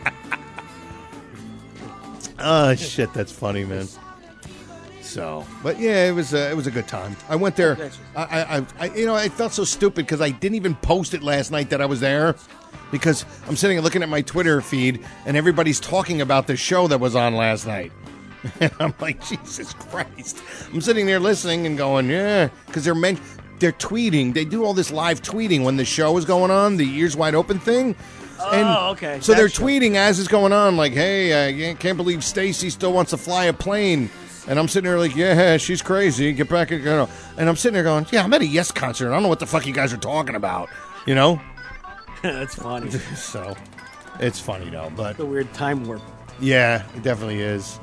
Speaker 8: Oh shit, that's funny, man. So, but yeah, it was a, it was a good time. I went there. I, I, I you know, I felt so stupid because I didn't even post it last night that I was there because I'm sitting and looking at my Twitter feed and everybody's talking about the show that was on last night. And I'm like, Jesus Christ! I'm sitting there listening and going, yeah, because they're men- they're tweeting. They do all this live tweeting when the show is going on, the Ears Wide Open thing. And
Speaker 9: Oh, okay.
Speaker 8: So
Speaker 9: That
Speaker 8: they're
Speaker 9: show.
Speaker 8: tweeting as it's going on, like, "Hey, I can't believe Stacy still wants to fly a plane." And I'm sitting there like, "Yeah, she's crazy. Get back, you know." And I'm sitting there going, "Yeah, I'm at a Yes concert. I don't know what the fuck you guys are talking about," you know.
Speaker 9: That's funny.
Speaker 8: So, it's funny though, but
Speaker 9: The weird time warp.
Speaker 8: yeah, it definitely is.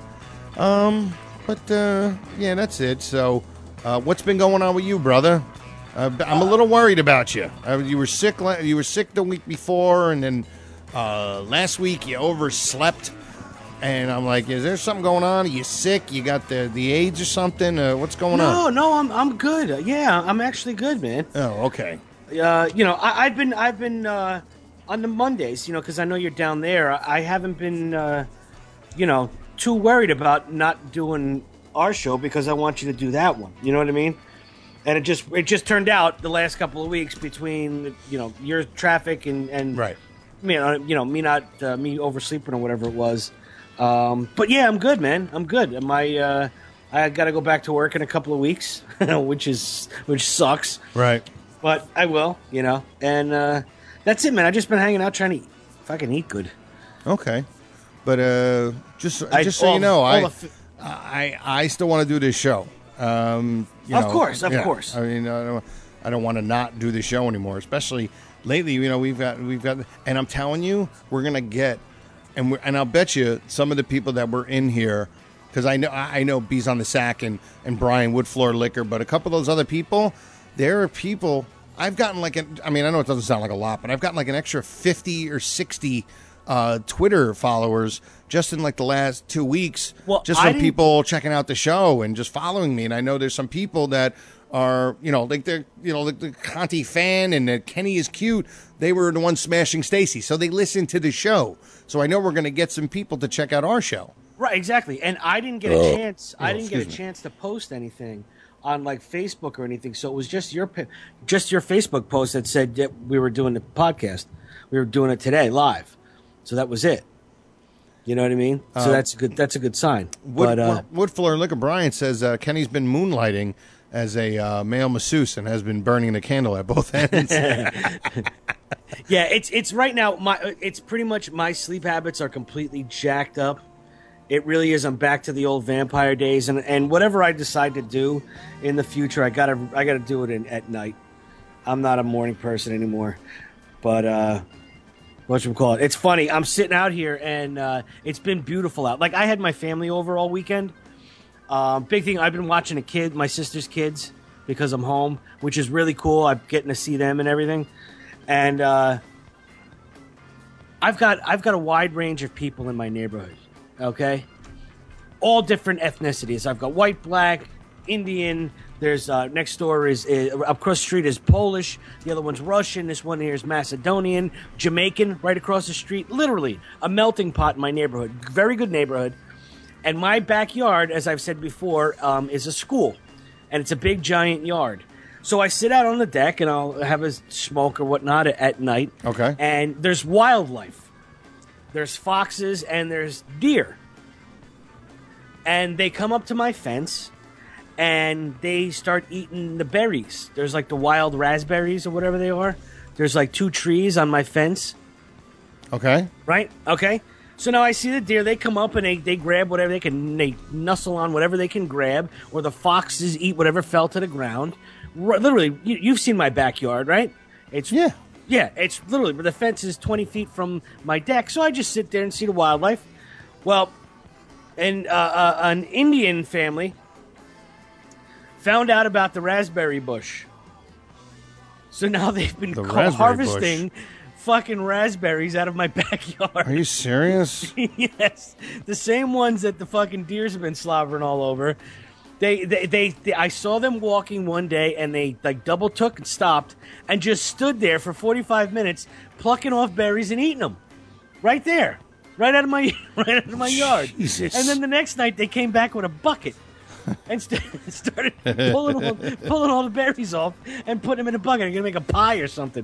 Speaker 8: Um, but uh, yeah, that's it. So, uh, what's been going on with you, brother? Uh, I'm a little worried about you. Uh, you were sick. la- You were sick the week before, and then uh, last week you overslept. And I'm like, is there something going on? Are you sick? You got the, the AIDS or something? Uh, what's going
Speaker 9: no,
Speaker 8: on?
Speaker 9: no, I'm I'm good. Uh, Yeah, I'm actually good, man.
Speaker 8: Oh, okay.
Speaker 9: Uh, you know, I, I've been I've been uh, on the Mondays, you know, because I know you're down there. I, I haven't been, uh, you know, too worried about not doing our show because I want you to do that one. You know what I mean? And it just it just turned out the last couple of weeks between you know your traffic and and
Speaker 8: right,
Speaker 9: you know you know me not uh, me oversleeping or whatever it was. Um, but yeah, I'm good, man. I'm good. My uh, I got to go back to work in a couple of weeks, which is which sucks.
Speaker 8: Right.
Speaker 9: But I will, you know. And uh, that's it, man. I've just been hanging out trying to eat, fucking eat good.
Speaker 8: Okay. But uh, just
Speaker 9: I-
Speaker 8: just so
Speaker 9: all-
Speaker 8: you know,
Speaker 9: all
Speaker 8: I,
Speaker 9: the f-
Speaker 8: I I still want to do this show. Um, you
Speaker 9: Of
Speaker 8: know,
Speaker 9: course, of
Speaker 8: yeah.
Speaker 9: course.
Speaker 8: I mean, I don't, I don't want to not do the show anymore. Especially lately, you know, we've got we've got, and I'm telling you, we're gonna get, and we're, and I'll bet you some of the people that were in here, because I know I know Bees on the Sack and and Brian Woodfloor Liquor, but a couple of those other people, there are people. I've gotten like an, I mean, I know it doesn't sound like a lot, but I've gotten like an extra fifty or sixty uh, Twitter followers just in like the last two weeks.
Speaker 9: Well,
Speaker 8: just
Speaker 9: I
Speaker 8: from
Speaker 9: didn't-
Speaker 8: people checking out the show and just following me. And I know there's some people that are, you know, like they're, you know, like the Conti fan and the Kenny is cute. They were the ones smashing Stacy, so they listen to the show. So I know we're going to get some people to check out our show.
Speaker 9: Right, exactly. And I didn't get a
Speaker 8: Oh.
Speaker 9: chance.
Speaker 8: Oh,
Speaker 9: I didn't get a
Speaker 8: excuse me.
Speaker 9: chance to post anything on like Facebook or anything. So it was just your pa- just your Facebook post that said that we were doing the podcast. We were doing it today live. So that was it. You know what I mean? So
Speaker 8: Uh,
Speaker 9: that's good. That's a good sign.
Speaker 8: Wood,
Speaker 9: but uh,
Speaker 8: Wood Floor Liquor Bryant says uh, Kenny's been moonlighting as a uh, male masseuse and has been burning the candle at both ends.
Speaker 9: yeah, it's it's right now. My it's pretty much my sleep habits are completely jacked up. It really is. I'm back to the old vampire days, and, and whatever I decide to do in the future, I gotta I gotta do it in, at night. I'm not a morning person anymore. But uh, whatchamacallit? It's funny. I'm sitting out here, and uh, it's been beautiful out. Like I had my family over all weekend. Um, big thing. I've been watching a kid, my sister's kids, because I'm home, which is really cool. I'm getting to see them and everything, and uh, I've got I've got a wide range of people in my neighborhood. Okay, all different ethnicities. I've got white, black, Indian. There's uh, next door is, is across the street is Polish. The other one's Russian. This one here is Macedonian, Jamaican. Right across the street, literally a melting pot in my neighborhood. Very good neighborhood. And my backyard, as I've said before, um, is a school, and it's a big giant yard. So I sit out on the deck and I'll have a smoke or whatnot at, at night.
Speaker 8: Okay.
Speaker 9: And there's wildlife. There's foxes and there's deer. And they come up to my fence and they start eating the berries. There's like the wild raspberries or whatever they are. There's like two trees on my fence.
Speaker 8: Okay.
Speaker 9: Right? Okay. So now I see the deer. They come up and they, they grab whatever they can. They nuzzle on whatever they can grab. Or the foxes eat whatever fell to the ground. R- literally, you, you've seen my backyard, right? It's
Speaker 8: Yeah.
Speaker 9: Yeah, it's literally, but the fence is twenty feet from my deck, so I just sit there and see the wildlife. Well, and uh, uh, an Indian family found out about the raspberry bush. So now they've been
Speaker 8: The
Speaker 9: ca-
Speaker 8: raspberry
Speaker 9: harvesting fucking raspberries out of my backyard.
Speaker 8: Are you serious?
Speaker 9: Yes. The same ones that the fucking deers have been slobbering all over. They, they, they, they, I saw them walking one day, and they like double took and stopped, and just stood there for forty-five minutes, plucking off berries and eating them, right there, right out of my, right out of my yard.
Speaker 8: Jesus.
Speaker 9: And then the next night, they came back with a bucket and st- started pulling all, pulling all the berries off and putting them in a bucket. I'm gonna make a pie or something.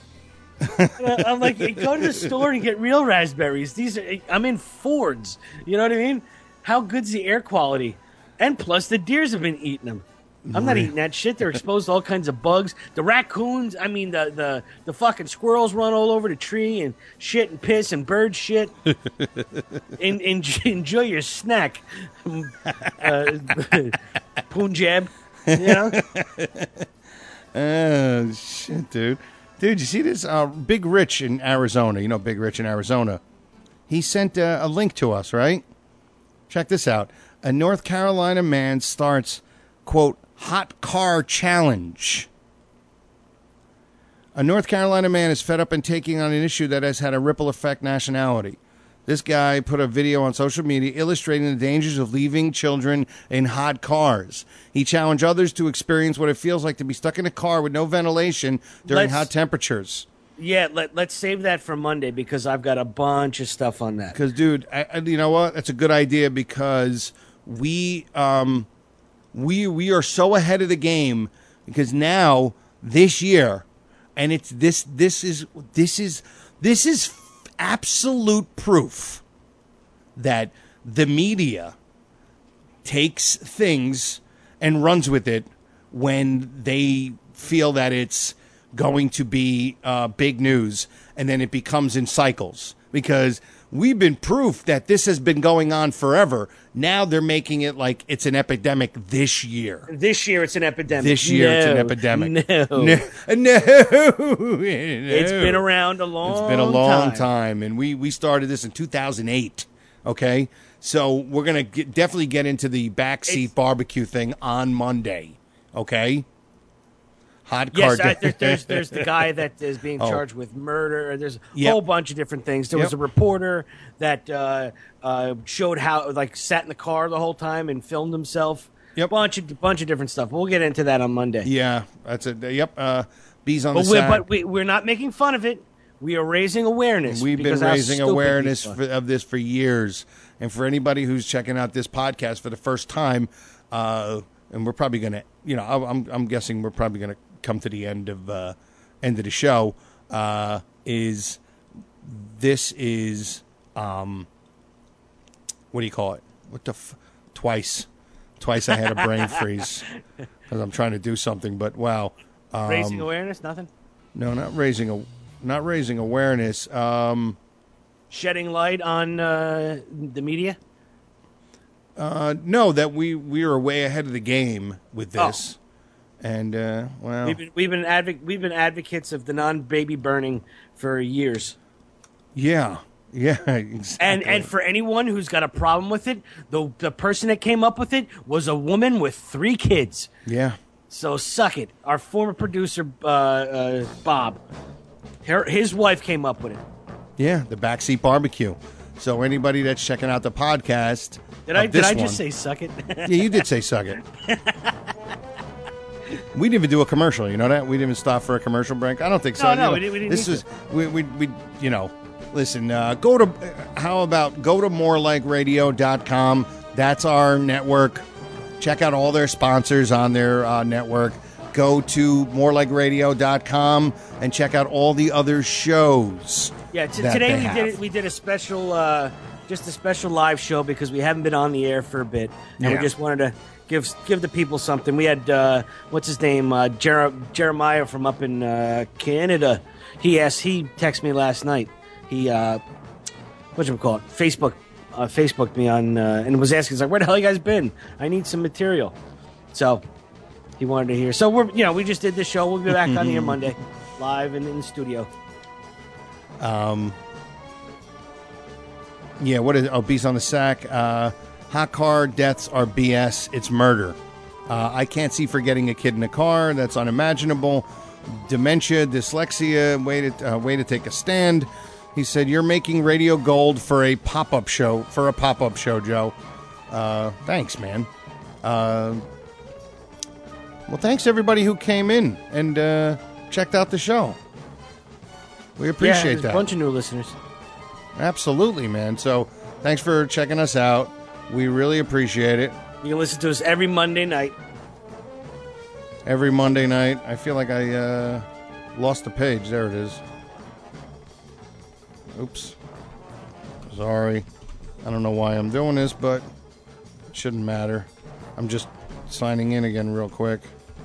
Speaker 9: Uh, I'm like, go to the store and get real raspberries. These are, I'm in Fords. You know what I mean? How good's the air quality? And plus, the deers have been eating them. I'm not
Speaker 8: Right.
Speaker 9: eating that shit. They're exposed to all kinds of bugs. The raccoons, I mean, the, the, the fucking squirrels run all over the tree and shit and piss and bird shit. in, in, enjoy your snack, uh, Punjab. You know?
Speaker 8: Oh, shit, dude. Dude, you see this? Uh, Big Rich in Arizona. You know Big Rich in Arizona. He sent uh, a link to us, right? Check this out. A North Carolina man starts, quote, hot car challenge. A North Carolina man is fed up and taking on an issue that has had a ripple effect nationality. This guy put a video on social media illustrating the dangers of leaving children in hot cars. He challenged others to experience what it feels like to be stuck in a car with no ventilation during
Speaker 9: Let's-
Speaker 8: hot temperatures.
Speaker 9: Yeah, let, let's save that for Monday because I've got a bunch of stuff on that.
Speaker 8: Because, dude, I, I, you know what? That's a good idea because we um, we we are so ahead of the game because now this year, and it's this this is this is this is absolute proof that the media takes things and runs with it when they feel that it's going to be uh, big news, and then it becomes in cycles because we've been proof that this has been going on forever. Now they're making it like it's an epidemic this year.
Speaker 9: This year it's an epidemic.
Speaker 8: This year
Speaker 9: no,
Speaker 8: it's an epidemic.
Speaker 9: No.
Speaker 8: No. no.
Speaker 9: It's been around a long time.
Speaker 8: It's been a long time, time and we, we started this in two thousand eight, okay? So we're going to definitely get into the backseat barbecue thing on Monday, okay? Hot car.
Speaker 9: Yes, I, there, there's there's the guy that is being
Speaker 8: Oh.
Speaker 9: charged with murder. There's a
Speaker 8: Yep.
Speaker 9: whole bunch of different things. There
Speaker 8: Yep.
Speaker 9: was a reporter that uh, uh, showed how, like, sat in the car the whole time and filmed himself.
Speaker 8: Yep.
Speaker 9: Bunch of bunch of different stuff. We'll get into that on Monday.
Speaker 8: Yeah, that's it. Yep. Uh, bees on
Speaker 9: But,
Speaker 8: the
Speaker 9: we're,
Speaker 8: side.
Speaker 9: but we, we're not making fun of it. We are raising awareness.
Speaker 8: We've been
Speaker 9: because how
Speaker 8: raising
Speaker 9: stupid
Speaker 8: awareness
Speaker 9: these are.
Speaker 8: for, of this for years. And for anybody who's checking out this podcast for the first time, uh, and we're probably going to, you know, I- I'm I'm guessing we're probably going to come to the end of uh, end of the show. Uh, is this is um, what do you call it? What the f- twice, twice I had a brain freeze because I'm trying to do something. But wow, um,
Speaker 9: Raising awareness, nothing.
Speaker 8: no, not raising a, not raising awareness. Um,
Speaker 9: Shedding light on uh, the media.
Speaker 8: uh, no, that we we are way ahead of the game with this, and uh, well,
Speaker 9: We've been we've been advoc- we've been advocates of the non-baby burning for years.
Speaker 8: yeah, yeah, exactly.
Speaker 9: And and for anyone who's got a problem with it, the the person that came up with it was a woman with three kids.
Speaker 8: yeah.
Speaker 9: So suck it. Our former producer uh, uh, Bob, her, his wife came up with it.
Speaker 8: Yeah, the backseat barbecue. So anybody that's checking out the podcast,
Speaker 9: Did
Speaker 8: of
Speaker 9: I did
Speaker 8: this
Speaker 9: I
Speaker 8: one-
Speaker 9: just say suck it?
Speaker 8: Yeah, you did say suck it. We didn't even do a commercial. You know that we didn't even stop for a commercial break. I don't think so.
Speaker 9: No, no,
Speaker 8: You know,
Speaker 9: we didn't- we didn't
Speaker 8: This
Speaker 9: need
Speaker 8: was we, we we you know. Listen, uh, go to how about go to more like radio dot com. That's our network. Check out all their sponsors on their uh, network. Go to more like radio dot com and check out all the other shows.
Speaker 9: Yeah, t-
Speaker 8: that
Speaker 9: today
Speaker 8: they
Speaker 9: we
Speaker 8: have.
Speaker 9: did we did a special, uh, just a special live show because we haven't been on the air for a bit, and
Speaker 8: Yeah.
Speaker 9: we just wanted to give give the people something. We had uh, what's his name, uh, Jer- Jeremiah from up in uh, Canada. He asked, he texted me last night. He uh, what you call it? Facebook, uh, Facebooked me on uh, and was asking, he's like, "Where the hell you guys been? I need some material." So he wanted to hear. So we're you know we just did this show. We'll be back on here Monday, live in, in the studio.
Speaker 8: Um, yeah, what is oh, Beast on the Sack? Uh, hot car deaths are B S. It's murder. Uh, I can't see forgetting a kid in a car. That's unimaginable. Dementia, dyslexia, way to, uh, way to take a stand. He said, you're making radio gold for a pop-up show, for a pop-up show, Joe. Uh, thanks, man. Uh, well, thanks to everybody who came in and uh, checked out the show. We appreciate
Speaker 9: yeah, there's
Speaker 8: that.
Speaker 9: A bunch of new listeners.
Speaker 8: Absolutely, man. So thanks for checking us out. We really appreciate it.
Speaker 9: You can listen to us every Monday night.
Speaker 8: Every Monday night. I feel like I uh, lost the page. There it is. Oops. Sorry. I don't know why I'm doing this, but it shouldn't matter. I'm just signing in again real quick.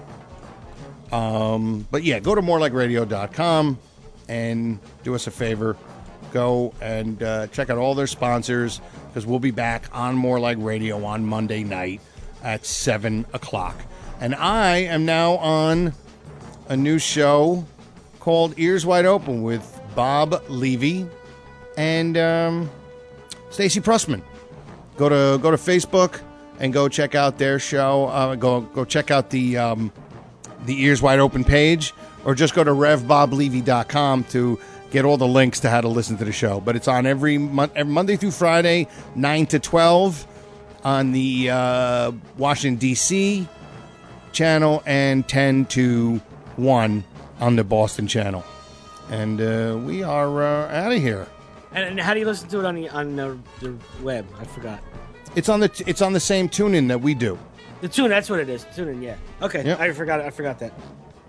Speaker 8: Um, but yeah, go to more like radio dot com and do us a favor. Go and uh, check out all their sponsors because we'll be back on More Like Radio on Monday night at seven o'clock. And I am now on a new show called Ears Wide Open with Bob Levy and um, Stacy Pressman. Go to go to Facebook and go check out their show. Uh, go go check out the um, the Ears Wide Open page, or just go to rev bob levy dot com to get all the links to how to listen to the show. But it's on every, mon- every Monday through Friday, nine to twelve on the uh, Washington, D C channel and ten to one on the Boston channel. And uh, we are uh, out of here.
Speaker 9: And, and how do you listen to it on the on the, the web? I forgot.
Speaker 8: It's on the t- it's on the same tune-in that we do.
Speaker 9: The tune, that's what it is. Tune in, yeah. Okay,
Speaker 8: Yep.
Speaker 9: I forgot. I forgot that.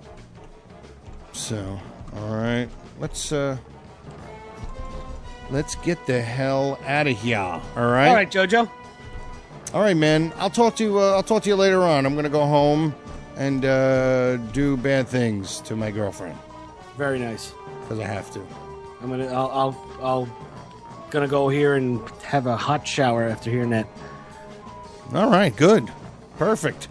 Speaker 8: So, all right, let's uh, let's get the hell out of here. All right.
Speaker 9: All right, JoJo.
Speaker 8: All right, man. I'll talk to you. Uh, I'll talk to you later on. I'm gonna go home and uh, do bad things to my girlfriend
Speaker 9: Very nice.
Speaker 8: because I have to.
Speaker 9: I'm gonna. I'll. I'll. I'll gonna go here and have a hot shower after hearing that.
Speaker 8: All right, good, perfect.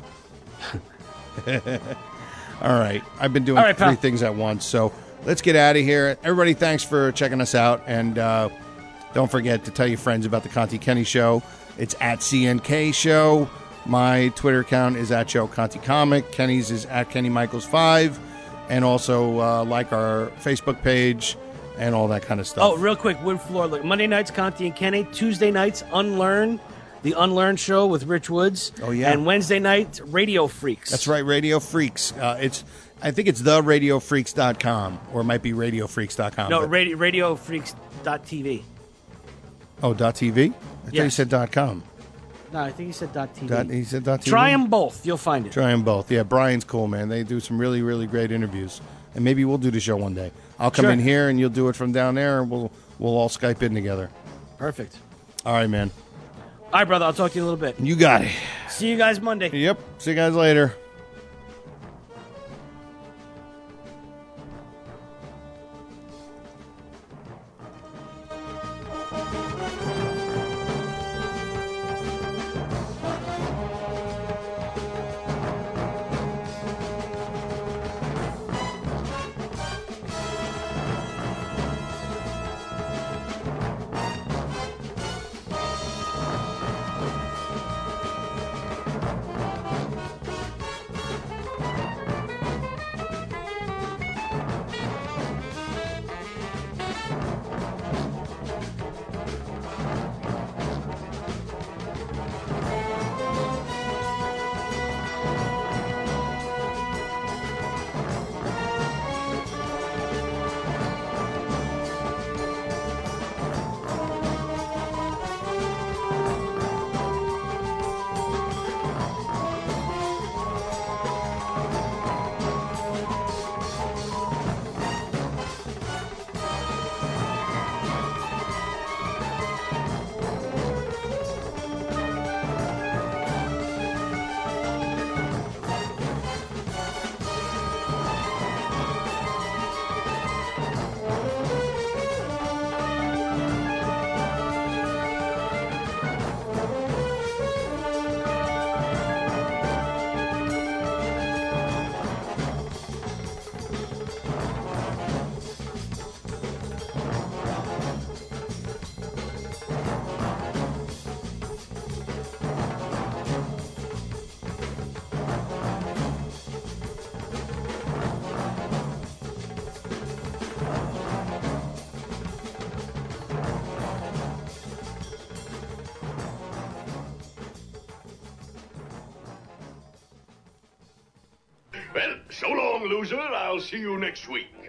Speaker 8: All right, I've been doing
Speaker 9: All right,
Speaker 8: three
Speaker 9: pal.
Speaker 8: things at once, so let's get out of here. Everybody, thanks for checking us out, and uh, don't forget to tell your friends about the Conti Kenny Show. It's at C N K Show. My Twitter account is at Joe Conti Comic. Kenny's is at Kenny Michaels five, and also uh, like our Facebook page and all that kind of stuff.
Speaker 9: Oh, real quick, wood floor. Look, Monday nights, Conti and Kenny. Tuesday nights, Unlearn, the Unlearn Show with Rich Woods.
Speaker 8: Oh, yeah.
Speaker 9: And Wednesday night, Radio Freaks.
Speaker 8: That's right, Radio Freaks. Uh, it's I think it's the radio freaks dot com, or it might be radio freaks dot com.
Speaker 9: No,
Speaker 8: but-
Speaker 9: radio, radio freaks dot t v.
Speaker 8: Oh, dot .tv? I thought you
Speaker 9: Yes.
Speaker 8: said dot .com.
Speaker 9: No, I think he said dot T V.
Speaker 8: Dot, he said dot T V?
Speaker 9: Try them both. You'll find it.
Speaker 8: Try them both. Yeah, Brian's cool, man. They do some really, really great interviews. And maybe we'll do the show one day. I'll come
Speaker 9: Sure.
Speaker 8: in here and you'll do it from down there, and we'll we'll all Skype in together.
Speaker 9: Perfect.
Speaker 8: All right, man.
Speaker 9: All right, brother. I'll talk to you in a little bit.
Speaker 8: You got it.
Speaker 9: See you guys Monday.
Speaker 8: Yep. See you guys later.
Speaker 13: Well, so long, loser. I'll see you next week.